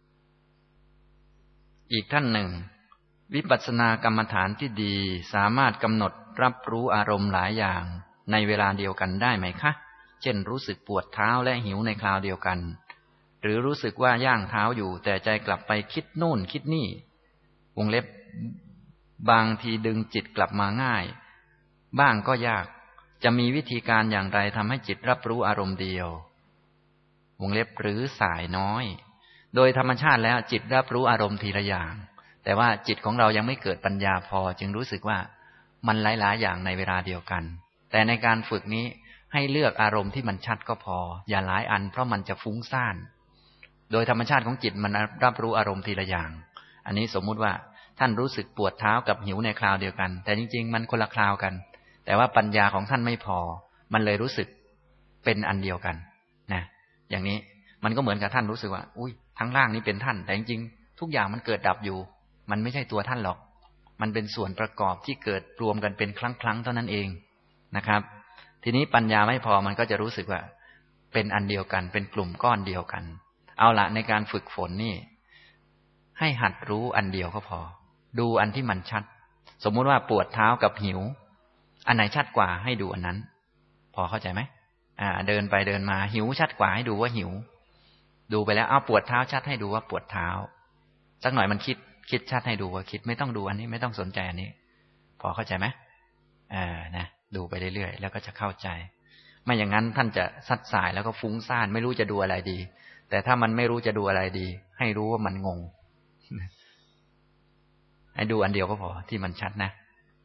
อีกท่านหนึ่งวิปัสสนากรรมฐานที่ดีสามารถกำหนดรับรู้อารมณ์หลายอย่างในเวลาเดียวกันได้ไหมคะเช่นรู้สึกปวดเท้าและหิวในคราวเดียวกันหรือรู้สึกว่าย่างเท้าอยู่แต่ใจกลับไปคิดโน่นคิดนี่วงเล็บบางทีดึงจิตกลับมาง่ายบ้างก็ยากจะมีวิธีการอย่างไรทำให้จิตรับรู้อารมณ์เดียววงเล็บหรือสายน้อยโดยธรรมชาติแล้วจิตรับรู้อารมณ์ทีละอย่างแต่ว่าจิตของเรายังไม่เกิดปัญญาพอจึงรู้สึกว่ามันหลายๆอย่างในเวลาเดียวกันแต่ในการฝึกนี้ให้เลือกอารมณ์ที่มันชัดก็พออย่าหลายอันเพราะมันจะฟุ้งซ่านโดยธรรมชาติของจิตมันรับรู้อารมณ์ทีละอย่างอันนี้สมมุติว่าท่านรู้สึกปวดเท้ากับหิวในคราวเดียวกันแต่จริงๆมันคนละคราวกันแต่ว่าปัญญาของท่านไม่พอมันเลยรู้สึกเป็นอันเดียวกันนะอย่างนี้มันก็เหมือนกับท่านรู้สึกว่าอุ้ยทั้งล่างนี้เป็นท่านแต่จริงๆทุกอย่างมันเกิดดับอยู่มันไม่ใช่ตัวท่านหรอกมันเป็นส่วนประกอบที่เกิดรวมกันเป็นครั้งๆเท่านั้นเองนะครับทีนี้ปัญญาไม่พอมันก็จะรู้สึกว่าเป็นอันเดียวกันเป็นกลุ่มก้อนเดียวกันเอาละในการฝึกฝนนี่ให้หัดรู้อันเดียวก็พอดูอันที่มันชัดสมมุติว่าปวดเท้ากับหิวอันไหนชัดกว่าให้ดูอันนั้นพอเข้าใจไหมอ่าเดินไปเดินมาหิวชัดกว่าให้ดูว่าหิวดูไปแล้วเอาปวดเท้าชัดให้ดูว่าปวดเท้าสักหน่อยมันคิดคิดชัดให้ดูว่าคิดไม่ต้องดูอันนี้ไม่ต้องสนใจอันนี้พอเข้าใจไหมอ่านะดูไปเรื่อยๆแล้วก็จะเข้าใจไม่อย่างนั้นท่านจะซัดสายแล้วก็ฟุ้งซ่านไม่รู้จะดูอะไรดีแต่ถ้ามันไม่รู้จะดูอะไรดีให้รู้ว่ามันงงให้ดูอันเดียวก็พอที่มันชัดนะ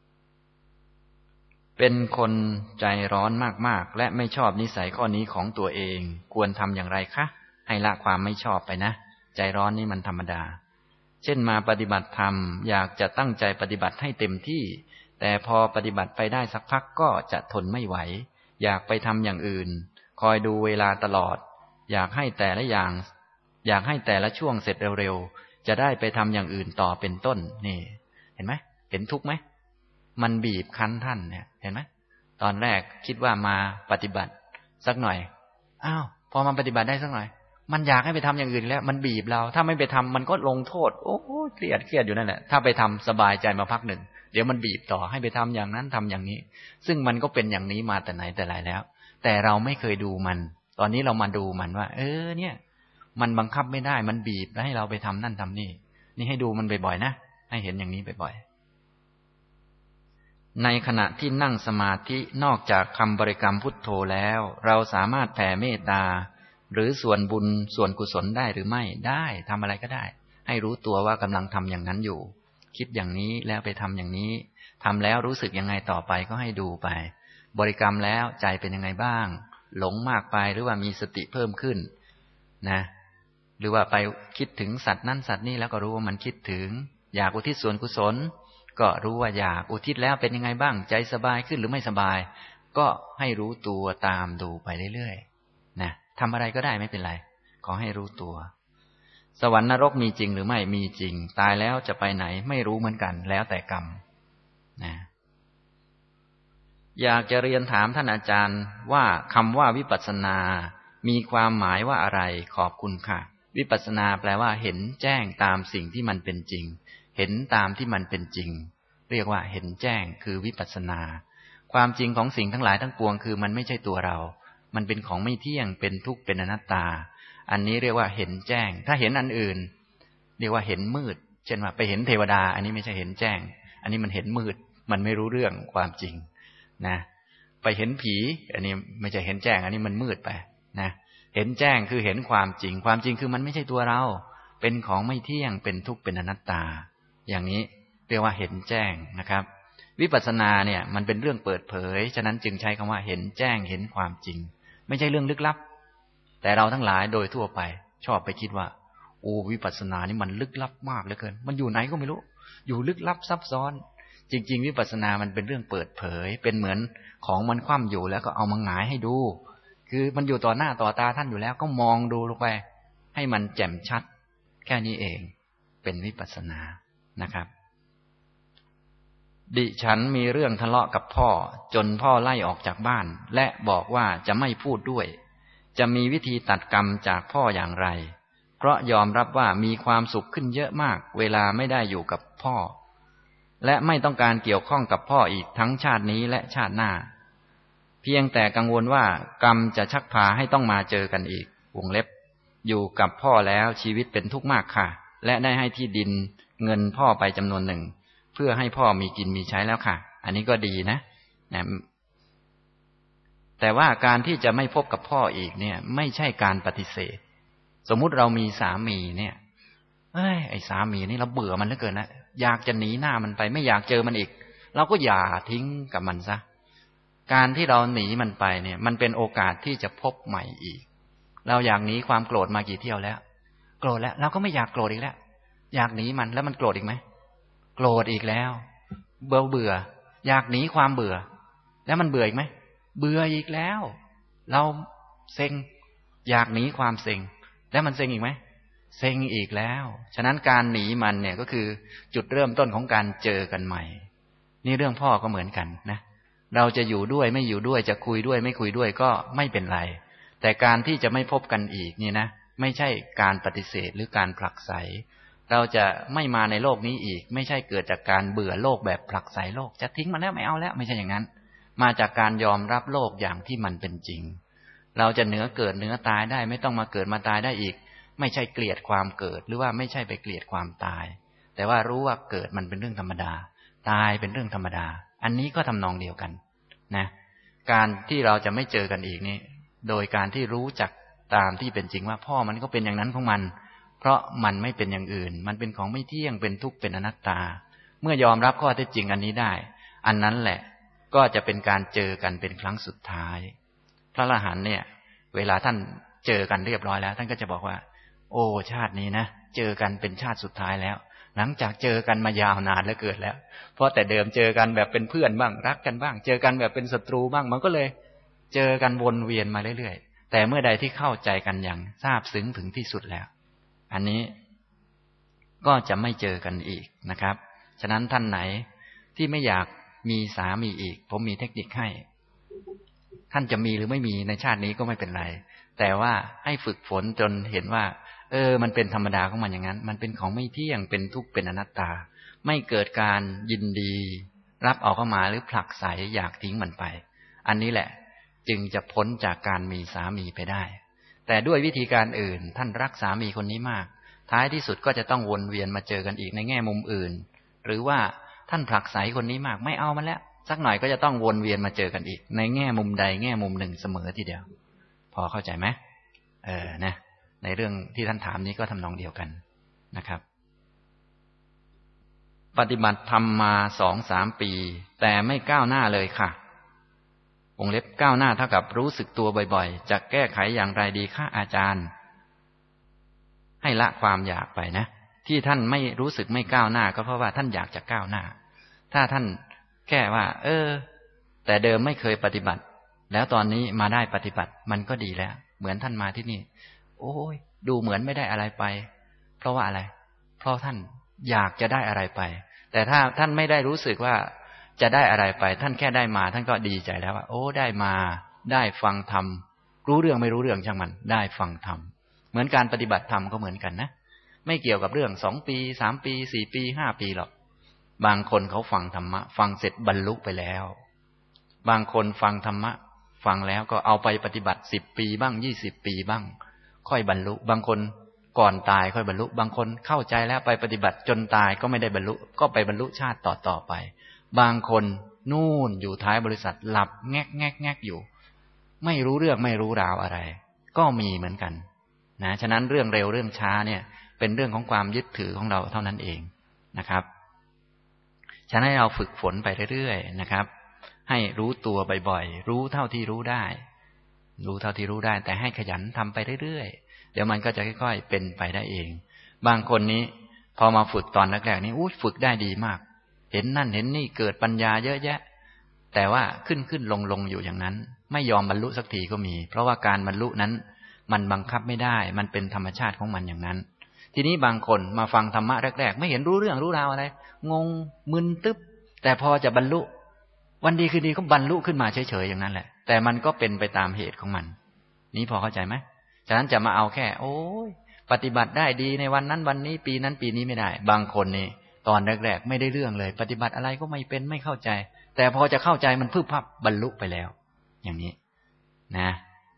เป็นคนใจร้อนมากๆและไม่ชอบนิสัยข้อนี้ของตัวเองควรทำอย่างไรคะให้ละความไม่ชอบไปนะใจร้อนนี่มันธรรมดาเช่นมาปฏิบัติธรรมอยากจะตั้งใจปฏิบัติให้เต็มที่แต่พอปฏิบัติไปได้สักพักก็จะทนไม่ไหวอยากไปทำอย่างอื่นคอยดูเวลาตลอดอยากให้แต่ละอย่างอยากให้แต่ละช่วงเสร็จเร็วๆจะได้ไปทำอย่างอื่นต่อเป็นต้นนี่เห็นไหมเห็นทุกข์ไหมมันบีบคั้นท่านเนี่ยเห็นไหมตอนแรกคิดว่ามาปฏิบัติสักหน่อยอ้าวพอมาปฏิบัติได้สักหน่อยมันอยากให้ไปทำอย่างอื่นแล้วมันบีบเราถ้าไม่ไปทำมันก็ลงโทษโอ้โหเครียดเครียดอยู่นั่นแหละถ้าไปทำสบายใจมาพักหนึ่งเดี๋ยวมันบีบต่อให้ไปทำอย่างนั้นทำอย่างนี้ซึ่งมันก็เป็นอย่างนี้มาแต่ไหนแต่ไรแล้วแต่เราไม่เคยดูมันตอนนี้เรามาดูมันว่าเออเนี่ยมันบังคับไม่ได้มันบีบแล้วให้เราไปทำนั่นทำนี่นี่ให้ดูมันบ่อยๆนะให้เห็นอย่างนี้บ่อยๆในขณะที่นั่งสมาธินอกจากคำบริกรรมพุทโธแล้วเราสามารถแผ่เมตตาหรือส่วนบุญส่วนกุศลได้หรือไม่ได้ทำอะไรก็ได้ให้รู้ตัวว่ากำลังทำอย่างนั้นอยู่คิดอย่างนี้แล้วไปทำอย่างนี้ทำแล้วรู้สึกยังไงต่อไปก็ให้ดูไปบริกรรมแล้วใจเป็นยังไงบ้างหลงมากไปหรือว่ามีสติเพิ่มขึ้นนะหรือว่าไปคิดถึงสัตว์นั้นสัตว์นี้แล้วก็รู้ว่ามันคิดถึงอยากอุทิศส่วนกุศลก็รู้ว่าอยากอุทิศแล้วเป็นยังไงบ้างใจสบายขึ้นหรือไม่สบายก็ให้รู้ตัวตามดูไปเรื่อยๆนะทำอะไรก็ได้ไม่เป็นไรขอให้รู้ตัวสวรรค์นรกมีจริงหรือไม่มีจริงตายแล้วจะไปไหนไม่รู้เหมือนกันแล้วแต่กรรมนะอยากจะเรียนถามท่านอาจารย์ว่าคำว่าวิปัสสนามีความหมายว่าอะไรขอบคุณค่ะวิปัสสนาแปลว่าเห็นแจ้งตามสิ่งที่มันเป็นจริงเห็นตามที่มันเป็นจริงเรียกว่าเห็นแจ้งคือวิปัสสนาความจริงของสิ่งทั้งหลายทั้งปวงคือมันไม่ใช่ตัวเรามันเป็นของไม่เที่ยงเป็นทุกข์เป็นอนัตตาอันนี้เรียกว่าเห็นแจ้งถ้าเห็นอันอื่นเรียกว่าเห็นมืดเช่นว่าไปเห็นเทวดาอันนี้ไม่ใช่เห็นแจ้งอันนี้มันเห็นมืดมันไม่รู้เรื่องความจริงนะไปเห็นผีอันนี้ไม่ใช่เห็นแจ้งอันนี้มันมืดไปนะเห็นแจ้งคือเห็นความจริงความจริงคือมันไม่ใช่ตัวเราเป็นของไม่เที่ยงเป็นทุกข์เป็นอนัตตาอย่างนี้เรียกว่าเห็นแจ้งนะครับวิปัสสนาเนี่ยมันเป็นเรื่องเปิดเผยฉะนั้นจึงใช้คำว่าเห็นแจ้งเห็นความจริงไม่ใช่เรื่องลึกลับแต่เราทั้งหลายโดยทั่วไปชอบไปคิดว่าโอ้วิปัสสนานี่มันลึกลับมากเหลือเกินมันอยู่ไหนก็ไม่รู้อยู่ลึกลับซับซ้อนจริงๆวิปัสสนามันเป็นเรื่องเปิดเผยเป็นเหมือนของมันคว่ำอยู่แล้วก็เอามาหงายให้ดูคือมันอยู่ต่อหน้าต่อตาท่านอยู่แล้วก็มองดูลงไปให้มันแจ่มชัดแค่นี้เองเป็นวิปัสสนานะครับดิฉันมีเรื่องทะเลาะกับพ่อจนพ่อไล่ออกจากบ้านและบอกว่าจะไม่พูดด้วยจะมีวิธีตัดกรรมจากพ่ออย่างไรเพราะยอมรับว่ามีความสุขขึ้นเยอะมากเวลาไม่ได้อยู่กับพ่อและไม่ต้องการเกี่ยวข้องกับพ่ออีกทั้งชาตินี้และชาติหน้าเพียงแต่กังวลว่ากรรมจะชักพาให้ต้องมาเจอกันอีกวงเล็บอยู่กับพ่อแล้วชีวิตเป็นทุกข์มากค่ะและได้ให้ที่ดินเงินพ่อไปจำนวนหนึ่งเพื่อให้พ่อมีกินมีใช้แล้วค่ะอันนี้ก็ดีนะนะแต่ว่าการที่จะไม่พบกับพ่ออีกเนี่ยไม่ใช่การปฏิเสธสมมุติเรามีสามีเนี่ยเอ้ยไอ้สามีนี่เราเบื่อมันเหลือเกินนะอยากจะหนีหน้ามันไปไม่อยากเจอมันอีกเราก็อย่าทิ้งกับมันซะการที่เราหนีมันไปเนี่ยมันเป็นโอกาสที่จะพบใหม่อีกเราอยากหนีความโกรธมากี่เที่ยวแล้วโกรธแล้วเราก็ไม่อยากโกรธอีกแล้วอยากหนีมันแล้วมันโกรธอีกไหมโกรธอีกแล้วเบื่อเบื่ออยากหนีความเบื่อแล้วมันเบื่ออีกไหมเบื่ออีกแล้วเราเซ็งอยากหนีความเซ็งแล้วมันเซ็งอีกไหมเซ็งอีกแล้วฉะนั้นการหนีมันเนี่ยก็คือจุดเริ่มต้นของการเจอกันใหม่นี่เรื่องพ่อก็เหมือนกันนะเราจะอยู่ด้วยไม่อยู่ด้วยจะคุยด้วยไม่คุยด้วยก็ไม่เป็นไรแต่การที่จะไม่พบกันอีกนี่นะไม่ใช่การปฏิเสธหรือการผลักไสเราจะไม่มาในโลกนี้อีกไม่ใช่เกิดจากการเบื่อโลกแบบผลักไสโลกจะทิ้งมันแล้วไม่เอาแล้วไม่ใช่อย่างนั้นมาจากการยอมรับโลกอย่างที่มันเป็นจริงเราจะเหนือเกิดเหนือตายได้ไม่ต้องมาเกิดมาตายได้อีกไม่ใช่เกลียดความเกิดหรือว่าไม่ใช่ไปเกลียดความตายแต่ว่ารู้ว่าเกิดมันเป็นเรื่องธรรมดาตายเป็นเรื่องธรรมดาอันนี้ก็ทำนองเดียวกันนะการที่เราจะไม่เจอกันอีกนี่โดยการที่รู้จักตามที่เป็นจริงว่าพ่อมันก็เป็นอย่างนั้นของมันเพราะมันไม่เป็นอย่างอื่นมันเป็นของไม่เที่ยงเป็นทุกข์เป็นอนัตตาเมื่อยอมรับข้อเท็จจริงอันนี้ได้อันนั้นแหละก็จะเป็นการเจอกันเป็นครั้งสุดท้ายพระอรหันต์เนี่ยเวลาท่านเจอกันเรียบร้อยแล้วท่านก็จะบอกว่าโอ้ชาตินี้นะเจอกันเป็นชาติสุดท้ายแล้วหลังจากเจอกันมายาวนานแล้วเกิดแล้วเพราะแต่เดิมเจอกันแบบเป็นเพื่อนบ้างรักกันบ้างเจอกันแบบเป็นศัตรูบ้างมันก็เลยเจอกันวนเวียนมาเรื่อยๆแต่เมื่อใดที่เข้าใจกันอย่างซาบซึ้งถึงที่สุดแล้วอันนี้ก็จะไม่เจอกันอีกนะครับฉะนั้นท่านไหนที่ไม่อยากมีสามีอีกผมมีเทคนิคให้ท่านจะมีหรือไม่มีในชาตินี้ก็ไม่เป็นไรแต่ว่าให้ฝึกฝนจนเห็นว่าเออมันเป็นธรรมดาของมันอย่างนั้นมันเป็นของไม่เที่ยงเป็นทุกข์เป็นอนัตตาไม่เกิดการยินดีรับเอาเข้ามาหรือผลักไสอยากทิ้งมันไปอันนี้แหละจึงจะพ้นจากการมีสามีไปได้แต่ด้วยวิธีการอื่นท่านรักสามีคนนี้มากท้ายที่สุดก็จะต้องวนเวียนมาเจอกันอีกในแง่มุมอื่นหรือว่าท่านผลักไสคนนี้มากไม่เอามันแล้วสักหน่อยก็จะต้องวนเวียนมาเจอกันอีกในแง่มุมใดแง่มุมหนึ่งเสมอทีเดียวพอเข้าใจไหมเออนะในเรื่องที่ท่านถามนี้ก็ทำนองเดียวกันนะครับปฏิบัติธรรมมาสองสามปีแต่ไม่ก้าวหน้าเลยค่ะวงเล็บก้าวหน้าเท่ากับรู้สึกตัวบ่อยๆจะแก้ไขอย่างไรดีคะอาจารย์ให้ละความอยากไปนะที่ท่านไม่รู้สึกไม่ก้าวหน้าก็เพราะว่าท่านอยากจะก้าวหน้าถ้าท่านแค่ว่าเออแต่เดิมไม่เคยปฏิบัติแล้วตอนนี้มาได้ปฏิบัติมันก็ดีแล้วเหมือนท่านมาที่นี่โอ้ยดูเหมือนไม่ได้อะไรไปเพราะว่าอะไรเพราะท่านอยากจะได้อะไรไปแต่ถ้าท่านไม่ได้รู้สึกว่าจะได้อะไรไปท่านแค่ได้มาท่านก็ดีใจแล้วว่าโอ้ได้มาได้ฟังธรรมรู้เรื่องไม่รู้เรื่องช่างมันได้ฟังธรรมเหมือนการปฏิบัติธรรมก็เหมือนกันนะไม่เกี่ยวกับเรื่องสองปีสามปีสี่ปีห้าปีหรอกบางคนเขาฟังธรรมะฟังเสร็จบรรลุไปแล้วบางคนฟังธรรมะฟังแล้วก็เอาไปปฏิบัติสิบปีบ้างยี่สิบปีบ้างค่อยบรรลุบางคนก่อนตายค่อยบรรลุบางคนเข้าใจแล้วไปปฏิบัติจนตายก็ไม่ได้บรรลุก็ไปบรรลุชาติต่อต่อไปบางคนนู่นอยู่ท้ายบริษัทหลับแงกแงกแงกอยู่ไม่รู้เรื่องไม่รู้ราวอะไรก็มีเหมือนกันนะฉะนั้นเรื่องเร็วเรื่องช้าเนี่ยเป็นเรื่องของความยึดถือของเราเท่านั้นเองนะครับฉะนั้นให้เราฝึกฝนไปเรื่อยๆนะครับให้รู้ตัวบ่อยๆรู้เท่าที่รู้ได้รู้เท่าที่รู้ได้แต่ให้ขยันทำไปเรื่อยๆเดี๋ยวมันก็จะค่อยๆเป็นไปได้เองบางคนนี้พอมาฝึกตอนแรกๆนี่อู้ฝึกได้ดีมากเห็นนั่นเห็นนี่เกิดปัญญาเยอะแยะแต่ว่าขึ้นขึ้นลงลงอยู่อย่างนั้นไม่ยอมบรรลุสักทีก็มีเพราะว่าการบรรลุนั้นมันบังคับไม่ได้มันเป็นธรรมชาติของมันอย่างนั้นทีนี้บางคนมาฟังธรรมะแรกๆไม่เห็นรู้เรื่องรู้ราวอะไรงงมึนตึ๊บแต่พอจะบรรลุวันดีคืนดีก็บรรลุขึ้นมาเฉยๆอย่างนั้นแหละแต่มันก็เป็นไปตามเหตุของมันนี้พอเข้าใจไหมฉะนั้นจะมาเอาแค่โอ้ยปฏิบัติได้ดีในวันนั้นวันนี้ปีนั้นปีนี้ไม่ได้บางคนนี่ตอนแรกๆไม่ได้เรื่องเลยปฏิบัติอะไรก็ไม่เป็นไม่เข้าใจแต่พอจะเข้าใจมันพึบพับบรรลุไปแล้วอย่างนี้นะ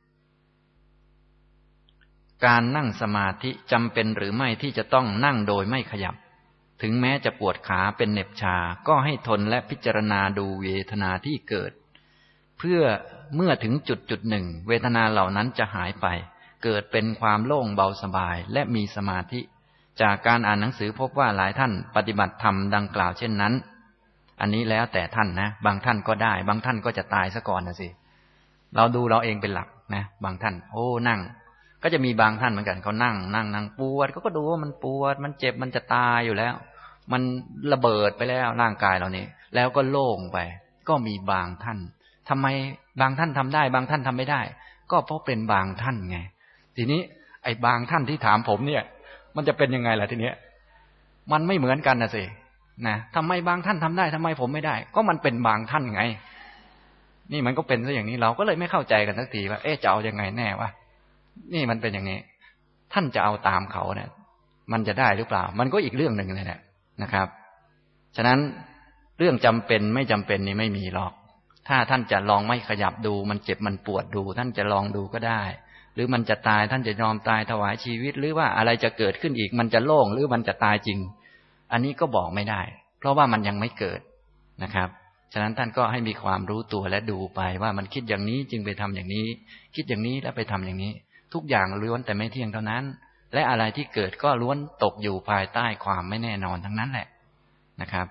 การนั่งสมาธิจำเป็นหรือไม่ที่จะต้องนั่งโดยไม่ขยับถึงแม้จะปวดขาเป็นเหน็บชาก็ให้ทนและพิจารณาดูเวทนาที่เกิดเพื่อเมื่อถึงจุดจุดหนึ่งเวทนาเหล่านั้นจะหายไปเกิดเป็นความโล่งเบาสบายและมีสมาธิจากการอ่านหนังสือพบว่าหลายท่านปฏิบัติธรรมดังกล่าวเช่นนั้นอันนี้แล้วแต่ท่านนะบางท่านก็ได้บางท่านก็จะตายซะก่อนนะสิเราดูเราเองเป็นหลักนะบางท่านโอ้นั่งก็จะมีบางท่านเหมือนกันเขานั่งนั่งนั่งปวดก็ก็ดูว่ามันปวดมันเจ็บมันจะตายอยู่แล้วมันระเบิดไปแล้วร่างกายเรานี่แล้วก็โล่งไปก็มีบางท่านทำไมบางท่านทำได้บางท่านทำไม่ได้ก็เพราะเป็นบางท่านไงทีนี้ไอ้บางท่านที่ถามผมเนี่ยมันจะเป็นยังไงล่ะทีเนี้ยมันไม่เหมือนกันนะสินะทำไมบางท่านทำได้ทำไมผมไม่ได้ก็มันเป็นบางท่านไงนี่มันก็เป็นซะอย่างนี้เราก็เลยไม่เข้าใจกันสักทีว่าเอ๊ะจะเอายังไงแน่วะนี่มันเป็นอย่างนี้ท่านจะเอาตามเขาเนี่ยมันจะได้หรือเปล่ามันก็อีกเรื่องหนึ่งเลยเนี่ยนะครับฉะนั้นเรื่องจำเป็นไม่จำเป็นนี่ไม่มีหรอกถ้าท่านจะลองไม่ขยับดูมันเจ็บมันปวดดูท่านจะลองดูก็ได้หรือมันจะตายท่านจะยอมตายถวายชีวิตหรือว่าอะไรจะเกิดขึ้นอีกมันจะโล่งหรือมันจะตายจริงอันนี้ก็บอกไม่ได้เพราะว่ามันยังไม่เกิดนะครับฉะนั้นท่านก็ให้มีความรู้ตัวและดูไปว่ามันคิดอย่างนี้จึงไปทำอย่างนี้คิดอย่างนี้แล้วไปทำอย่างนี้ทุกอย่างล้วนแต่ไม่เที่ยงเท่านั้นและอะไรที่เกิดก็ล้วนตกอยู่ภายใต้ความไม่แน่นอนทั้งนั้นแหละนะครับ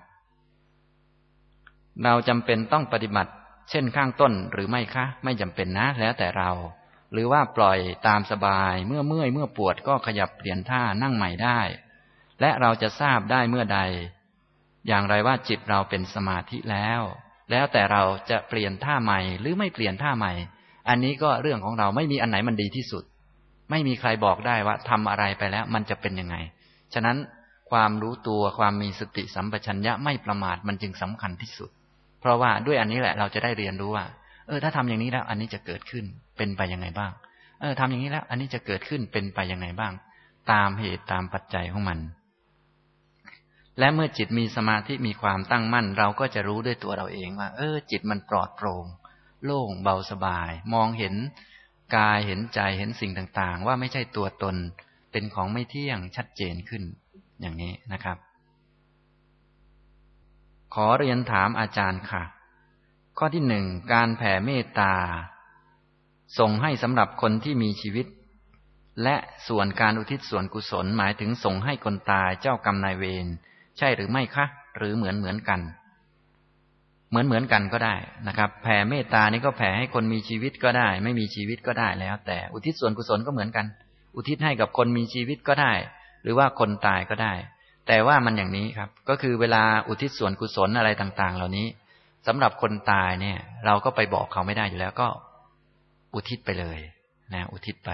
เราจำเป็นต้องปฏิบัติเช่นข้างต้นหรือไม่คะไม่จำเป็นนะแล้วแต่เราหรือว่าปล่อยตามสบายเมื่อเมื่อยเมื่อปวดก็ขยับเปลี่ยนท่านั่งใหม่ได้และเราจะทราบได้เมื่อใดอย่างไรว่าจิตเราเป็นสมาธิแล้วแล้วแต่เราจะเปลี่ยนท่าใหม่หรือไม่เปลี่ยนท่าใหม่อันนี้ก็เรื่องของเราไม่มีอันไหนมันดีที่สุดไม่มีใครบอกได้ว่าทำอะไรไปแล้วมันจะเป็นยังไงฉะนั้นความรู้ตัวความมีสติสัมปชัญญะไม่ประมาทมันจึงสำคัญที่สุดเพราะว่าด้วยอันนี้แหละเราจะได้เรียนรู้ว่าเออถ้าทำอย่างนี้แล้วอันนี้จะเกิดขึ้นเป็นไปยังไงบ้างเออทำอย่างนี้แล้วอันนี้จะเกิดขึ้นเป็นไปยังไงบ้างตามเหตุตามปัจจัยของมันและเมื่อจิตมีสมาธิมีความตั้งมั่นเราก็จะรู้ด้วยตัวเราเองว่าเออจิตมันปลอดโปร่งโล่งเบาสบายมองเห็นกายเห็นใจเห็นสิ่งต่างๆว่าไม่ใช่ตัวตนเป็นของไม่เที่ยงชัดเจนขึ้นอย่างนี้นะครับขอเรียนถามอาจารย์ค่ะข้อที่หนึ่งการแผ่เมตตาส่งให้สำหรับคนที่มีชีวิตและส่วนการอุทิศส่วนกุศลหมายถึงส่งให้คนตายเจ้ากรรมนายเวรใช่หรือไม่คะหรือเหมือนเหมือนกันเหมือนเหมือนกันก็ได้นะครับแผ่เมตตานี่ก็แผ่ให้คนมีชีวิตก็ได้ไม่มีชีวิตก็ได้แล้วแต่อุทิศส่วนกุศลก็เหมือนกันอุทิศให้กับคนมีชีวิตก็ได้หรือว่าคนตายก็ได้แต่ว่ามันอย่างนี้ครับก็คือเวลาอุทิศส่วนกุศลอะไรต่างๆเหล่านี้สำหรับคนตายเนี่ยเราก็ไปบอกเขาไม่ได้อยู่แล้วก็อุทิศไปเลยนะอุทิศไป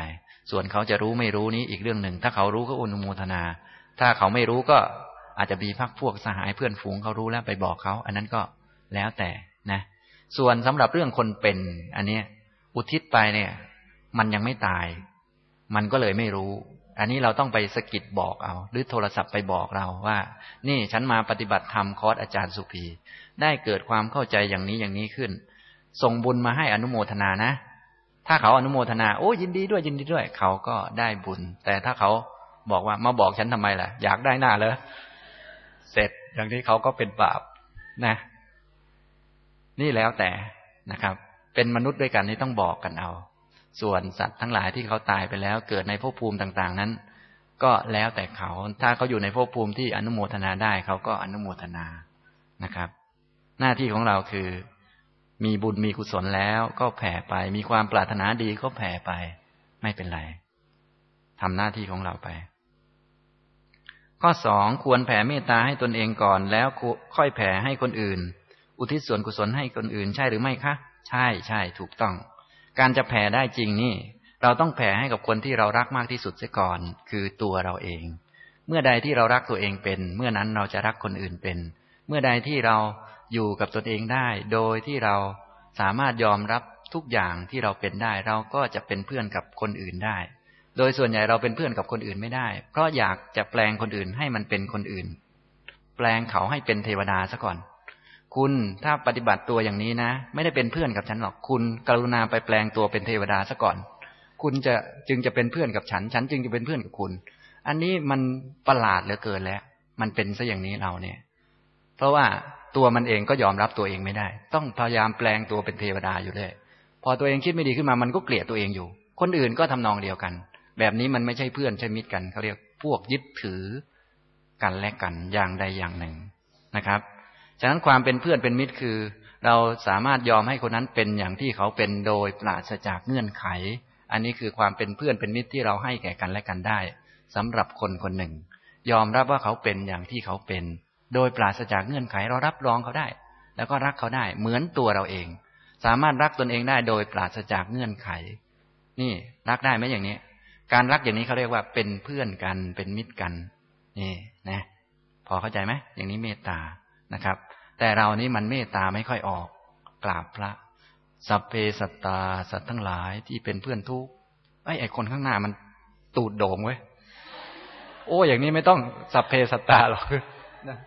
ส่วนเขาจะรู้ไม่รู้นี้อีกเรื่องหนึ่งถ้าเขารู้ก็อนุโมทนาถ้าเขาไม่รู้ก็อาจจะมีพรรคพวกสหายเพื่อนฝูงเขารู้แล้วไปบอกเขาอันนั้นก็แล้วแต่นะส่วนสำหรับเรื่องคนเป็นอันนี้อุทิศไปเนี่ยมันยังไม่ตายมันก็เลยไม่รู้อันนี้เราต้องไปสะกิดบอกเอาหรือโทรศัพท์ไปบอกเราว่านี่ฉันมาปฏิบัติธรรมคอร์สอาจารย์สุภีได้เกิดความเข้าใจอย่างนี้อย่างนี้ขึ้นส่งบุญมาให้อนุโมทนานะถ้าเขาอนุโมทนาโอ้ยินดีด้วยยินดีด้วยเขาก็ได้บุญแต่ถ้าเขาบอกว่ามาบอกฉันทำไมล่ะอยากได้หน้าเลยเสร็จอย่างนี้เขาก็เป็นบาปนะนี่แล้วแต่นะครับเป็นมนุษย์ด้วยกันนี่ต้องบอกกันเอาส่วนสัตว์ทั้งหลายที่เขาตายไปแล้วเกิดในภพภูมิต่างๆนั้นก็แล้วแต่เขาถ้าเขาอยู่ในภพภูมิที่อนุโมทนาได้เขาก็อนุโมทนานะครับหน้าที่ของเราคือมีบุญมีกุศลแล้วก็แผ่ไปมีความปรารถนาดีก็แผ่ไปไม่เป็นไรทำหน้าที่ของเราไปข้อสองควรแผ่เมตตาให้ตนเองก่อนแล้วค่อยแผ่ให้คนอื่นอุทิศส่วนกุศลให้คนอื่นใช่หรือไม่คะใช่ใช่ถูกต้องการจะแผ่ได้จริงนี่เราต้องแผ่ให้กับคนที่เรารักมากที่สุดเสียก่อนคือตัวเราเองเมื่อใดที่เรารักตัวเองเป็นเมื่อนั้นเราจะรักคนอื่นเป็นเมื่อใดที่เราอยู่กับตนเองได้โดยที่เราสามารถยอมรับทุกอย่างที่เราเป็นได้เราก็จะเป็นเพื่อนกับคนอื่นได้โดยส่วนใหญ่เราเป็นเพื่อนกับคนอื่นไม่ได้เพราะอยากจะแปลงคนอื่นให้มันเป็นคนอื่นแปลงเขาให้เป็นเทวดาซะก่อนคุณถ้าปฏิบัติตัวอย่างนี้นะไม่ได้เป็นเพื่อนกับฉันหรอกคุณกรุณาไปแปลงตัวเป็นเทวดาซะก่อนคุณจะจึงจะเป็นเพื่อนกับฉันฉันจึงจะเป็นเพื่อนกับคุณอันนี้มันประหลาดเหลือเกินแล้วมันเป็นซะอย่างนี้เราเนี่ยเพราะว่าตัวมันเองก็ยอมรับตัวเองไม่ได้ต้องพยายามแปลงตัวเป็นเทวดาอยู่เลยพอตัวเองคิดไม่ดีขึ้นมามันก็เกลียดตัวเองอยู่คนอื่นก็ทำนองเดียวกันแบบนี้มันไม่ใช่เพื่อนใช่มิตรกันเขาเรียกพวกยึดถือกันและกันอย่างใดอย่างหนึ่งนะครับฉะนั้นความเป็นเพื่อนเป็นมิตรคือเราสามารถยอมให้คนนั้นเป็นอย่างที่เขาเป็นโดยปราศจากเงื่อนไขอันนี้คือความเป็นเพื่อนเป็นมิตรที่เราให้แก่กันและกันได้สำหรับคนคนหนึ่งยอมรับว่าเขาเป็นอย่างที่เขาเป็นโดยปราศจากเงื่อนไขเรารับรองเขาได้แล้วก็รักเขาได้เหมือนตัวเราเองสามารถรักตนเองได้โดยปราศจากเงื่อนไขนี่รักได้ไหมอย่างนี้การรักอย่างนี้เขาเรียกว่าเป็นเพื่อนกันเป็นมิตรกันนี่นะพอเข้าใจไหมอย่างนี้เมตตานะครับแต่เรานี่มันเมตตาไม่ค่อยออกกราบพระสัพเพสัตตาสัตว์ทั้งหลายที่เป็นเพื่อนทุกข์ไอ้ไอ้คนข้างหน้ามันตูดโด่งเว้ยโอ้อย่างนี้ไม่ต้องสัพเพสัตตาหรอกนะ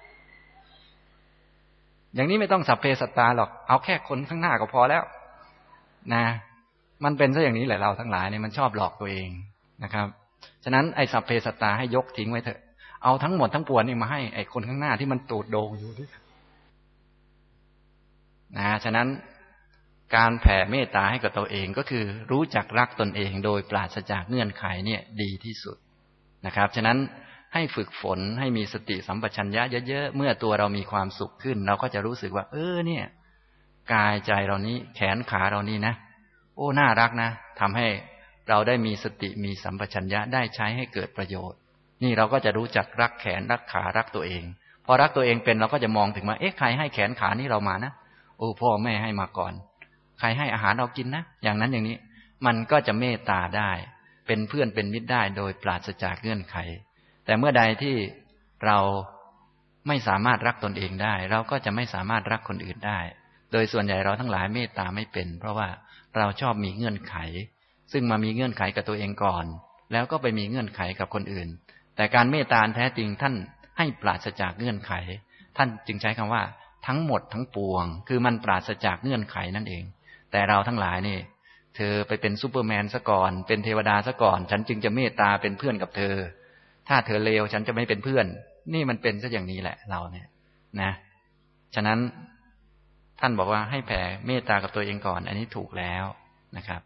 อย่างนี้ไม่ต้องสัพเพสัตตาหรอกเอาแค่คนข้างหน้าก็พอแล้วนะมันเป็นซะอย่างนี้แหละเราทั้งหลายเนี่ยมันชอบหลอกตัวเองนะครับฉะนั้นไอ้สัพเพสัตตาให้ยกทิ้งไว้เถอะเอาทั้งหมดทั้งปวงนี่มาให้ไอ้คนข้างหน้าที่มันตูดโด่งอยู่ดินะฉะนั้นการแผ่เมตตาให้กับตัวเองก็คือรู้จักรักตนเองโดยปราศจากเงื่อนไขเนี่ยดีที่สุดนะครับฉะนั้นให้ฝึกฝนให้มีสติสัมปชัญญะเยอะๆเมื่อตัวเรามีความสุขขึ้นเราก็จะรู้สึกว่าเออเนี่ยกายใจเรานี้แขนขาเรานี่นะโอ้น่ารักนะทำให้เราได้มีสติมีสัมปชัญญะได้ใช้ให้เกิดประโยชน์นี่เราก็จะรู้จักรักแขนรักขารักตัวเองพอรักตัวเองเป็นเราก็จะมองถึงว่าเอ๊ะใครให้แขนขานี่เรามานะโอ้พ่อแม่ให้มาก่อนใครให้อาหารเรากินนะอย่างนั้นอย่างนี้มันก็จะเมตตาได้เป็นเพื่อนเป็นมิตรได้โดยปราศจากเงื่อนไขแต่เมื่อใดที่เราไม่สามารถรักตนเองได้เราก็จะไม่สามารถรักคนอื่นได้โดยส่วนใหญ่เราทั้งหลายเมตตาไม่เป็นเพราะว่าเราชอบมีเงื่อนไขซึ่งมามีเงื่อนไขกับตัวเองก่อนแล้วก็ไปมีเงื่อนไขกับคนอื่นแต่การเมตตาแท้จริงท่านให้ปราศจากเงื่อนไขท่านจึงใช้คำว่าทั้งหมดทั้งปวงคือมันปราศจากเงื่อนไขนั่นเองแต่เราทั้งหลายนี่เธอไปเป็นซูเปอร์แมนซะก่อนเป็นเทวดาซะก่อนฉันจึงจะเมตตาเป็นเพื่อนกับเธอถ้าเธอเลวฉันจะไม่เป็นเพื่อนนี่มันเป็นซะอย่างนี้แหละเราเนี่ยนะฉะนั้นท่านบอกว่าให้แผ่เมตตากับตัวเองก่อนอันนี้ถูกแล้วนะครับ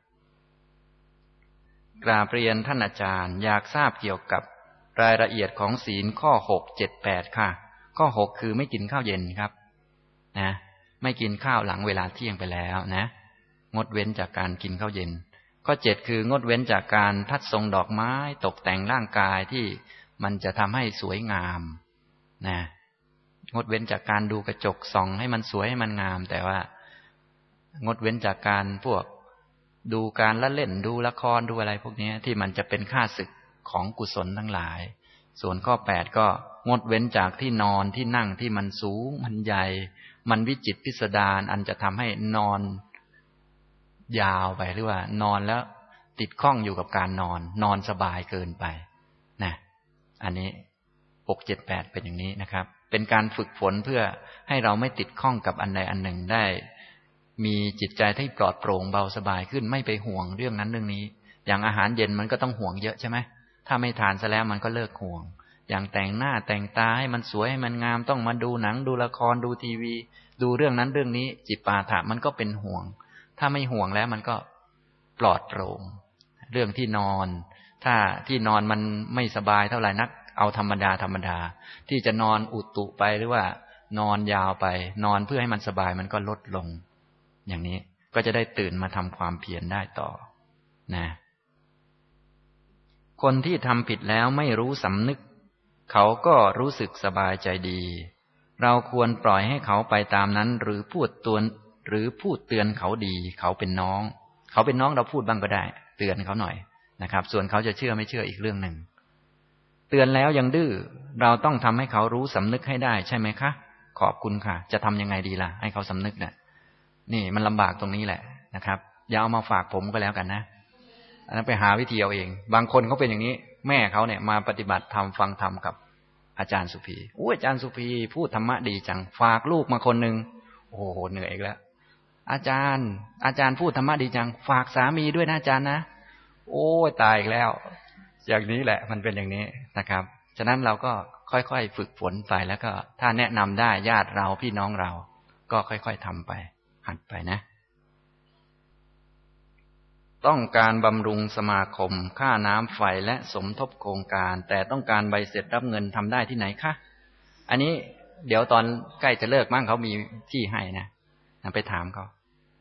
กราบเรียนท่านอาจารย์อยากทราบเกี่ยวกับรายละเอียดของศีลข้อหก เจ็ด แปดค่ะข้อหกคือไม่กินข้าวเย็นครับนะไม่กินข้าวหลังเวลาเที่ยงไปแล้วนะงดเว้นจากการกินข้าวเย็นข้อเจ็ดคืองดเว้นจากการทัดทรงดอกไม้ตกแต่งร่างกายที่มันจะทำให้สวยงามนะงดเว้นจากการดูกระจกส่องให้มันสวยให้มันงามแต่ว่างดเว้นจากการพวกดูการละเล่นดูละครดูอะไรพวกนี้ที่มันจะเป็นข้าศึกของกุศลทั้งหลายส่วนข้อแปดก็งดเว้นจากที่นอนที่นั่งที่มันสูงมันใหญ่มันวิจิตรพิสดารอันจะทำให้นอนยาวไปหรือว่านอนแล้วติดข้องอยู่กับการนอนนอนสบายเกินไปนะอันนี้หก เจ็ด แปดเป็นอย่างนี้นะครับเป็นการฝึกฝนเพื่อให้เราไม่ติดข้องกับอันใดอันหนึ่งได้มีจิตใจที่ปลอดโปร่งเบาสบายขึ้นไม่ไปห่วงเรื่องนั้นเรื่องนี้อย่างอาหารเย็นมันก็ต้องห่วงเยอะใช่ไหมถ้าไม่ทานซะแล้วมันก็เลิกห่วงอย่างแต่งหน้าแต่งตาให้มันสวยให้มันงามต้องมาดูหนังดูละครดูทีวีดูเรื่องนั้นเรื่องนี้จิปาถะมันก็เป็นห่วงถ้าไม่ห่วงแล้วมันก็ปลอดโปร่งเรื่องที่นอนถ้าที่นอนมันไม่สบายเท่าไหร่นักเอาธรรมดาธรรมดาที่จะนอนอุตุไปหรือว่านอนยาวไปนอนเพื่อให้มันสบายมันก็ลดลงอย่างนี้ก็จะได้ตื่นมาทำความเพียรได้ต่อนะคนที่ทำผิดแล้วไม่รู้สำนึกเขาก็รู้สึกสบายใจดีเราควรปล่อยให้เขาไปตามนั้นหรือพูดเตือนหรือพูดเตือนเขาดีเขาเป็นน้องเขาเป็นน้องเราพูดบ้างก็ได้เตือนเขาหน่อยนะครับส่วนเขาจะเชื่อไม่เชื่ออีกเรื่องหนึ่งเตือนแล้วยังดื้อเราต้องทำให้เขารู้สำนึกให้ได้ใช่ไหมคะขอบคุณค่ะจะทำยังไงดีล่ะให้เขาสำนึกเนี่ยนี่มันลำบากตรงนี้แหละนะครับอย่าเอามาฝากผมก็แล้วกันนะอันนั้นไปหาวิธีเอาเองบางคนเขาเป็นอย่างนี้แม่เขาเนี่ยมาปฏิบัติธรรมฟังธรรมกับอาจารย์สุภีโอ้อาจารย์สุภีพูดธรรมะดีจังฝากลูกมาคนหนึ่งโอ้โหเหนื่อยอีกแล้วอาจารย์อาจารย์พูดธรรมะดีจังฝากสามีด้วยนะอาจารย์นะโอ้ตายอีกแล้วอย่างนี้แหละมันเป็นอย่างนี้นะครับฉะนั้นเราก็ค่อยๆฝึกฝนไปแล้วก็ถ้าแนะนำได้ญาติเราพี่น้องเราก็ค่อยๆทำไปหัดไปนะต้องการบำรุงสมาคมค่าน้ำไฟและสมทบโครงการแต่ต้องการใบเสร็จรับเงินทำได้ที่ไหนคะอันนี้เดี๋ยวตอนใกล้จะเลิกมั่งเขามีที่ให้นะไปถามเขา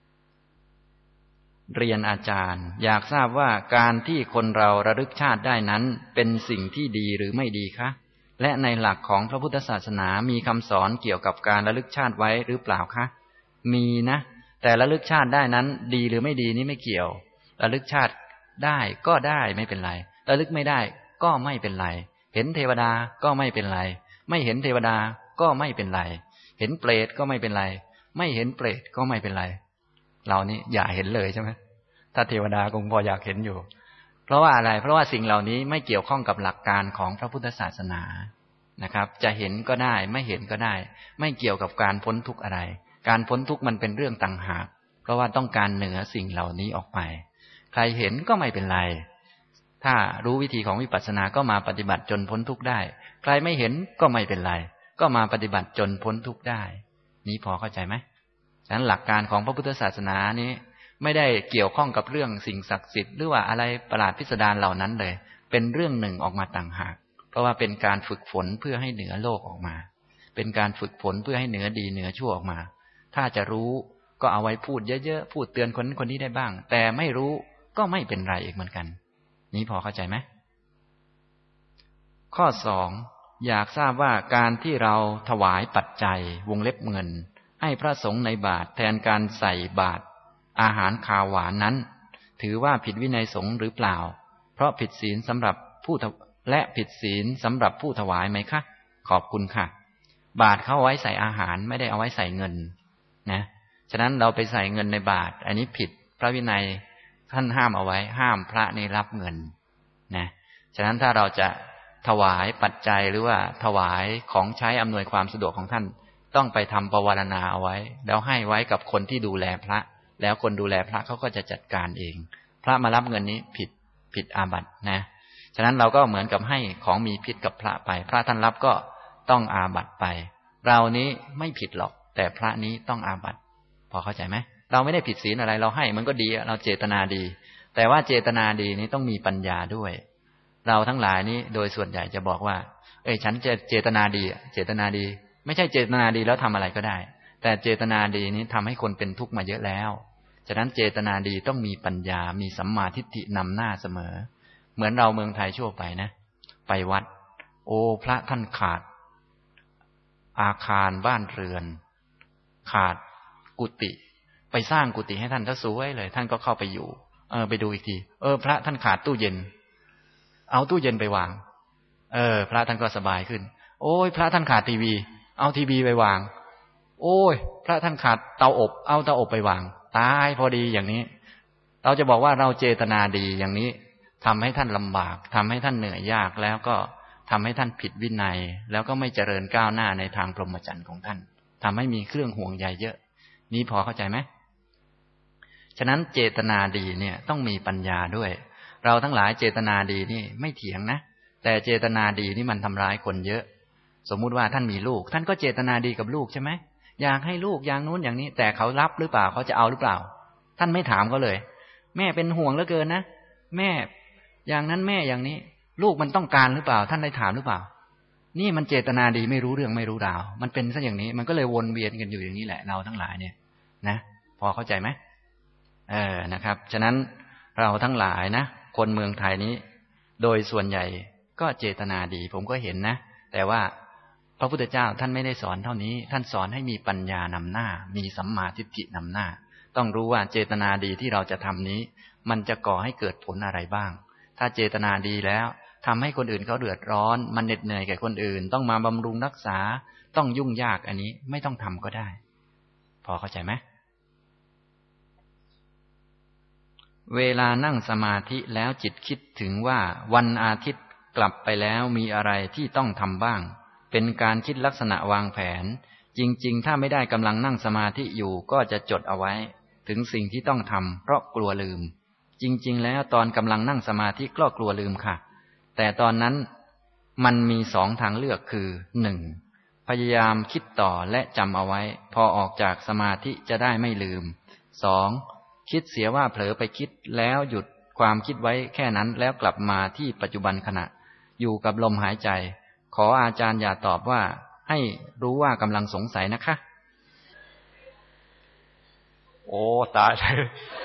เรียนอาจารย์อยากทราบว่าการที่คนเราระลึกชาติได้นั้นเป็นสิ่งที่ดีหรือไม่ดีคะและในหลักของพระพุทธศาสนามีคำสอนเกี่ยวกับการระลึกชาติไว้หรือเปล่าคะมีนะแต่ระลึกชาติได้นั้นดีหรือไม่ดีนี่ไม่เกี่ยวระลึกชาติได้ก็ได้ไม่เป็นไรระลึกไม่ได้ก็ไม่เป็นไรเห็นเทวดาก็ไม่เป็นไรไม่เห็นเทวดาก็ไม่เป็นไรเห็นเปรตก็ไม่เป็นไรไม่เห็นเปรตก็ไม่เป็นไรเรานี่อย่าเห็นเลยใช่ไหมถ้าเทวดาคงพออยากเห็นอยู่เพราะว่าอะไรเพราะว่าสิ่งเหล่านี้ไม่เกี่ยวข้องกับหลักการของพระพุทธศาสนานะครับจะเห็นก็ได้ไม่เห็นก็ได้ไม่เกี่ยวกับการพ้นทุกข์อะไรการพ้นทุกข์มันเป็นเรื่องต่างหากเพราะว่าต้องการเหนือสิ่งเหล่านี้ออกไปใครเห็นก็ไม่เป็นไรถ้ารู้วิธีของวิปัสสนาก็มาปฏิบัติจนพ้นทุกข์ได้ใครไม่เห็นก็ไม่เป็นไรก็มาปฏิบัติจนพ้นทุกข์ได้นี้พอเข้าใจไหมฉะนั้นหลักการของพระพุทธศาสนานี้ไม่ได้เกี่ยวข้องกับเรื่องสิ่งศักดิ์สิทธิ์หรือว่าอะไรประหลาดพิสดารเหล่านั้นเลยเป็นเรื่องหนึ่งออกมาต่างหากเพราะว่าเป็นการฝึกฝนเพื่อให้เหนือโลกออกมาเป็นการฝึกฝนเพื่อให้เหนือดีเหนือชั่วออกมาถ้าจะรู้ก็เอาไว้พูดเยอะๆพูดเตือนคนนั้นคนนี้ได้บ้างแต่ไม่รู้ก็ไม่เป็นไรอีกเหมือนกันนี้พอเข้าใจไหมข้อสองอยากทราบว่าการที่เราถวายปัจจัยวงเล็บเงินให้พระสงฆ์ในบาตรแทนการใส่บาตรอาหารคาวหวานนั้นถือว่าผิดวินัยสงฆ์หรือเปล่าเพราะผิดศีลสำหรับผู้และผิดศีลสำหรับผู้ถวายไหมคะขอบคุณค่ะบาตรเขาไว้ใส่อาหารไม่ได้เอาไว้ใส่เงินนะฉะนั้นเราไปใส่เงินในบาตรอันนี้ผิดพระวินัยท่านห้ามเอาไว้ห้ามพระในรับเงินนะฉะนั้นถ้าเราจะถวายปัจจัยหรือว่าถวายของใช้อำนวยความสะดวกของท่านต้องไปทำปวารณาเอาไว้แล้วให้ไว้กับคนที่ดูแลพระแล้วคนดูแลพระเขาก็จะจัดการเองพระมารับเงินนี้ผิดผิดอาบัตินะฉะนั้นเราก็เหมือนกับให้ของมีพิษกับพระไปพระท่านรับก็ต้องอาบัติไปเรานี้ไม่ผิดหรอกแต่พระนี้ต้องอาบัติพอเข้าใจไหมเราไม่ได้ผิดศีลอะไรเราให้มันก็ดีเราเจตนาดีแต่ว่าเจตนาดีนี้ต้องมีปัญญาด้วยเราทั้งหลายนี้โดยส่วนใหญ่จะบอกว่าเอ้ยฉันจะเจตนาดีเจตนาดีไม่ใช่เจตนาดีแล้วทำอะไรก็ได้แต่เจตนาดีนี้ทำให้คนเป็นทุกข์มาเยอะแล้วฉะนั้นเจตนาดีต้องมีปัญญามีสัมมาทิฏฐินำหน้าเสมอเหมือนเราเมืองไทยทั่วไปนะไปวัดโอ้พระท่านขาดอาคารบ้านเรือนขาดกุฏิไปสร้างกุฏิให้ท่านซะสวยเลยท่านก็เข้าไปอยู่เออไปดูอีกทีเออพระท่านขาดตู้เย็นเอาตู้เย็นไปวางเออพระท่านก็สบายขึ้นโอ้ยพระท่านขาดทีวีเอาทีวีไปวางโอ้ยพระท่านขาดเตาอบเอาเตาอบไปวางตายพอดีอย่างนี้เราจะบอกว่าเราเจตนาดีอย่างนี้ทำให้ท่านลำบากทำให้ท่านเหนื่อยยากแล้วก็ทำให้ท่านผิดวินัยแล้วก็ไม่เจริญก้าวหน้าในทางพรหมจรรย์ของท่านทำให้มีเครื่องห่วงใยเยอะนี้พอเข้าใจไหมฉะนั้นเจตนาดีเนี่ยต้องมีปัญญาด้วยเราทั้งหลายเจตนาดีนี่ไม่เถียงนะแต่เจตนาดีนี่มันทำร้ายคนเยอะสมมุติว่าท่านมีลูกท่านก็เจตนาดีกับลูกใช่ไหมอยากให้ลูกอย่างนู้นอย่างนี้แต่เขารับหรือเปล่าเขาจะเอาหรือเปล่าท่านไม่ถามเขาเลยแม่เป็นห่วงเหลือเกินนะแม่อย่างนั้นแม่อย่างนี้ลูกมันต้องการหรือเปล่าท่านได้ถามหรือเปล่านี่มันเจตนาดีไม่รู้เรื่องไม่รู้ราวมันเป็นซะอย่างนี้มันก็เลยวนเวียนกันอยู่อย่างนี้แหละเราทั้งหลายเนี่ยนะพอเข้าใจไหมเออนะครับฉะนั้นเราทั้งหลายนะคนเมืองไทยนี้โดยส่วนใหญ่ก็เจตนาดีผมก็เห็นนะแต่ว่าพระพุทธเจ้าท่านไม่ได้สอนเท่านี้ท่านสอนให้มีปัญญานำหน้ามีสัมมาทิฏฐินำหน้าต้องรู้ว่าเจตนาดีที่เราจะทำนี้มันจะก่อให้เกิดผลอะไรบ้างถ้าเจตนาดีแล้วทำให้คนอื่นเขาเดือดร้อนมันเหน็ดเหนื่อยแก่คนอื่นต้องมาบำรุงรักษาต้องยุ่งยากอันนี้ไม่ต้องทำก็ได้พอเข้าใจไหมเวลานั่งสมาธิแล้วจิตคิดถึงว่าวันอาทิตย์กลับไปแล้วมีอะไรที่ต้องทำบ้างเป็นการคิดลักษณะวางแผนจริงๆถ้าไม่ได้กำลังนั่งสมาธิอยู่ก็จะจดเอาไว้ถึงสิ่งที่ต้องทำเพราะกลัวลืมจริงๆแล้วตอนกำลังนั่งสมาธิก็กลัวลืมค่ะแต่ตอนนั้นมันมีสองทางเลือกคือหนึ่งพยายามคิดต่อและจำเอาไว้พอออกจากสมาธิจะได้ไม่ลืมสองคิดเสียว่าเผลอไปคิดแล้วหยุดความคิดไว้แค่นั้นแล้วกลับมาที่ปัจจุบันขณะอยู่กับลมหายใจขออาจารย์อย่าตอบว่าให้รู้ว่ากำลังสงสัยนะคะโอ้ตายเลย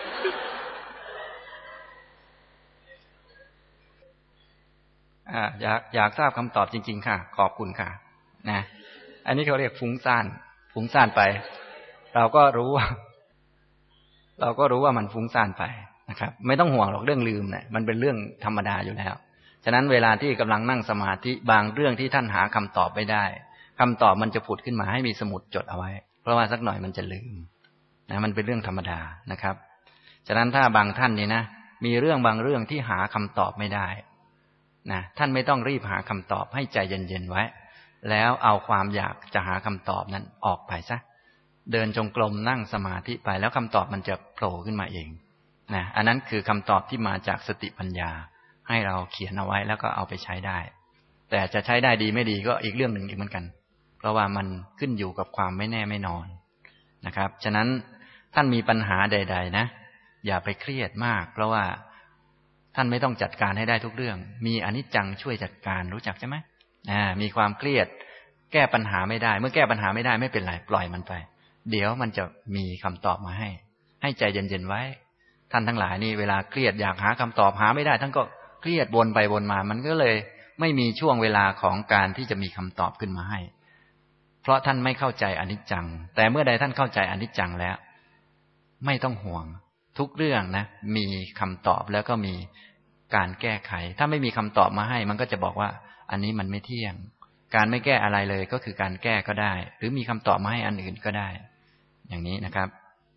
อ่าอยากอยากทราบคำตอบจริงๆค่ะขอบคุณค่ะนะอันนี้เขาเรียกฟุ้งซ่านฟุ้งซ่านไปเราก็รู้ว่าเราก็รู้ว่ามันฟุ้งซ่านไปนะครับไม่ต้องห่วงหรอกเรื่องลืมเนี่ยมันเป็นเรื่องธรรมดาอยู่แล้วฉะนั้นเวลาที่กำลังนั่งสมาธิบางเรื่องที่ท่านหาคำตอบไม่ได้คำตอบมันจะผุดขึ้นมาให้มีสมุดจดเอาไว้เพราะว่าสักหน่อยมันจะลืมนะมันเป็นเรื่องธรรมดานะครับฉะนั้นถ้าบางท่านนี่นะมีเรื่องบางเรื่องที่หาคำตอบไม่ได้นะท่านไม่ต้องรีบหาคำตอบให้ใจเย็นๆไว้แล้วเอาความอยากจะหาคำตอบนั้นออกไปซะเดินจงกรมนั่งสมาธิไปแล้วคำตอบมันจะโผล่ขึ้นมาเองนะอันนั้นคือคำตอบที่มาจากสติปัญญาให้เราเขียนเอาไว้แล้วก็เอาไปใช้ได้แต่จะใช้ได้ดีไม่ดีก็อีกเรื่องหนึ่งอีกเหมือนกันเพราะว่ามันขึ้นอยู่กับความไม่แน่ไม่นอนนะครับฉะนั้นท่านมีปัญหาใดๆนะอย่าไปเครียดมากเพราะว่าท่านไม่ต้องจัดการให้ได้ทุกเรื่องมีอนิจจังช่วยจัดการรู้จักใช่ไหมอ่ามีความเครียดแก้ปัญหาไม่ได้เมื่อแก้ปัญหาไม่ได้ไม่เป็นไรปล่อยมันไปเดี๋ยวมันจะมีคำตอบมาให้ให้ใจเย็นๆไว้ท่านทั้งหลายนี่เวลาเครียดอยากหาคำตอบหาไม่ได้ท่านก็เครียดวนไปวนมามันก็เลยไม่มีช่วงเวลาของการที่จะมีคำตอบขึ้นมาให้เพราะท่านไม่เข้าใจอนิจจังแต่เมื่อใดท่านเข้าใจอนิจจังแล้วไม่ต้องห่วงทุกเรื่องนะมีคำตอบแล้วก็มีการแก้ไขถ้าไม่มีคำตอบมาให้มันก็จะบอกว่าอันนี้มันไม่เที่ยงการไม่แก้อะไรเลยก็คือการแก้ก็ได้หรือมีคำตอบมาให้อันอื่นก็ได้อย่างนี้นะครับ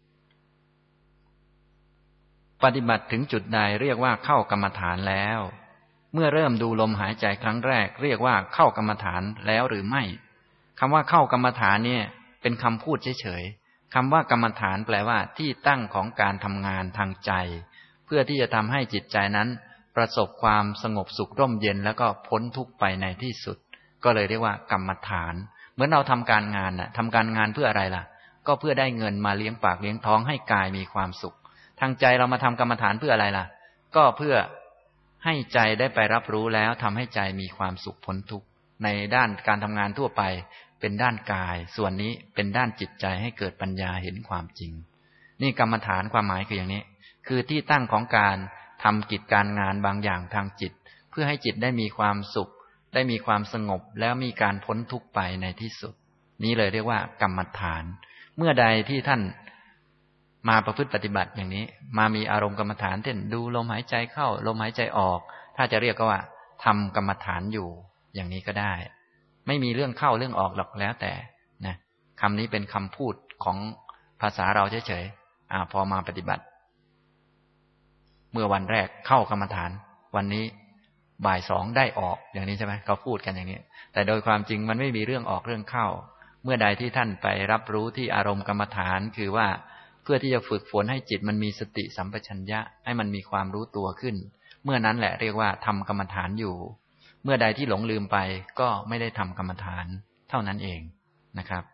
ปฏิบัติถึงจุดใดเรียกว่าเข้ากรรมฐานแล้วเมื่อเริ่มดูลมหายใจครั้งแรกเรียกว่าเข้ากรรมฐานแล้วหรือไม่คำว่าเข้ากรรมฐานเนี่ยเป็นคำพูดเฉยๆคำว่ากรรมฐานแปลว่าที่ตั้งของการทำงานทางใจเพื่อที่จะทำให้จิตใจนั้นประสบความสงบสุขร่มเย็นแล้วก็พ้นทุกข์ไปในที่สุดก็เลยเรียกว่ากรรมฐานเหมือนเราทำการงานน่ะทำการงานเพื่ออะไรล่ะก็เพื่อได้เงินมาเลี้ยงปากเลี้ยงท้องให้กายมีความสุขทางใจเรามาทำกรรมฐานเพื่ออะไรล่ะก็เพื่อให้ใจได้ไปรับรู้แล้วทำให้ใจมีความสุขพ้นทุกข์ในด้านการทำงานทั่วไปเป็นด้านกายส่วนนี้เป็นด้านจิตใจให้เกิดปัญญาเห็นความจริงนี่กรรมฐานความหมายคืออย่างนี้คือที่ตั้งของการทำกิจการงานบางอย่างทางจิตเพื่อให้จิตได้มีความสุขได้มีความสงบแล้วมีการพ้นทุกข์ไปในที่สุดนี้เลยเรียกว่ากรรมฐานเมื่อใดที่ท่านมาประพฤติปฏิบัติอย่างนี้มามีอารมณ์กรรมฐานเช่นดูลมหายใจเข้าลมหายใจออกถ้าจะเรียกก็ว่าทำกรรมฐานอยู่อย่างนี้ก็ได้ไม่มีเรื่องเข้าเรื่องออกหรอกแล้วแต่นะคำนี้เป็นคำพูดของภาษาเราเฉยๆอ่าพอมาปฏิบัติเมื่อวันแรกเข้ากรรมฐานวันนี้บ่ายสองได้ออกอย่างนี้ใช่ไหมเขาพูดกันอย่างนี้แต่โดยความจริงมันไม่มีเรื่องออกเรื่องเข้าเมื่อใดที่ท่านไปรับรู้ที่อารมณ์กรรมฐานคือว่าเพื่อที่จะฝึกฝนให้จิตมันมีสติสัมปชัญญะให้มันมีความรู้ตัวขึ้นเมื่อนั้นแหละเรียกว่าทำกรรมฐานอยู่เมื่อใดที่หลงลืมไปก็ไม่ได้ทำกรรมฐานเท่านั้นเองนะครับ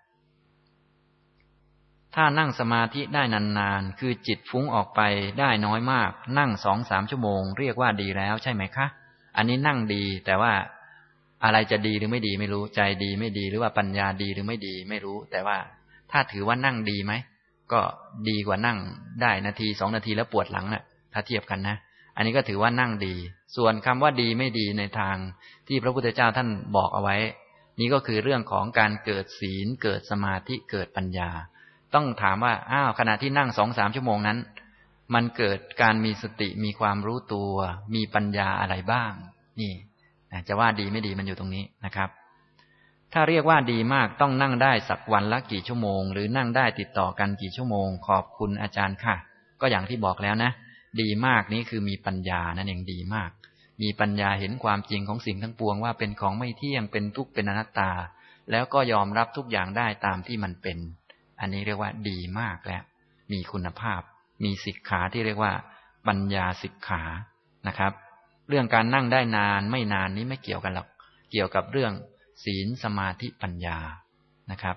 ถ้านั่งสมาธิได้นานๆคือจิตฟุ้งออกไปได้น้อยมากนั่งสองสามชั่วโมงเรียกว่าดีแล้วใช่ไหมคะอันนี้นั่งดีแต่ว่าอะไรจะดีหรือไม่ดีไม่รู้ใจดีไม่ดีหรือว่าปัญญาดีหรือไม่ดีไม่รู้แต่ว่าถ้าถือว่านั่งดีไหมก็ดีกว่านั่งได้นาทีสองนาทีแล้วปวดหลังน่ะถ้าเทียบกันนะอันนี้ก็ถือว่านั่งดีส่วนคำว่าดีไม่ดีในทางที่พระพุทธเจ้าท่านบอกเอาไว้นี่ก็คือเรื่องของการเกิดศีลเกิดสมาธิเกิดปัญญาต้องถามว่าอ้าวขณะที่นั่งสองสามชั่วโมงนั้นมันเกิดการมีสติมีความรู้ตัวมีปัญญาอะไรบ้างนี่จะว่าดีไม่ดีมันอยู่ตรงนี้นะครับถ้าเรียกว่าดีมากต้องนั่งได้สักวันละกี่ชั่วโมงหรือนั่งได้ติดต่อกันกี่ชั่วโมงขอบคุณอาจารย์ค่ะก็อย่างที่บอกแล้วนะดีมากนี้คือมีปัญญานั่นเองดีมากมีปัญญาเห็นความจริงของสิ่งทั้งปวงว่าเป็นของไม่เที่ยงเป็นทุกข์เป็นอนัตตาแล้วก็ยอมรับทุกอย่างได้ตามที่มันเป็นอันนี้เรียกว่าดีมากแล้วมีคุณภาพมีสิกขาที่เรียกว่าปัญญาสิกขานะครับเรื่องการนั่งได้นานไม่นานนี้ไม่เกี่ยวกันหรอกเกี่ยวกับเรื่องศีลสมาธิปัญญานะครับ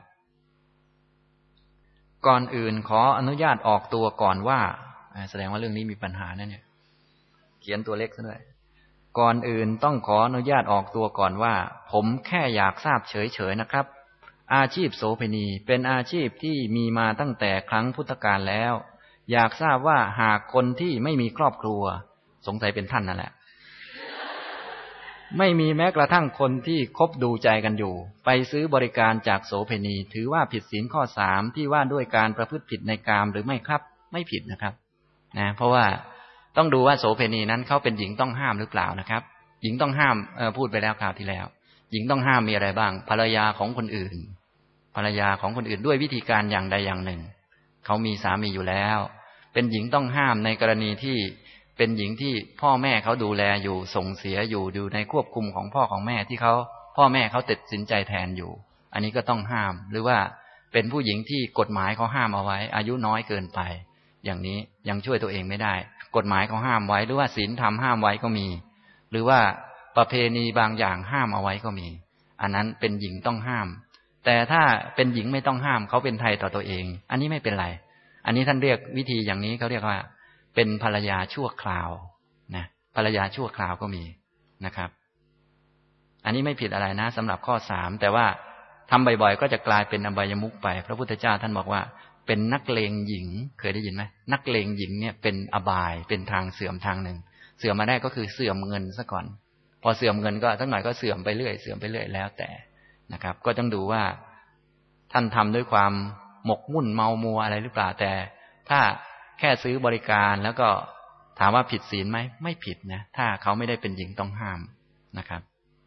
ก่อนอื่นขออนุญาตออกตัวก่อนว่าแสดงว่าเรื่องนี้มีปัญหานะเนี่ยเขียนตัวเล็กซะด้วยก่อนอื่นต้องขออนุญาตออกตัวก่อนว่าผมแค่อยากทราบเฉยๆนะครับอาชีพโสเภณีเป็นอาชีพที่มีมาตั้งแต่ครั้งพุทธกาลแล้วอยากทราบว่าหากคนที่ไม่มีครอบครัวสงสัยเป็นท่านนั่นแหละไม่มีแม้กระทั่งคนที่คบดูใจกันอยู่ไปซื้อบริการจากโสเภณีถือว่าผิดศีลข้อสามที่ว่าด้วยการประพฤติผิดในกามหรือไม่ครับไม่ผิดนะครับนะเพราะว่าต้องดูว่าโสเภณีนั้นเขาเป็นหญิงต้องห้ามหรือเปล่านะครับหญิงต้องห้ามเอ่อพูดไปแล้วคราวที่แล้วหญิงต้องห้ามมีอะไรบ้างภรรยาของคนอื่นภรรยาของคนอื่นด้วยวิธีการอย่างใดอย่างหนึ่งเขามีสามีอยู่แล้วเป็นหญิงต้องห้ามในกรณีที่เป็นหญิงที่พ่อแม่เขาดูแลอยู่ส่งเสียอยู่อยู่ในควบคุมของพ่อของแม่ที่เขาพ่อแม่เขาตัดสินใจแทนอยู่อันนี้ก็ต้องห้ามหรือว่าเป็นผู้หญิงที่กฎหมายเขาห้ามเอาไว้อายุน้อยเกินไปอย่างนี้ยังช่วยตัวเองไม่ได้กฎหมายเขาห้ามไว้หรือว่าศีลธรรมห้ามไว้ก็มีหรือว่าประเพณีบางอย่างห้ามเอาไว้ก็มีอันนั้นเป็นหญิงต้องห้ามแต่ถ้าเป็นหญิงไม่ต้องห้ามเขาเป็นไทยต่อตัวเองอันนี้ไม่เป็นไรอันนี้ท่านเรียกวิธีอย่างนี้เขาเรียกว่าเป็นภรรยาชั่วคราวนะภรรยาชั่วคราวก็มีนะครับอันนี้ไม่ผิดอะไรนะสำหรับข้อสามแต่ว่าทำบ่อยๆก็จะกลายเป็นอบายมุขไปพระพุทธเจ้าท่านบอกว่าเป็นนักเลงหญิงเคยได้ยินไหมนักเลงหญิงเนี่ยเป็นอบายเป็นทางเสื่อมทางหนึ่งเสื่อมมาได้ก็คือเสื่อมเงินซะก่อนพอเสื่อมเงินก็สักหน่อยก็เสื่อมไปเรื่อยเสื่อมไปเรื่อยแล้วแต่นะครับก็ต้องดูว่าท่านทำด้วยความหมกมุ่นเมามัวอะไรหรือเปล่าแต่ถ้าแค่ซื้อบริการแล้วก็ถามว่าผิดศีลไหมไม่ผิดนะถ้าเขาไม่ได้เป็นหญิงต้องห้ามนะครับ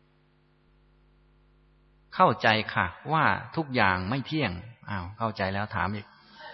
เข้าใจค่ะว่าทุกอย่างไม่เที่ยงอ้าวเข้าใจแล้วถามอีก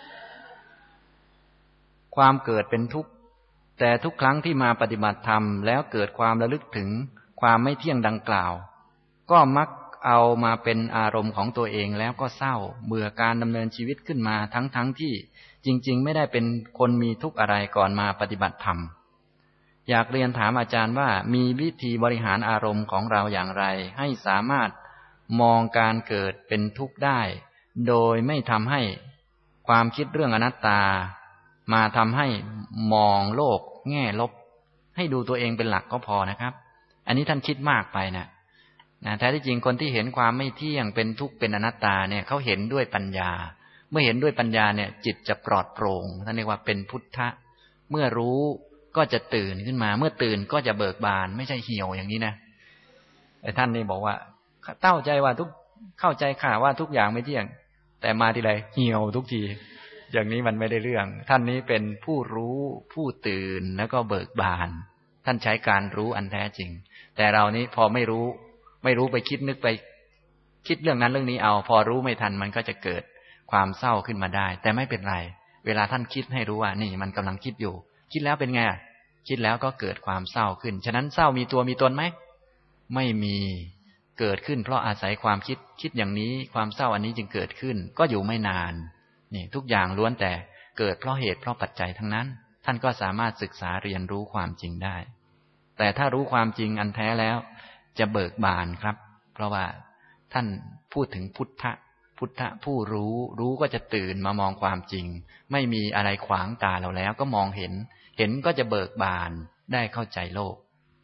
ความเกิดเป็นทุกข์แต่ทุกครั้งที่มาปฏิบัติธรรมแล้วเกิดความระลึกถึงความไม่เที่ยงดังกล่าวก็มักเอามาเป็นอารมณ์ของตัวเองแล้วก็เศร้าเบื่อการดำเนินชีวิตขึ้นมาทั้งๆ ท, ที่จริงๆไม่ได้เป็นคนมีทุกข์อะไรก่อนมาปฏิบัติธรรมอยากเรียนถามอาจารย์ว่ามีวิธีบริหารอารมณ์ของเราอย่างไรให้สามารถมองการเกิดเป็นทุกข์ได้โดยไม่ทำให้ความคิดเรื่องอนัตตามาทำให้มองโลกแง่ลบให้ดูตัวเองเป็นหลักก็พอนะครับอันนี้ท่านคิดมากไปนะนะแท้ที่จริงคนที่เห็นความไม่เที่ยงเป็นทุกข์เป็นอนัตตาเนี่ยเขาเห็นด้วยปัญญาเมื่อเห็นด้วยปัญญาเนี่ยจิตจะปลอดโปร่งท่านเรียกว่าเป็นพุทธะเมื่อรู้ก็จะตื่นขึ้นมาเมื่อตื่นก็จะเบิกบานไม่ใช่เหี่ยวอย่างนี้นะไอ้ท่านนี่บอกว่าเต้าใจว่าทุกเข้าใจข่าว่าทุกอย่างไม่เที่ยงแต่มาทีไรเหี่ยวทุกทีอย่างนี้มันไม่ได้เรื่องท่านนี้เป็นผู้รู้ผู้ตื่นแล้วก็เบิกบานท่านใช้การรู้อันแท้จริงแต่เรานี้พอไม่รู้ไม่รู้ไปคิดนึกไปคิดเรื่องนั้นเรื่องนี้เอาพอรู้ไม่ทันมันก็จะเกิดความเศร้าขึ้นมาได้แต่ไม่เป็นไรเวลาท่านคิดให้รู้ว่านี่มันกำลังคิดอยู่คิดแล้วเป็นไงคิดแล้วก็เกิดความเศร้าขึ้นฉะนั้นเศร้ามีตัวมีตนไหมไม่มีเกิดขึ้นเพราะอาศัยความคิดคิดอย่างนี้ความเศร้าอันนี้จึงเกิดขึ้นก็อยู่ไม่นานนี่ทุกอย่างล้วนแต่เกิดเพราะเหตุเพราะปัจจัยทั้งนั้นท่านก็สามารถศึกษาเรียนรู้ความจริงได้แต่ถ้ารู้ความจริงอันแท้แล้วจะเบิกบานครับเพราะว่าท่านพูดถึงพุทธะพุทธะผู้รู้รู้ก็จะตื่นมามองความจริงไม่มีอะไรขวางตาเราแล้วก็มองเห็นเห็นก็จะเบิกบานได้เข้าใจโลก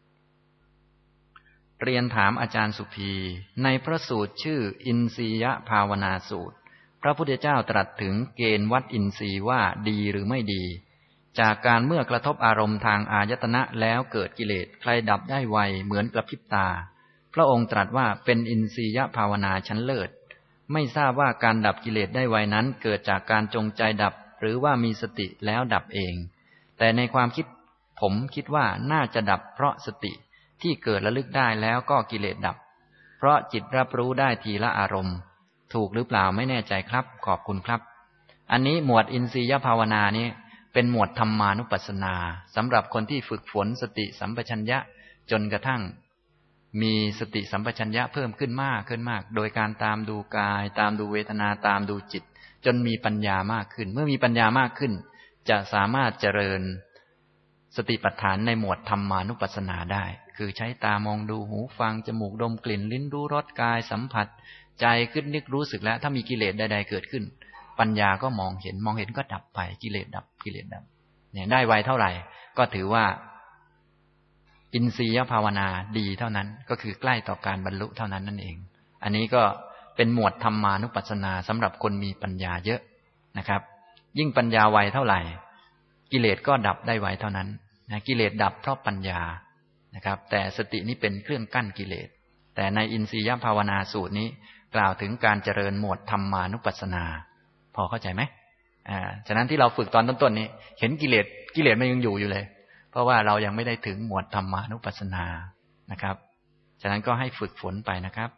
เรียนถามอาจารย์สุภีในพระสูตรชื่ออินทรียภาวนาสูตรพระพุทธเจ้าตรัสถึงเกณฑ์วัดอินทรีย์ว่าดีหรือไม่ดีจากการเมื่อกระทบอารมณ์ทางอายตนะแล้วเกิดกิเลสใครดับได้ไวเหมือนกระพริบตาพระองค์ตรัสว่าเป็นอินทรียภาวนาชั้นเลิศไม่ทราบว่าการดับกิเลสได้ไวนั้นเกิดจากการจงใจดับหรือว่ามีสติแล้วดับเองแต่ในความคิดผมคิดว่าน่าจะดับเพราะสติที่เกิดระลึกได้แล้วก็กิเลสดับเพราะจิตรับรู้ได้ทีละอารมณ์ถูกหรือเปล่าไม่แน่ใจครับขอบคุณครับอันนี้หมวดอินทรียภาวนานี้เป็นหมวดธรรมานุปัสสนาสำหรับคนที่ฝึกฝนสติสัมปชัญญะจนกระทั่งมีสติสัมปชัญญะเพิ่มขึ้นมากขึ้นมากโดยการตามดูกายตามดูเวทนาตามดูจิตจนมีปัญญามากขึ้นเมื่อมีปัญญามากขึ้นจะสามารถเจริญสติปัฏฐานในหมวดธรรมานุปัสสนาได้คือใช้ตามองดูหูฟังจมูกดมกลิ่นลิ้นรู้รสกายสัมผัสใจคิดนึกรู้สึกแล้วถ้ามีกิเลสใดๆเกิดขึ้นปัญญาก็มองเห็นมองเห็นก็ดับไปกิเลสดับกิเลสดับเนี่ยได้ไวเท่าไหร่ก็ถือว่าอินทรียภาวนาดีเท่านั้นก็คือใกล้ต่อการบรรลุเท่านั้นนั่นเองอันนี้ก็เป็นหมวดธรรมานุปัสสนาสำหรับคนมีปัญญาเยอะนะครับยิ่งปัญญาไวเท่าไหร่กิเลสก็ดับได้ไวเท่านั้นนะกิเลสดับเพราะปัญญานะครับแต่สตินี้เป็นเครื่องกั้นกิเลสแต่ในอินทรียภาวนาสูตรนี้กล่าวถึงการเจริญหมวดธรรมานุปัสสนาพอเข้าใจไหมอ่าฉะนั้นที่เราฝึกตอนต้นๆนี้เห็นกิเลสกิเลสมันยังอยู่อยู่เลยเพราะว่าเรายังไม่ได้ถึงหมวดธรรมานุปัสสนานะครับฉะนั้นก็ให้ฝึกฝนไปนะครับ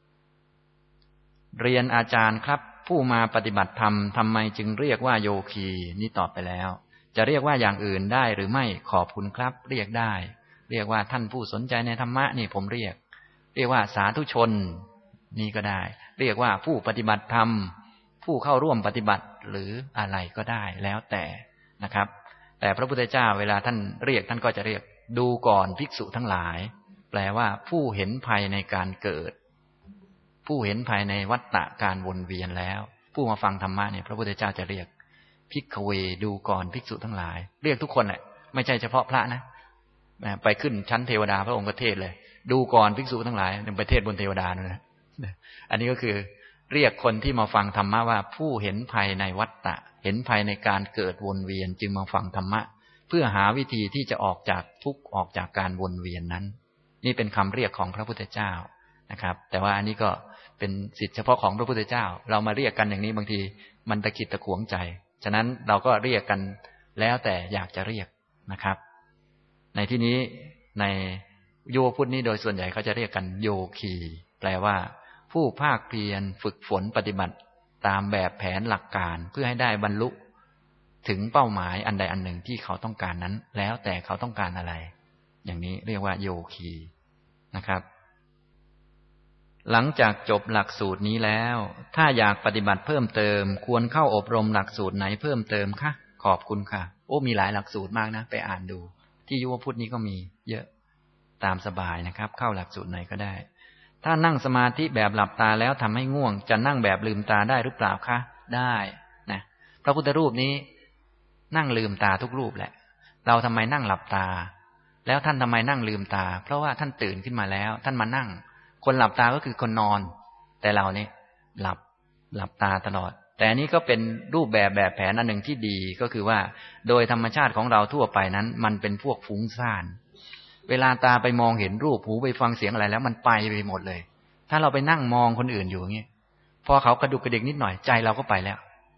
เรียนอาจารย์ครับผู้มาปฏิบัติธรรมทำไมจึงเรียกว่าโยคีนี่ตอบไปแล้วจะเรียกว่าอย่างอื่นได้หรือไม่ขอบคุณครับเรียกได้เรียกว่าท่านผู้สนใจในธรรมะนี่ผมเรียกเรียกว่าสาธุชนนี่ก็ได้เรียกว่าผู้ปฏิบัติธรรมผู้เข้าร่วมปฏิบัติหรืออะไรก็ได้แล้วแต่นะครับแต่พระพุทธเจ้าเวลาท่านเรียกท่านก็จะเรียกดูก่อนภิกษุทั้งหลายแปลว่าผู้เห็นภัยในการเกิดผู้เห็นภัยในวัฏฏะการวนเวียนแล้วผู้มาฟังธรรมะเนี่ยพระพุทธเจ้าจะเรียกภิกขเวดูก่อนภิกษุทั้งหลายเรียกทุกคนแหละไม่ใช่เฉพาะพระนะไปขึ้นชั้นเทวดาพระองค์ก็เทศเลยดูก่อนภิกษุทั้งหลายในประเทศบนเทวดานะอันนี้ก็คือเรียกคนที่มาฟังธรรมะว่าผู้เห็นภัยในวัฏฏะเห็นภัยในการเกิดวนเวียนจึงมาฟังธรรมะเพื่อหาวิธีที่จะออกจากทุกข์ออกจากการวนเวียนนั้นนี่เป็นคำเรียกของพระพุทธเจ้านะครับแต่ว่าอันนี้ก็เป็นสิทธิเฉพาะของพระพุทธเจ้าเรามาเรียกกันอย่างนี้บางทีมันตะขิดตะขวงใจฉะนั้นเราก็เรียกกันแล้วแต่อยากจะเรียกนะครับในที่นี้ในโยพุทธนี้โดยส่วนใหญ่เขาจะเรียกกันโยคีแปลว่าผู้ภาคเพียรฝึกฝนปฏิบัติตามแบบแผนหลักการเพื่อให้ได้บรรลุถึงเป้าหมายอันใดอันหนึ่งที่เขาต้องการนั้นแล้วแต่เขาต้องการอะไรอย่างนี้เรียกว่าโยคีนะครับหลังจากจบหลักสูตรนี้แล้วถ้าอยากปฏิบัติเพิ่มเติมควรเข้าอบรมหลักสูตรไหนเพิ่มเติมคะขอบคุณค่ะโอ้มีหลายหลักสูตรมากนะไปอ่านดูที่ยุวพุทธนี้ก็มีเยอะตามสบายนะครับเข้าหลักสูตรไหนก็ได้ถ้านั่งสมาธิแบบหลับตาแล้วทำให้ง่วงจะนั่งแบบลืมตาได้หรือเปล่าคะได้นะพระพุทธรูปนี้นั่งลืมตาทุกรูปแหละเราทำไมนั่งหลับตาแล้วท่านทำไมนั่งลืมตาเพราะว่าท่านตื่นขึ้นมาแล้วท่านมานั่งคนหลับตาก็คือคนนอนแต่เราเนี่ยหลับหลับตาตลอดแต่อันนี้ก็เป็นรูปแบบแบบแผนอันหนึ่งที่ดีก็คือว่าโดยธรรมชาติของเราทั่วไปนั้นมันเป็นพวกฟุ้งซ่านเวลาตาไปมองเห็นรูปหูไปฟังเสียงอะไรแล้วมันไปไปหมดเลยถ้าเราไปนั่งมองคนอื่นอยู่อย่างนี้พอเขากระดุกกระดิกนิดหน่อยใจเราก็ไปแล้ว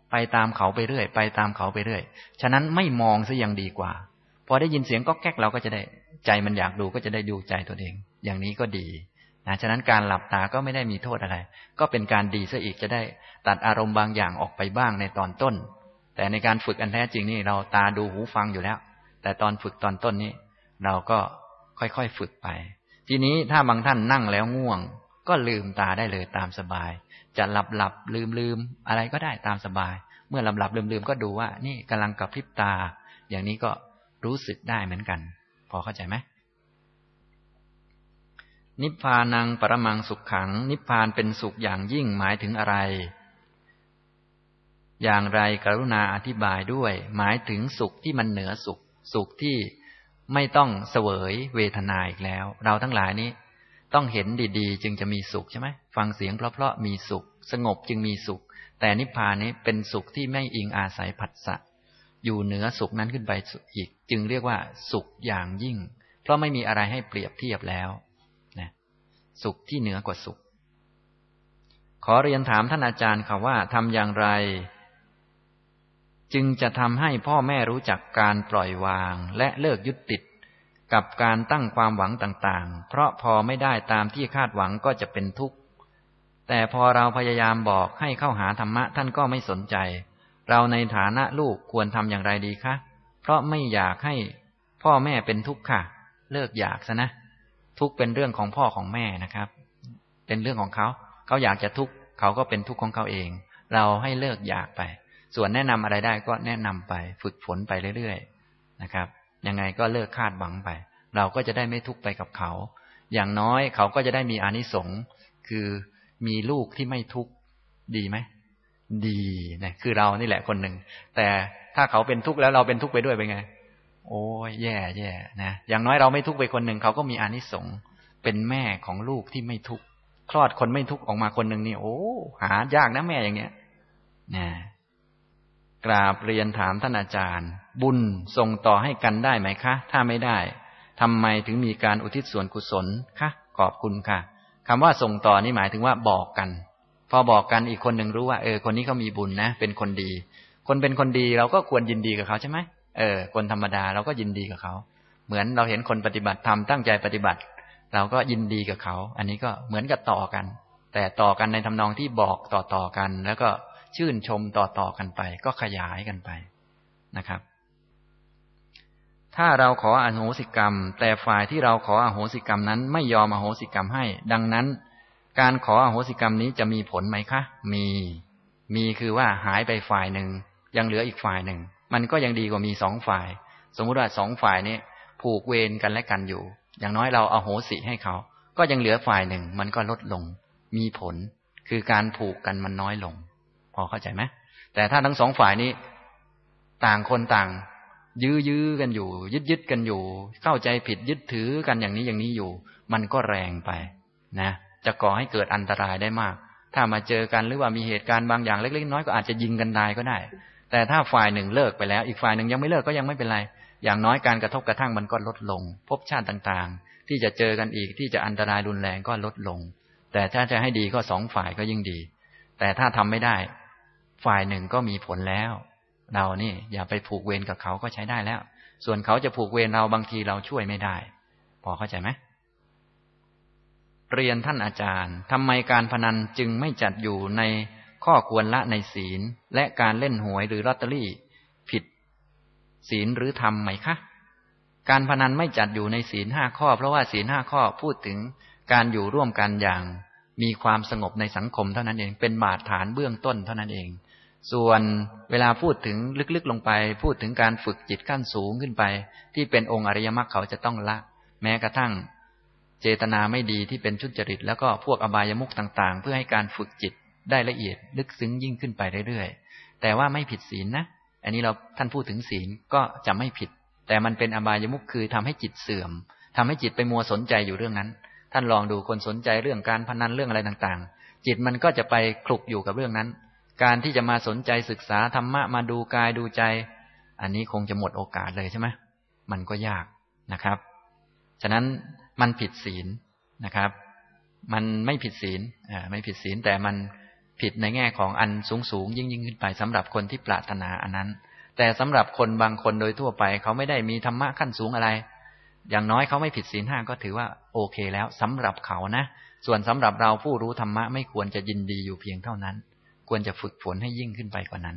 ไปตามเขาไปเรื่อยไปตามเขาไปเรื่อยฉะนั้นไม่มองซะยังดีกว่าพอได้ยินเสียงก๊อกแก๊กเราก็จะได้ใจมันอยากดูก็จะได้ดูใจตัวเองอย่างนี้ก็ดีนะฉะนั้นการหลับตาก็ไม่ได้มีโทษอะไรก็เป็นการดีซะอีกจะได้ตัดอารมณ์บางอย่างออกไปบ้างในตอนต้นแต่ในการฝึกอันแท้จริงนี่เราตาดูหูฟังอยู่แล้วแต่ตอนฝึกตอนต้นนี้เราก็ค่อยๆฝึกไปทีนี้ถ้าบางท่านนั่งแล้วง่วงก็ลืมตาได้เลยตามสบายจะหลับหลับลืมลืมอะไรก็ได้ตามสบายเมื่อหลับหลับลืมลืมก็ดูว่านี่กำลังกระพริบตาอย่างนี้ก็รู้สึกได้เหมือนกันพอเข้าใจไหมนิพพานังปรมังสุขขังนิพพานเป็นสุขอย่างยิ่งหมายถึงอะไรอย่างไรกรุณาอธิบายด้วยหมายถึงสุขที่มันเหนือสุขสุขที่ไม่ต้องเสวยเวทนาอีกแล้วเราทั้งหลายนี้ต้องเห็นดีๆจึงจะมีสุขใช่ไหมฟังเสียงเพราะๆมีสุขสงบจึงมีสุขแต่นิพพานนี้เป็นสุขที่ไม่อิงอาศัยผัสสะอยู่เหนือสุขนั้นขึ้นไปอีกจึงเรียกว่าสุขอย่างยิ่งเพราะไม่มีอะไรให้เปรียบเทียบแล้วนะสุขที่เหนือกว่าสุขขอเรียนถามท่านอาจารย์ค่ะว่าทำอย่างไรจึงจะทำให้พ่อแม่รู้จักการปล่อยวางและเลิกยึดติดกับการตั้งความหวังต่างๆเพราะพอไม่ได้ตามที่คาดหวังก็จะเป็นทุกข์แต่พอเราพยายามบอกให้เข้าหาธรรมะท่านก็ไม่สนใจเราในฐานะลูกควรทำอย่างไรดีคะเพราะไม่อยากให้พ่อแม่เป็นทุกข์ค่ะเลิกอยากซะนะทุกข์เป็นเรื่องของพ่อของแม่นะครับเป็นเรื่องของเขาเขาอยากจะทุกข์เขาก็เป็นทุกข์ของเขาเองเราให้เลิกอยากไปส่วนแนะนำอะไรได้ก็แนะนำไปฝึกฝนไปเรื่อยๆนะครับยังไงก็เลิกคาดหวังไปเราก็จะได้ไม่ทุกข์ไปกับเขาอย่างน้อยเขาก็จะได้มีอานิสงส์คือมีลูกที่ไม่ทุกข์ดีไหมดีนะคือเรานี่แหละคนหนึ่งแต่ถ้าเขาเป็นทุกข์แล้วเราเป็นทุกข์ไปด้วยเป็นไงโอ้ยแย่แย่นะอย่างน้อยเราไม่ทุกข์ไปคนหนึ่งเขาก็มีอานิสงส์เป็นแม่ของลูกที่ไม่ทุกข์คลอดคนไม่ทุกข์ออกมาคนหนึ่งนี่โอ้หายากนะแม่อย่างเงี้ยนะกราบเรียนถามท่านอาจารย์บุญส่งต่อให้กันได้ไหมคะถ้าไม่ได้ทำไมถึงมีการอุทิศส่วนกุศลคะขอบคุณค่ะคำว่าส่งต่อนี่หมายถึงว่าบอกกันพอบอกกันอีกคนหนึ่งรู้ว่าเออคนนี้เขามีบุญนะเป็นคนดีคนเป็นคนดีเราก็ควรยินดีกับเขาใช่ไหมเออคนธรรมดาเราก็ยินดีกับเขาเหมือนเราเห็นคนปฏิบัติธรรมตั้งใจปฏิบัติเราก็ยินดีกับเขาอันนี้ก็เหมือนกับต่อกันแต่ต่อกันในทำนองที่บอกต่อๆกันแล้วก็ชื่นชมต่อๆกันไปก็ขยายกันไปนะครับถ้าเราขออโหสิกรรมแต่ฝ่ายที่เราขออโหสิกรรมนั้นไม่ยอมอโหสิกรรมให้ดังนั้นการขออโหสิกรรมนี้จะมีผลไหมคะมีมีคือว่าหายไปฝ่ายหนึ่งยังเหลืออีกฝ่ายหนึ่งมันก็ยังดีกว่ามีสองฝ่ายสมมุติว่าสองฝ่ายนี้ผูกเวรกันและกันอยู่อย่างน้อยเราอโหสิให้เขาก็ยังเหลือฝ่ายหนึ่งมันก็ลดลงมีผลคือการผูกกันมันน้อยลงพอเข้าใจไหมแต่ถ้าทั้งสองฝ่ายนี้ต่างคนต่างยื้อยื้อกันอยู่ยึดยึดกันอยู่เข้าใจผิดยึดถือกันอย่างนี้อย่างนี้อยู่มันก็แรงไปนะจะก่อให้เกิดอันตรายได้มากถ้ามาเจอกันหรือว่ามีเหตุการณ์บางอย่างเล็กๆน้อยก็อาจจะยิงกันตายก็ได้แต่ถ้าฝ่ายหนึ่งเลิกไปแล้วอีกฝ่ายหนึ่งยังไม่เลิกก็ยังไม่เป็นไรอย่างน้อยการกระทบกระทั่งมันก็ลดลงภพชาติต่างๆที่จะเจอกันอีกที่จะอันตรายรุนแรงก็ลดลงแต่ถ้าจะให้ดีก็สองฝ่ายก็ยิ่งดีแต่ถ้าทำไม่ได้ฝ่ายหนึ่งก็มีผลแล้วเรานี่อย่าไปผูกเวรกับเขาก็ใช้ได้แล้วส่วนเขาจะผูกเวรเราบางทีเราช่วยไม่ได้พอเข้าใจไหมเรียนท่านอาจารย์ทำไมการพนันจึงไม่จัดอยู่ในข้อควรละในศีลและการเล่นหวยหรือลอตเตอรี่ผิดศีลหรือธรรมไหมคะการพนันไม่จัดอยู่ในศีลห้าข้อเพราะว่าศีลห้าข้อพูดถึงการอยู่ร่วมกันอย่างมีความสงบในสังคมเท่านั้นเองเป็นบาดฐานเบื้องต้นเท่านั้นเองส่วนเวลาพูดถึงลึกๆลงไปพูดถึงการฝึกจิตขั้นสูงขึ้นไปที่เป็นองค์อริยมรรคเขาจะต้องละแม้กระทั่งเจตนาไม่ดีที่เป็นทุจริตแล้วก็พวกอบายมุขต่างๆเพื่อให้การฝึกจิตได้ละเอียดลึกซึ้งยิ่งขึ้นไปเรื่อยๆแต่ว่าไม่ผิดศีลนะอันนี้เราท่านพูดถึงศีลก็จะไม่ผิดแต่มันเป็นอบายมุขคือทำให้จิตเสื่อมทำให้จิตไปมัวสนใจอยู่เรื่องนั้นท่านลองดูคนสนใจเรื่องการพนันเรื่องอะไรต่างๆจิตมันก็จะไปคลุกอยู่กับเรื่องนั้นการที่จะมาสนใจศึกษาธรรมะมาดูกายดูใจอันนี้คงจะหมดโอกาสเลยใช่ไหมมันก็ยากนะครับฉะนั้นมันผิดศีลนะครับมันไม่ผิดศีลอ่าไม่ผิดศีลแต่มันผิดในแง่ของอันสูงสูงยิ่งยิ่งขึ้นไปสำหรับคนที่ปรารถนาอันนั้นแต่สำหรับคนบางคนโดยทั่วไปเขาไม่ได้มีธรรมะขั้นสูงอะไรอย่างน้อยเขาไม่ผิดศีลห้าก็ถือว่าโอเคแล้วสำหรับเขานะส่วนสำหรับเราผู้รู้ธรรมะไม่ควรจะยินดีอยู่เพียงเท่านั้นควรจะฝึกฝนให้ยิ่งขึ้นไปกว่านั้น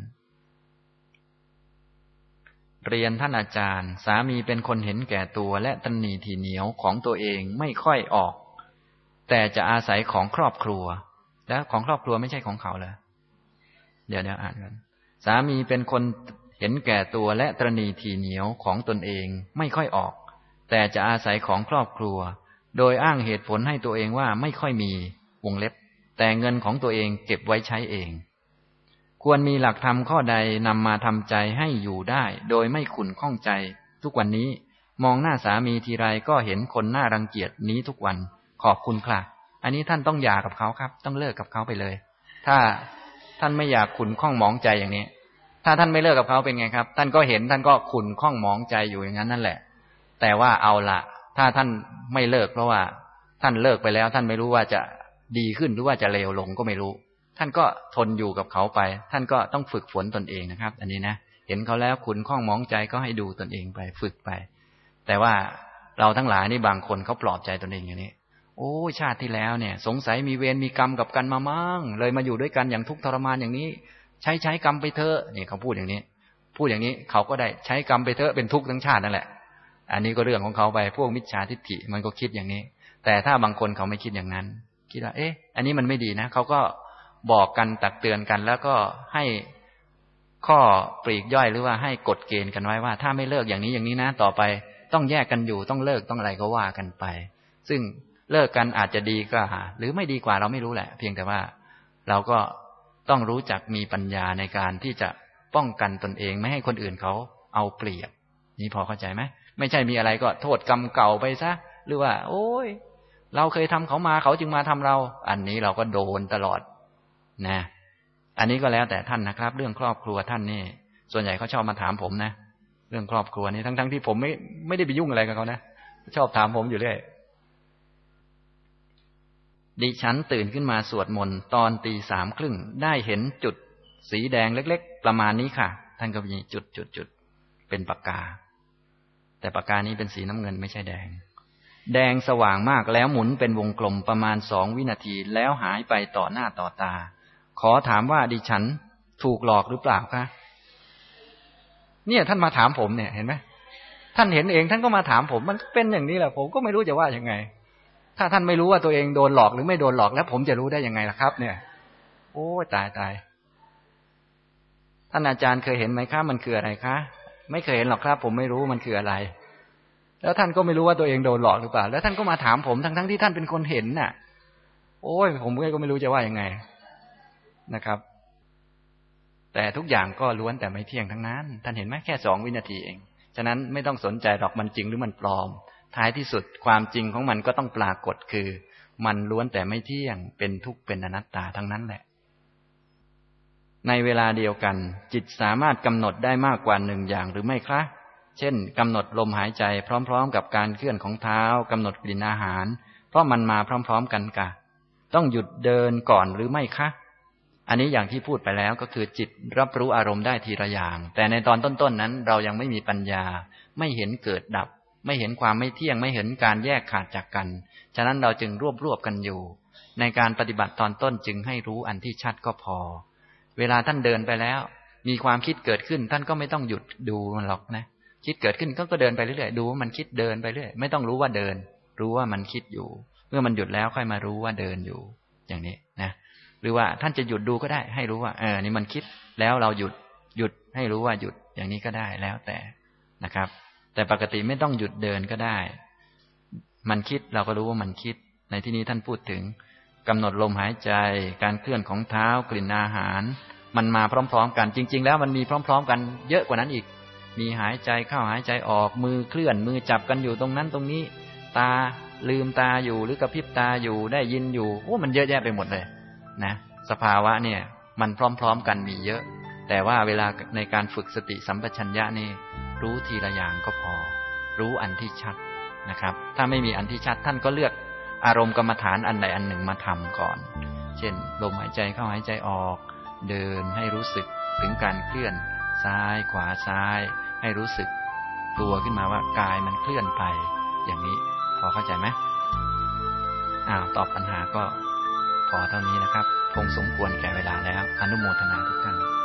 เรียนท่านอาจารย์สามีเป็นคนเห็นแก่ตัวและตนีทีเหนียวของตัวเองไม่ค่อยออกแต่จะอาศัยของครอบครัวแล้วของครอบครัวไม่ใช่ของเขาเหรอเดี๋ยวเดี๋ยวอ่านกันสามีเป็นคนเห็นแก่ตัวและตนีทีเหนียวของตนเองไม่ค่อยออกแต่จะอาศัยของครอบครัวโดยอ้างเหตุผลให้ตัวเองว่าไม่ค่อยมีวงเล็บแต่เงินของตัวเองเก็บไว้ใช้เองควรมีหลักธรรมข้อใดนำมาทำใจให้อยู่ได้โดยไม่ขุ่นข้องใจทุกวันนี้มองหน้าสามีทีไรก็เห็นคนน่ารังเกียจนี้ทุกวันขอบคุณค่ะอันนี้ท่านต้องหย่ากับเขาครับต้องเลิกกับเขาไปเลยถ้าท่านไม่อยากขุ่นข้องหมองใจอย่างนี้ถ้าท่านไม่เลิกกับเขาเป็นไงครับท่านก็เห็นท่านก็ขุ่นข้องหมองใจอยู่อย่างนั้นนั่นแหละแต่ว่าเอาละถ้าท่านไม่เลิกเพราะว่าท่านเลิกไปแล้วท่านไม่รู้ว่าจะดีขึ้นหรือว่าจะเลวลงก็ไม่รู้ท่านก็ทนอยู่กับเขาไปท่านก็ต้องฝึกฝนตนเองนะครับอันนี้นะเห็นเขาแล้วขุ่นข้องหมองใจก็ให้ดูตนเองไปฝึกไปแต่ว่าเราทั้งหลายนี่บางคนเขาปลอบใจตนเองอย่างนี้โอ้ชาติที่แล้วเนี่ยสงสัยมีเวรมีกรรมกับกันมามั่งเลยมาอยู่ด้วยกันอย่างทุกข์ทรมานอย่างนี้ใช้ใช้กรรมไปเถอะนี่เขาพูดอย่างนี้พูดอย่างนี้เขาก็ได้ใช้กรรมไปเถอะเป็นทุกข์ทั้งชาตินั่นแหละอันนี้ก็เรื่องของเขาไปพวกมิจฉาทิฏฐิมันก็คิดอย่างนี้แต่ถ้าบางคนเขาไม่คิดอย่างนั้นคิดว่าเอ๊ะอันนี้มันไม่ดีนะเขาก็บอกกันตักเตือนกันแล้วก็ให้ข้อปลีกย่อยหรือว่าให้กฎเกณฑ์กันไว้ว่าถ้าไม่เลิกอย่างนี้อย่างนี้นะต่อไปต้องแยกกันอยู่ต้องเลิกต้องอะไรก็ว่ากันไปซึ่งเลิกกันอาจจะดีก็หรือไม่ดีกว่าเราไม่รู้แหละเพียงแต่ว่าเราก็ต้องรู้จักมีปัญญาในการที่จะป้องกันตนเองไม่ให้คนอื่นเขาเอาเปรียบนี่พอเข้าใจไหมไม่ใช่มีอะไรก็โทษกรรมเก่าไปซะหรือว่าโอ้ยเราเคยทำเขามาเขาจึงมาทำเราอันนี้เราก็โดนตลอดนะอันนี้ก็แล้วแต่ท่านนะครับเรื่องครอบครัวท่านนี่ส่วนใหญ่เขาชอบมาถามผมนะเรื่องครอบครัวนี่ทั้งๆที่ผมไม่ไม่ได้ไปยุ่งอะไรกับเขานะชอบถามผมอยู่เรื่อยดิฉันตื่นขึ้นมาสวดมนต์ตอนตีสามครึ่งได้เห็นจุดสีแดงเล็กๆประมาณนี้ค่ะท่านก็มีจุดจุดจุดเป็นปากกาแต่ปากกานี้เป็นสีน้ำเงินไม่ใช่แดงแดงสว่างมากแล้วหมุนเป็นวงกลมประมาณสองวินาทีแล้วหายไปต่อหน้าต่อตาขอถามว่าดิฉันถูกหลอกหรือเปล่าคะเนี่ยท่านมาถามผมเนี่ยเห็นไหมท่านเห็นเองท่านก็มาถามผมมันเป็นอย่างนี้แหละผมก็ไม่รู้จะว่ายังไงถ้าท่านไม่รู้ว่าตัวเองโดนหลอกหรือไม่โดนหลอกแล้วผมจะรู้ได้ยังไงล่ะครับเนี่ยโอ้ตายตายท่านอาจารย์เคยเห็นไหมคะมันคืออะไรคะไม่เคยเห็นหรอกครับผมไม่รู้มันคืออะไรแล้วท่านก็ไม่รู้ว่าตัวเองโดนหลอกหรือเปล่าแล้วท่านก็มาถามผมทั้งๆที่ท่านเป็นคนเห็นน่ะโอ้ยผมก็ไม่รู้จะว่ายังไงนะครับแต่ทุกอย่างก็ล้วนแต่ไม่เที่ยงทั้งนั้นท่านเห็นไหมแค่สองวินาทีเองฉะนั้นไม่ต้องสนใจหรอกมันจริงหรือมันปลอมท้ายที่สุดความจริงของมันก็ต้องปรากฏคือมันล้วนแต่ไม่เที่ยงเป็นทุกข์เป็นอนัตตาทั้งนั้นแหละในเวลาเดียวกันจิตสามารถกำหนดได้มากกว่าหนึ่งอย่างหรือไม่คะเช่นกำหนดลมหายใจพร้อมๆกับการเคลื่อนของเท้ากำหนดกลิ่นอาหารเพราะมันมาพร้อมๆกันกะต้องหยุดเดินก่อนหรือไม่คะอันนี้อย่างที่พูดไปแล้วก็คือจิตรับรู้อารมณ์ได้ทีละอย่างแต่ในตอนต้นๆนั้นเรายังไม่มีปัญญาไม่เห็นเกิดดับไม่เห็นความไม่เที่ยงไม่เห็นการแยกขาดจากกันฉะนั้นเราจึงรวบรวบกันอยู่ในการปฏิบัติตอนต้นจึงให้รู้อันที่ชัดก็พอเวลาท่านเดินไปแล้วมีความคิดเกิดขึ้นท่านก็ไม่ต้องหยุดดูมันหรอกนะคิดเกิดขึ้นก็ก็เดินไปเรื่อยๆดูว่ามันคิดเดินไปเรื่อยไม่ต้องรู้ว่าเดินรู้ว่ามันคิดอยู่เมื่อมันหยุดแล้วค่อยมารู้ว่าเดินอยู่อย่างนี้นะหรือว่าท่านจะหยุดดูก็ได้ให้รู้ว่าเออนี่มันคิดแล้วเราหยุดหยุดให้รู้ว่าหยุดอย่างนี้ก็ได้แล้วแต่นะครับแต่ปกติไม่ต้องหยุดเดินก็ได้มันคิดเราก็รู้ว่ามันคิดในที่นี้ท่านพูดถึงกำหนดลมหายใจการเคลื่อนของเท้ากลิ่นอาหารมันมาพร้อมๆกันจริงๆแล้วมันมีพร้อมๆกันเยอะกว่านั้นอีกมีหายใจเข้าหายใจออกมือเคลื่อนมือจับกันอยู่ตรงนั้นตรงนี้ตาลืมตาอยู่หรือกระพริบตาอยู่ได้ยินอยู่โอ้มันเยอะแยะไปหมดเลยนะสภาวะเนี่ยมันพร้อมๆกันมีเยอะแต่ว่าเวลาในการฝึกสติสัมปชัญญะนี่รู้ทีละอย่างก็พอรู้อันที่ชัดนะครับถ้าไม่มีอันที่ชัดท่านก็เลือกอารมณ์กรรมฐานอันใดอันหนึ่งมาทำก่อนเช่นลมหายใจเข้าหายใจออกเดินให้รู้สึกถึงการเคลื่อนซ้ายขวาซ้ายให้รู้สึกตัวขึ้นมาว่ากายมันเคลื่อนไปอย่างนี้พอเข้าใจไหมอ้าวตอบปัญหาก็พอเท่านี้นะครับคงสมควรแก่เวลาแล้วอนุโมทนาทุกท่าน